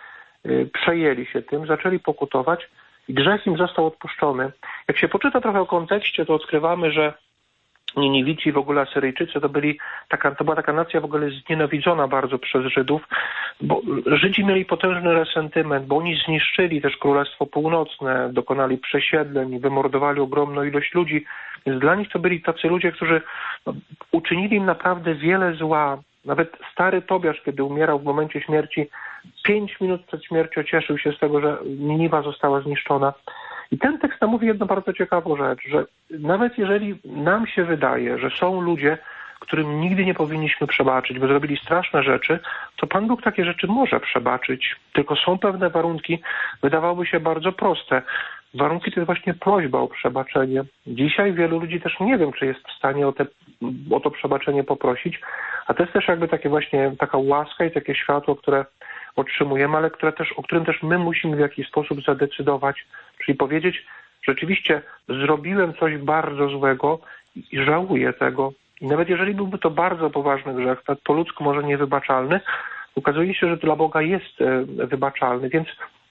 przejęli się tym, zaczęli pokutować i grzech im został odpuszczony. Jak się poczyta trochę o kontekście, to odkrywamy, że Niniwici, w ogóle Asyryjczycy, to była taka nacja w ogóle znienawidzona bardzo przez Żydów, bo Żydzi mieli potężny resentyment, bo oni zniszczyli też Królestwo Północne, dokonali przesiedleń, wymordowali ogromną ilość ludzi, więc dla nich to byli tacy ludzie, którzy uczynili im naprawdę wiele zła. Nawet stary Tobiasz, kiedy umierał w momencie śmierci, 5 minut przed śmiercią cieszył się z tego, że Niniwa została zniszczona. I ten tekst nam mówi jedną bardzo ciekawą rzecz, że nawet jeżeli nam się wydaje, że są ludzie, którym nigdy nie powinniśmy przebaczyć, bo zrobili straszne rzeczy, to Pan Bóg takie rzeczy może przebaczyć. Tylko są pewne warunki, wydawałoby się bardzo proste. Warunki to jest właśnie prośba o przebaczenie. Dzisiaj wielu ludzi też nie wiem, czy jest w stanie o to przebaczenie poprosić, a to jest też jakby takie właśnie taka łaska i takie światło, które otrzymujemy, ale o którym też my musimy w jakiś sposób zadecydować, czyli powiedzieć, rzeczywiście zrobiłem coś bardzo złego i żałuję tego. I nawet jeżeli byłby to bardzo poważny grzech, tak po ludzku może niewybaczalny, okazuje się, że dla Boga jest wybaczalny, więc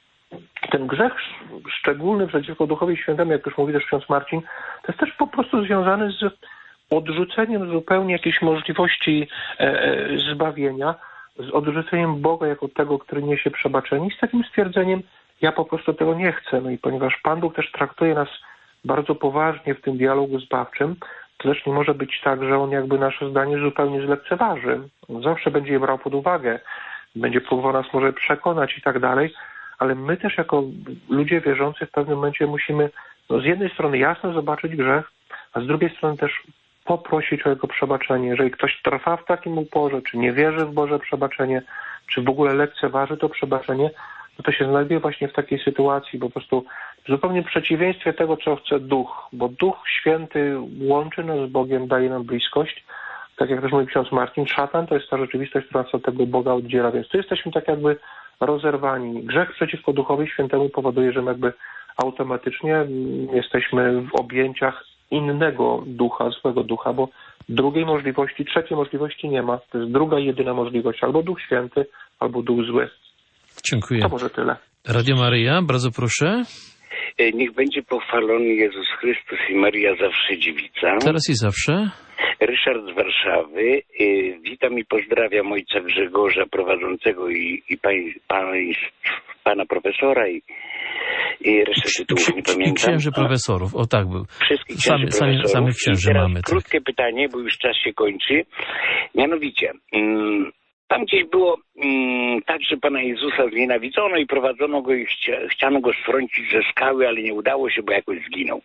ten grzech szczególny przeciwko Duchowi Świętemu, jak już mówi też ksiądz Marcin, to jest też po prostu związany z odrzuceniem zupełnie jakiejś możliwości zbawienia, z odrzuceniem Boga jako tego, który niesie przebaczenie i z takim stwierdzeniem, ja po prostu tego nie chcę. No i ponieważ Pan Bóg też traktuje nas bardzo poważnie w tym dialogu zbawczym, to też nie może być tak, że On jakby nasze zdanie zupełnie zlekceważy. On zawsze będzie je brał pod uwagę, będzie próbował nas może przekonać i tak dalej, ale my też jako ludzie wierzący w pewnym momencie musimy z jednej strony jasno zobaczyć grzech, a z drugiej strony też poprosić o Jego przebaczenie. Jeżeli ktoś trwa w takim uporze, czy nie wierzy w Boże przebaczenie, czy w ogóle lekceważy to przebaczenie, to się znajduje właśnie w takiej sytuacji, po prostu w zupełnie przeciwieństwie tego, co chce Duch, bo Duch Święty łączy nas z Bogiem, daje nam bliskość. Tak jak też mówi ksiądz Marcin, szatan to jest ta rzeczywistość, która nas od tego Boga oddziela, więc tu jesteśmy tak jakby rozerwani. Grzech przeciwko Duchowi Świętemu powoduje, że my jakby automatycznie jesteśmy w objęciach innego ducha, złego ducha, bo drugiej możliwości, trzeciej możliwości nie ma. To jest druga, jedyna możliwość. Albo Duch Święty, albo Duch Zły. Dziękuję. To może tyle. Radio Maryja, bardzo proszę. Niech będzie pochwalony Jezus Chrystus i Maria zawsze dziewica. Teraz i zawsze. Ryszard z Warszawy. Witam i pozdrawiam ojca Grzegorza prowadzącego i pana profesora i resztę tytułów nie pamiętam. Księży profesorów, o tak był. Wszystkich księży profesorów. Samych księży mamy. Krótkie tak. pytanie, bo już czas się kończy. Mianowicie, tam gdzieś było tak, że Pana Jezusa znienawidzono i prowadzono go i chciano go strącić ze skały, ale nie udało się, bo jakoś zginął.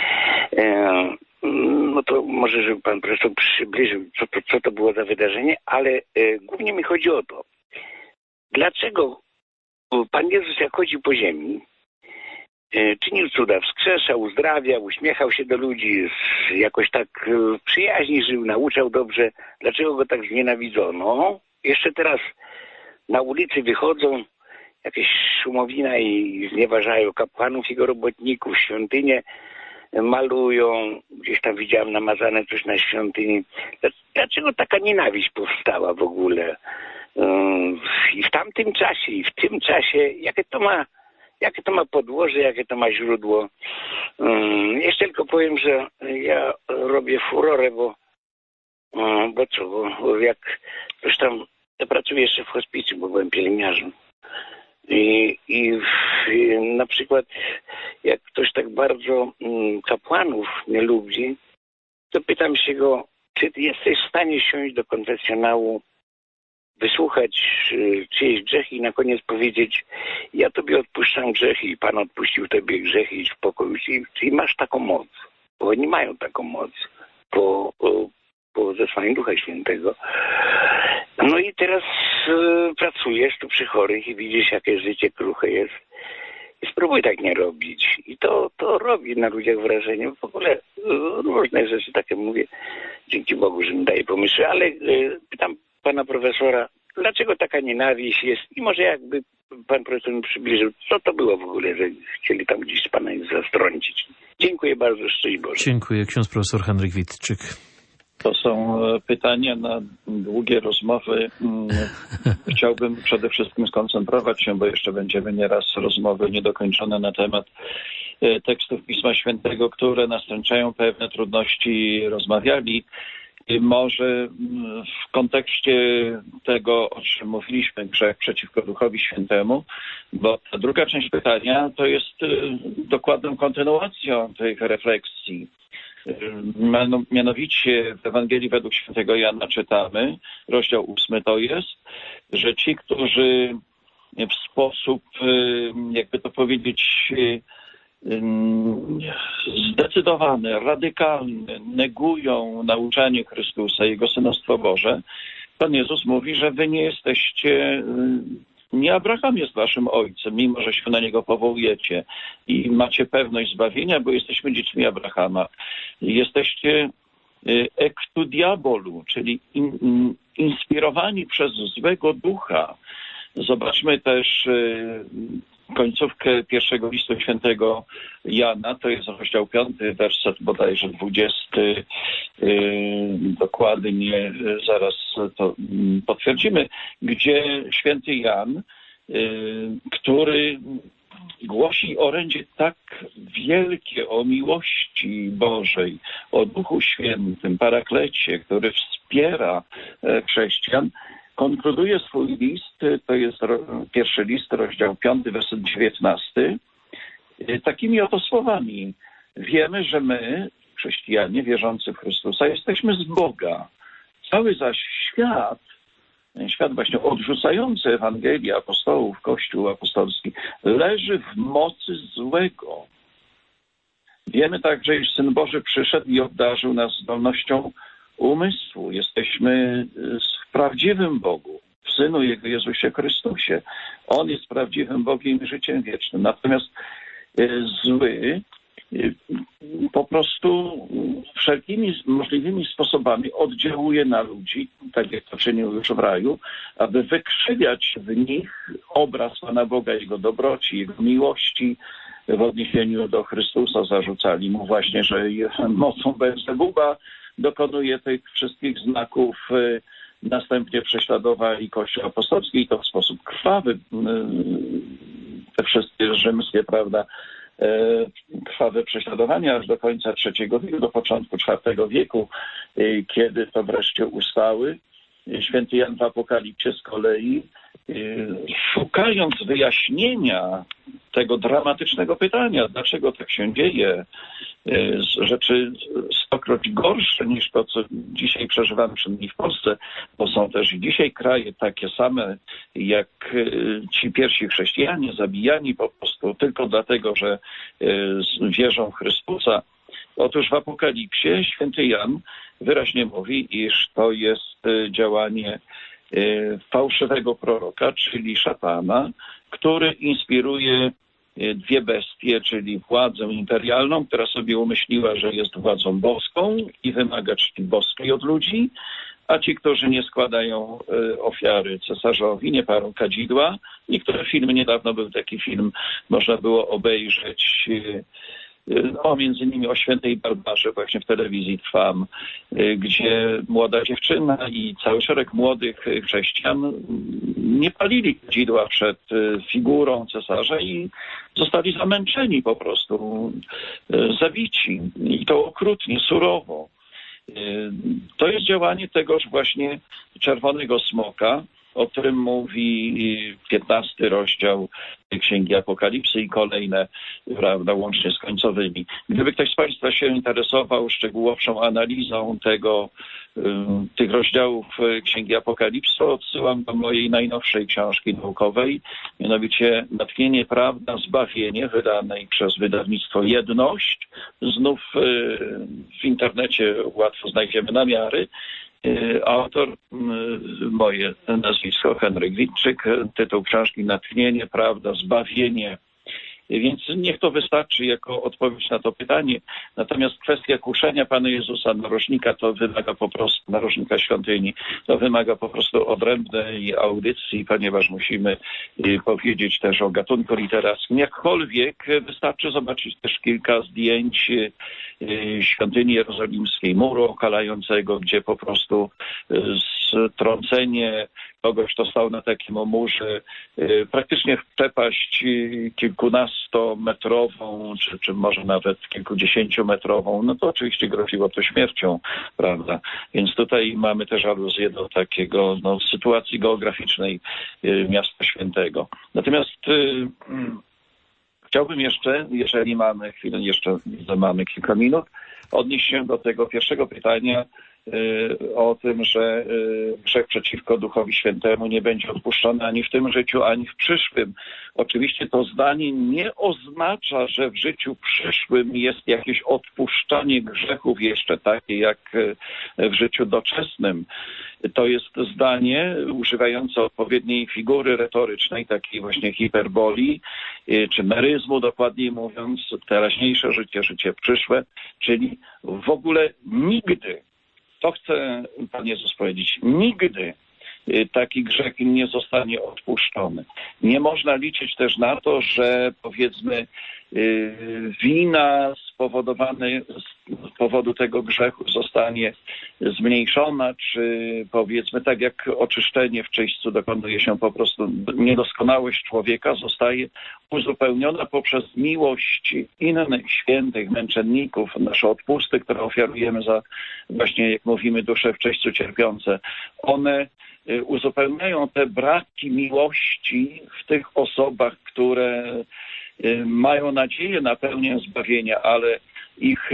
No to może, żeby Pan profesor przybliżył, co to było za wydarzenie, ale głównie mi chodzi o to, dlaczego Pan Jezus, jak chodzi po ziemi, czynił cuda, wskrzeszał, uzdrawiał, uśmiechał się do ludzi, jakoś tak w przyjaźni żył, nauczał dobrze. Dlaczego go tak znienawidzono? Jeszcze teraz na ulicy wychodzą, jakieś szumowina i znieważają kapłanów, jego robotników, świątynię malują. Gdzieś tam widziałem namazane coś na świątyni. Dlaczego taka nienawiść powstała w ogóle? I w tamtym czasie, i w tym czasie, jakie to ma podłoże, jakie to ma źródło. Jeszcze tylko powiem, że ja robię furorę, bo jak coś tam, ja pracuję jeszcze w hospicjum, bo byłem pielęgniarzem. I na przykład jak ktoś tak bardzo kapłanów nie lubi, to pytam się go, czy ty jesteś w stanie siąść do konfesjonału, wysłuchać czyjeś grzechy i na koniec powiedzieć, ja tobie odpuszczam grzechy i Pan odpuścił tobie grzechy, idź w pokoju. Czyli masz taką moc, bo oni mają taką moc po zesłaniu Ducha Świętego. No i teraz pracujesz tu przy chorych i widzisz, jakie życie kruche jest. I spróbuj tak nie robić. I to robi na ludziach wrażenie. W ogóle różne rzeczy takie mówię. Dzięki Bogu, że mi daje pomysły. Ale pytam pana profesora, dlaczego taka nienawiść jest? I może jakby pan profesor mi przybliżył, co to było w ogóle, że chcieli tam gdzieś pana zastrącić. Dziękuję bardzo, szczęść Boże. Dziękuję. Ksiądz profesor Henryk Witczyk. To są pytania na długie rozmowy. Chciałbym przede wszystkim skoncentrować się, bo jeszcze będziemy nieraz rozmowy niedokończone na temat tekstów Pisma Świętego, które nastręczają pewne trudności. Rozmawiali. Może w kontekście tego, o czym mówiliśmy, grzech przeciwko Duchowi Świętemu, bo ta druga część pytania to jest dokładną kontynuacją tych refleksji. Mianowicie w Ewangelii według świętego Jana czytamy, rozdział 8 to jest, że ci, którzy w sposób, jakby to powiedzieć, zdecydowany, radykalny negują nauczanie Chrystusa, Jego synostwo Boże, Pan Jezus mówi, że wy nie jesteście, nie Abraham jest waszym ojcem, mimo że się na niego powołujecie i macie pewność zbawienia, bo jesteśmy dziećmi Abrahama. Jesteście ectu diabolu, czyli inspirowani przez złego ducha. Zobaczmy też końcówkę pierwszego listu świętego Jana, to jest rozdział 5, werset bodajże 20, dokładnie zaraz to potwierdzimy, gdzie święty Jan, który głosi orędzie tak wielkie o miłości Bożej, o Duchu Świętym, Paraklecie, który wspiera chrześcijan, konkluduje swój list, to jest pierwszy list, rozdział 5, werset 19, takimi oto słowami. Wiemy, że my, chrześcijanie wierzący w Chrystusa, jesteśmy z Boga. Cały zaś świat właśnie odrzucający Ewangelię apostołów, Kościół apostolski, leży w mocy złego. Wiemy także, iż Syn Boży przyszedł i obdarzył nas zdolnością umysłu. Jesteśmy w prawdziwym Bogu, w Synu Jego Jezusie Chrystusie. On jest prawdziwym Bogiem i życiem wiecznym. Natomiast zły po prostu wszelkimi możliwymi sposobami oddziałuje na ludzi, tak jak to czynił już w raju, aby wykrzywiać w nich obraz Pana Boga, Jego dobroci, Jego miłości. W odniesieniu do Chrystusa zarzucali mu właśnie, że mocą Beelzebuba dokonuje tych wszystkich znaków, następnie prześladowali Kościół apostolski i to w sposób krwawy. Te wszystkie rzymskie, prawda, krwawe prześladowania aż do końca III wieku, do początku IV wieku, kiedy to wreszcie ustały. Święty Jan w Apokalipsie z kolei, szukając wyjaśnienia tego dramatycznego pytania, dlaczego tak się dzieje, rzeczy stokroć gorsze niż to, co dzisiaj przeżywamy przynajmniej w Polsce, bo są też i dzisiaj kraje takie same jak ci pierwsi chrześcijanie, zabijani po prostu tylko dlatego, że wierzą w Chrystusa. Otóż w Apokalipsie święty Jan wyraźnie mówi, iż to jest działanie fałszywego proroka, czyli szatana, który inspiruje dwie bestie, czyli władzę imperialną, która sobie umyśliła, że jest władzą boską i wymaga czci boskiej od ludzi, a ci, którzy nie składają ofiary cesarzowi, nie palą kadzidła. Niektóre filmy, niedawno był taki film, można było obejrzeć, między innymi o świętej Barbarze właśnie w telewizji Trwam, gdzie młoda dziewczyna i cały szereg młodych chrześcijan nie palili kadzidła przed figurą cesarza i zostali zamęczeni po prostu, zabici i to okrutnie, surowo. To jest działanie tegoż właśnie czerwonego smoka, o którym mówi 15 rozdział Księgi Apokalipsy i kolejne, prawda, łącznie z końcowymi. Gdyby ktoś z Państwa się interesował szczegółowszą analizą tych rozdziałów Księgi Apokalipsy, odsyłam do mojej najnowszej książki naukowej, mianowicie Natchnienie, Prawda, Zbawienie, wydanej przez wydawnictwo Jedność. Znów w internecie łatwo znajdziemy namiary. Autor, moje nazwisko, Henryk Witczyk, tytuł książki Natchnienie, Prawda, Zbawienie. Więc niech to wystarczy jako odpowiedź na to pytanie. Natomiast kwestia kuszenia Pana Jezusa narożnika to wymaga po prostu, narożnika świątyni, to wymaga po prostu odrębnej audycji, ponieważ musimy powiedzieć też o gatunku literackim. Jakkolwiek wystarczy zobaczyć też kilka zdjęć świątyni jerozolimskiej, muru okalającego, gdzie po prostu strącenie kogoś, kto stał na takim murze, praktycznie w przepaść kilkunastometrową, czy może nawet kilkudziesięciometrową, no to oczywiście groziło to śmiercią, prawda? Więc tutaj mamy też aluzję do takiego sytuacji geograficznej Miasta Świętego. Natomiast chciałbym jeszcze, jeżeli mamy chwilę, jeszcze mamy kilka minut, odnieść się do tego pierwszego pytania o tym, że grzech przeciwko Duchowi Świętemu nie będzie odpuszczony ani w tym życiu, ani w przyszłym. Oczywiście to zdanie nie oznacza, że w życiu przyszłym jest jakieś odpuszczanie grzechów jeszcze takie jak w życiu doczesnym. To jest zdanie używające odpowiedniej figury retorycznej, takiej właśnie hiperboli, czy meryzmu, dokładniej mówiąc, teraźniejsze życie, życie przyszłe, czyli w ogóle nigdy, to chce Pan Jezus powiedzieć, nigdy taki grzech nie zostanie odpuszczony. Nie można liczyć też na to, że powiedzmy wina spowodowana z powodu tego grzechu zostanie zmniejszona, czy powiedzmy tak jak oczyszczenie w czyśćcu dokonuje się po prostu, niedoskonałość człowieka zostaje uzupełniona poprzez miłość innych świętych męczenników, nasze odpusty, które ofiarujemy za właśnie, jak mówimy, dusze w czyśćcu cierpiące. One uzupełniają te braki miłości w tych osobach, które mają nadzieję na pełnię zbawienia, ale ich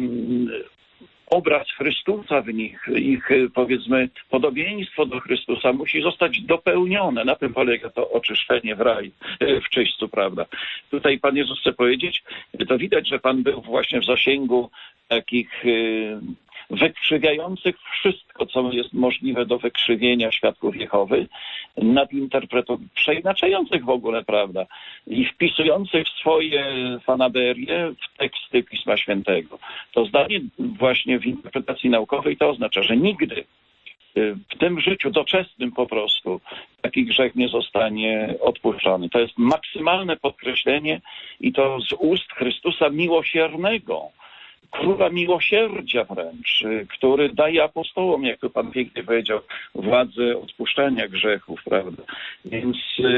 obraz Chrystusa w nich, ich powiedzmy podobieństwo do Chrystusa musi zostać dopełnione. Na tym polega to oczyszczenie w czyśćcu, prawda. Tutaj Pan Jezus chce powiedzieć, to widać, że Pan był właśnie w zasięgu takich wykrzywiających wszystko, co jest możliwe do wykrzywienia świadków Jehowy, przeinaczających w ogóle, prawda, i wpisujących swoje fanaberie w teksty Pisma Świętego. To zdanie właśnie w interpretacji naukowej to oznacza, że nigdy w tym życiu doczesnym po prostu taki grzech nie zostanie odpuszczony. To jest maksymalne podkreślenie i to z ust Chrystusa miłosiernego, Króla Miłosierdzia wręcz, który daje apostołom, jak to Pan pięknie powiedział, władzę odpuszczania grzechów, prawda? Więc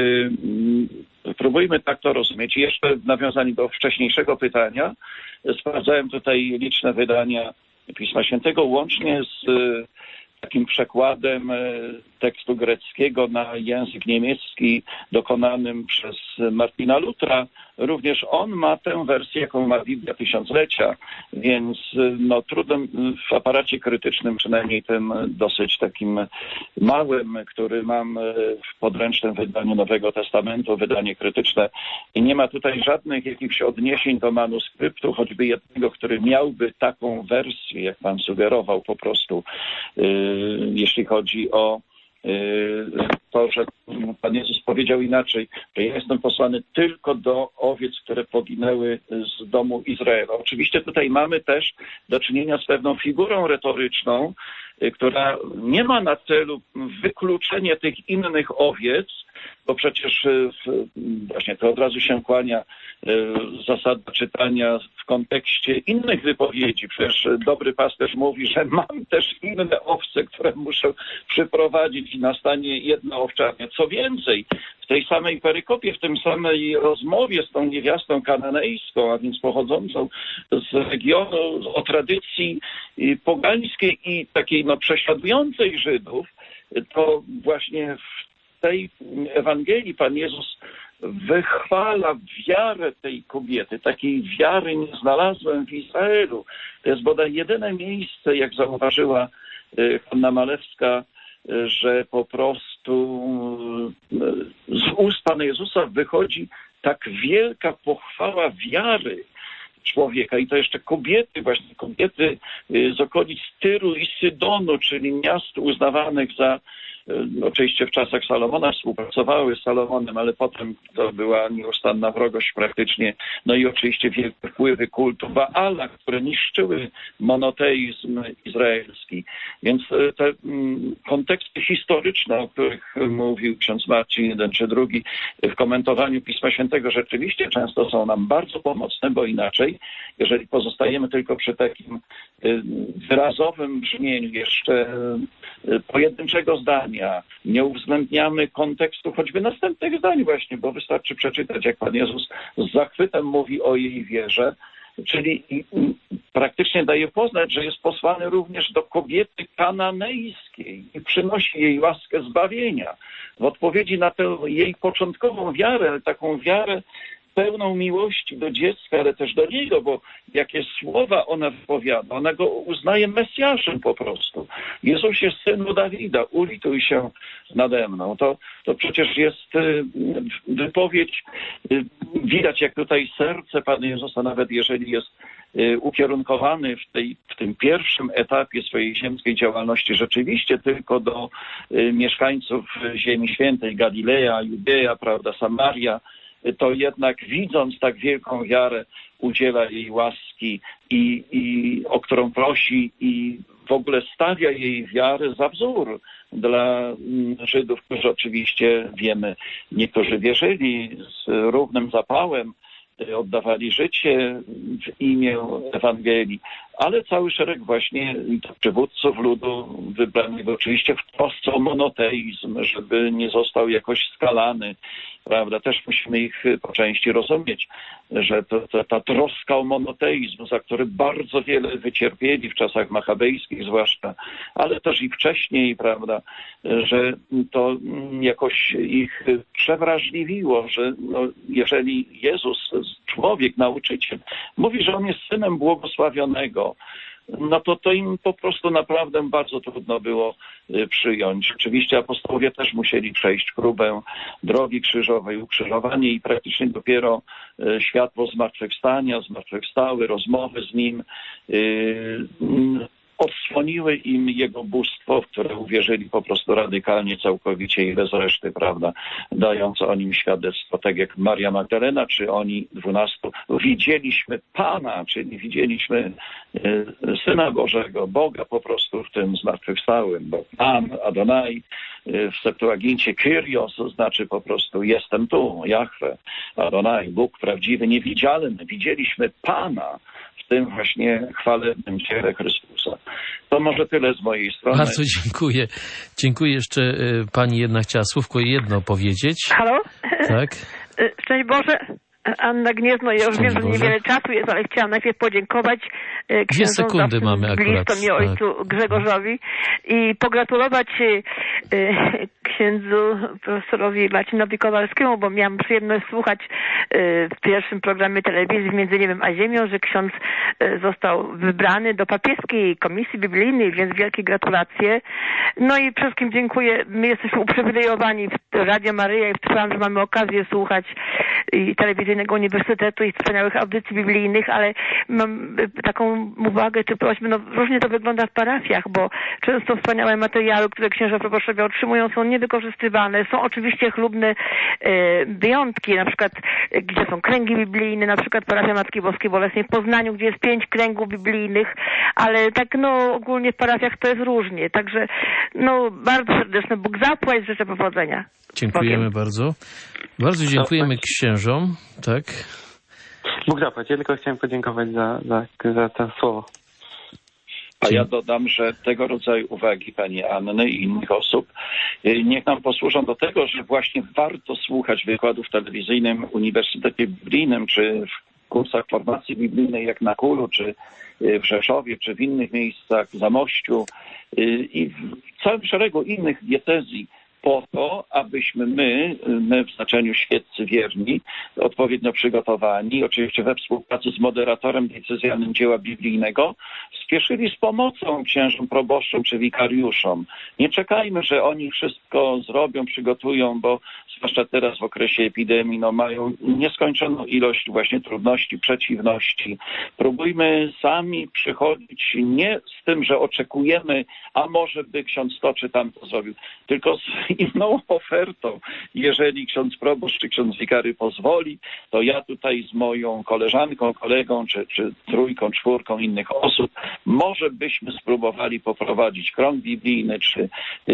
próbujmy tak to rozumieć. I jeszcze w nawiązaniu do wcześniejszego pytania, sprawdzałem tutaj liczne wydania Pisma Świętego, łącznie z takim przekładem tekstu greckiego na język niemiecki dokonanym przez Martina Lutra. Również on ma tę wersję, jaką ma Biblia Tysiąclecia, więc trudno w aparacie krytycznym, przynajmniej tym dosyć takim małym, który mam w podręcznym wydaniu Nowego Testamentu, wydanie krytyczne, i nie ma tutaj żadnych jakichś odniesień do manuskryptu, choćby jednego, który miałby taką wersję, jak Pan sugerował po prostu, jeśli chodzi o to, że Pan Jezus powiedział inaczej, że ja jestem posłany tylko do owiec, które poginęły z domu Izraela. Oczywiście tutaj mamy też do czynienia z pewną figurą retoryczną, która nie ma na celu wykluczenie tych innych owiec, bo przecież właśnie to od razu się kłania zasada czytania w kontekście innych wypowiedzi. Przecież dobry pasterz mówi, że mam też inne owce, które muszę przyprowadzić i nastanie jedno owczarnie. Co więcej, w tej samej perykopie, w tym samej rozmowie z tą niewiastą kananejską, a więc pochodzącą z regionu o tradycji pogańskiej i takiej prześladującej Żydów, to właśnie w tej Ewangelii Pan Jezus wychwala wiarę tej kobiety. Takiej wiary nie znalazłem w Izraelu. To jest bodaj jedyne miejsce, jak zauważyła Hanna Malewska, że po prostu z ust Pana Jezusa wychodzi tak wielka pochwała wiary człowieka. I to jeszcze kobiety, właśnie kobiety z okolic Tyru i Sydonu, czyli miast uznawanych za, oczywiście w czasach Salomona współpracowały z Salomonem, ale potem to była nieustanna wrogość praktycznie. No i oczywiście wielkie wpływy kultu Baala, które niszczyły monoteizm izraelski. Więc te konteksty historyczne, o których mówił ksiądz Marcin, jeden czy drugi, w komentowaniu Pisma Świętego rzeczywiście często są nam bardzo pomocne, bo inaczej, jeżeli pozostajemy tylko przy takim wyrazowym brzmieniu jeszcze pojedynczego zdania, nie uwzględniamy kontekstu choćby następnych zdań właśnie, bo wystarczy przeczytać, jak Pan Jezus z zachwytem mówi o jej wierze, czyli praktycznie daje poznać, że jest posłany również do kobiety kananejskiej i przynosi jej łaskę zbawienia. W odpowiedzi na tę jej początkową wiarę, taką wiarę pełną miłości do dziecka, ale też do niego, bo jakie słowa ona wypowiada, ona go uznaje Mesjaszem po prostu. Jezusie, synu Dawida, ulituj się nade mną. To przecież jest wypowiedź, widać jak tutaj serce Pana Jezusa, nawet jeżeli jest ukierunkowany w tym pierwszym etapie swojej ziemskiej działalności rzeczywiście tylko do mieszkańców Ziemi Świętej, Galileja, Judeja, prawda, Samaria, to jednak widząc tak wielką wiarę udziela jej łaski i o którą prosi i w ogóle stawia jej wiarę za wzór dla Żydów, którzy oczywiście wiemy, niektórzy wierzyli z równym zapałem, oddawali życie w imię Ewangelii, ale cały szereg właśnie przywódców ludu wybranych oczywiście w trosce o monoteizm, żeby nie został jakoś skalany, prawda? Też musimy ich po części rozumieć, że ta troska o monoteizm, za który bardzo wiele wycierpieli w czasach machabejskich zwłaszcza, ale też i wcześniej, prawda, że to jakoś ich przewrażliwiło, że jeżeli Jezus, człowiek, nauczyciel, mówi, że on jest synem błogosławionego, no to im po prostu naprawdę bardzo trudno było przyjąć. Oczywiście apostołowie też musieli przejść próbę drogi krzyżowej, ukrzyżowanie i praktycznie dopiero światło zmartwychwstania, zmartwychwstały, rozmowy z Nim odsłoniły im Jego bóstwo, w które uwierzyli po prostu radykalnie, całkowicie i bez reszty, prawda, dając o Nim świadectwo, tak jak Maria Magdalena, czy oni 12, widzieliśmy Pana, czyli widzieliśmy Syna Bożego, Boga po prostu w tym zmartwychwstałym, bo Pan, Adonai, w Septuagincie Kyrios znaczy po prostu jestem tu, Jahwe, Adonai, Bóg prawdziwy, niewidzialny, widzieliśmy Pana w tym właśnie chwalebnym ciele Chrystusa. To może tyle z mojej strony. Bardzo dziękuję. Dziękuję. Jeszcze pani jedna chciała słówko jedno powiedzieć. Halo? Tak. Szczęść Boże. Anna Gniezno, ja już wiem, że niewiele czasu jest, ale chciałam najpierw podziękować księdzu bliskom i ojcu Grzegorzowi i pogratulować księdzu profesorowi Marcinowi Kowalskiemu, bo miałam przyjemność słuchać w pierwszym programie telewizji Między Niebem a Ziemią, że ksiądz został wybrany do papieskiej komisji biblijnej, więc wielkie gratulacje. No i przede wszystkim dziękuję. My jesteśmy uprzywilejowani Radia Maryja i wczytałam, że mamy okazję słuchać i telewizyjnego uniwersytetu i wspaniałych audycji biblijnych, ale mam taką uwagę czy prośbę, no różnie to wygląda w parafiach, bo często wspaniałe materiały, które księża proboszczowie otrzymują, są niewykorzystywane. Są oczywiście chlubne wyjątki, na przykład gdzie są kręgi biblijne, na przykład parafia Matki Boskiej Bolesnej w Poznaniu, gdzie jest 5 kręgów biblijnych, ale tak no ogólnie w parafiach to jest różnie. Także no bardzo serdeczne Bóg zapłać, życzę powodzenia. Dziękujemy bardzo. Bardzo dziękujemy księżom. Tak. Bóg zapłać. Ja tylko chciałem podziękować za to słowo. A ja dodam, że tego rodzaju uwagi pani Anny i innych osób niech nam posłużą do tego, że właśnie warto słuchać wykładów w telewizyjnym Uniwersytecie Biblijnym, czy w kursach formacji biblijnej jak na Kulu, czy w Rzeszowie, czy w innych miejscach, w Zamościu i w całym szeregu innych diecezji, po to, abyśmy my w znaczeniu świeccy wierni, odpowiednio przygotowani, oczywiście we współpracy z moderatorem diecezjalnym dzieła biblijnego, spieszyli z pomocą księżom proboszczom czy wikariuszom. Nie czekajmy, że oni wszystko zrobią, przygotują, bo zwłaszcza teraz w okresie epidemii mają nieskończoną ilość właśnie trudności, przeciwności. Próbujmy sami przychodzić nie z tym, że oczekujemy, a może by ksiądz to czy tamto zrobił, tylko z inną ofertą. Jeżeli ksiądz proboszcz czy ksiądz wikary pozwoli, to ja tutaj z moją koleżanką, kolegą, czy trójką, czwórką innych osób, może byśmy spróbowali poprowadzić krąg biblijny, czy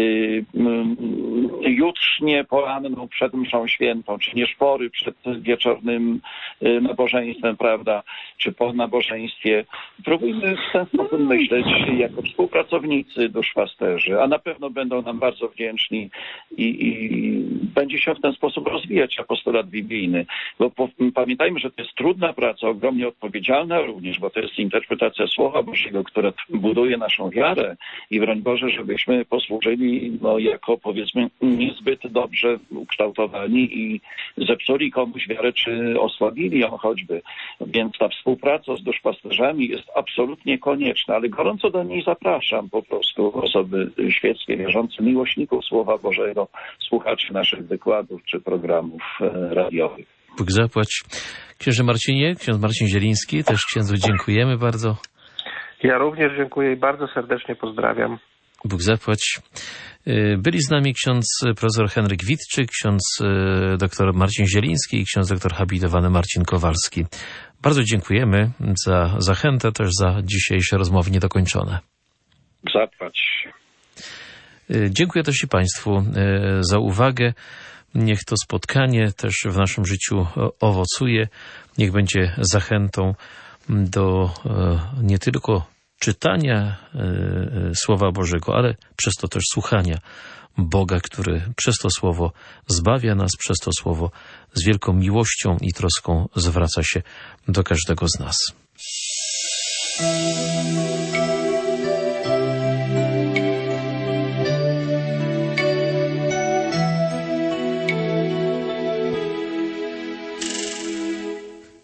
jutrznie poranną przed mszą świętą, czy nieszpory przed wieczornym nabożeństwem, prawda, czy po nabożeństwie. Próbujmy w ten sposób myśleć jako współpracownicy, duszpasterzy, a na pewno będą nam bardzo wdzięczni i będzie się w ten sposób rozwijać apostolat biblijny. Bo pamiętajmy, że to jest trudna praca, ogromnie odpowiedzialna również, bo to jest interpretacja Słowa Bożego, która buduje naszą wiarę i broń Boże, żebyśmy posłużyli jako powiedzmy niezbyt dobrze ukształtowani i zepsuli komuś wiarę, czy osłabili ją choćby. Więc ta współpraca z duszpasterzami jest absolutnie konieczna, ale gorąco do niej zapraszam po prostu osoby świeckie, wierzące, miłośników Słowa Bożego, słuchaczy naszych wykładów czy programów radiowych. Bóg zapłać. Księże Marcinie, ksiądz Marcin Zieliński, też księdzu dziękujemy bardzo. Ja również dziękuję i bardzo serdecznie pozdrawiam. Bóg zapłać. Byli z nami ksiądz profesor Henryk Witczyk, ksiądz dr Marcin Zieliński i ksiądz doktor habilitowany Marcin Kowalski. Bardzo dziękujemy za zachętę, też za dzisiejsze rozmowy niedokończone. Zapłać. Dziękuję też i Państwu za uwagę. Niech to spotkanie też w naszym życiu owocuje. Niech będzie zachętą do nie tylko czytania Słowa Bożego, ale przez to też słuchania Boga, który przez to Słowo zbawia nas, przez to Słowo z wielką miłością i troską zwraca się do każdego z nas.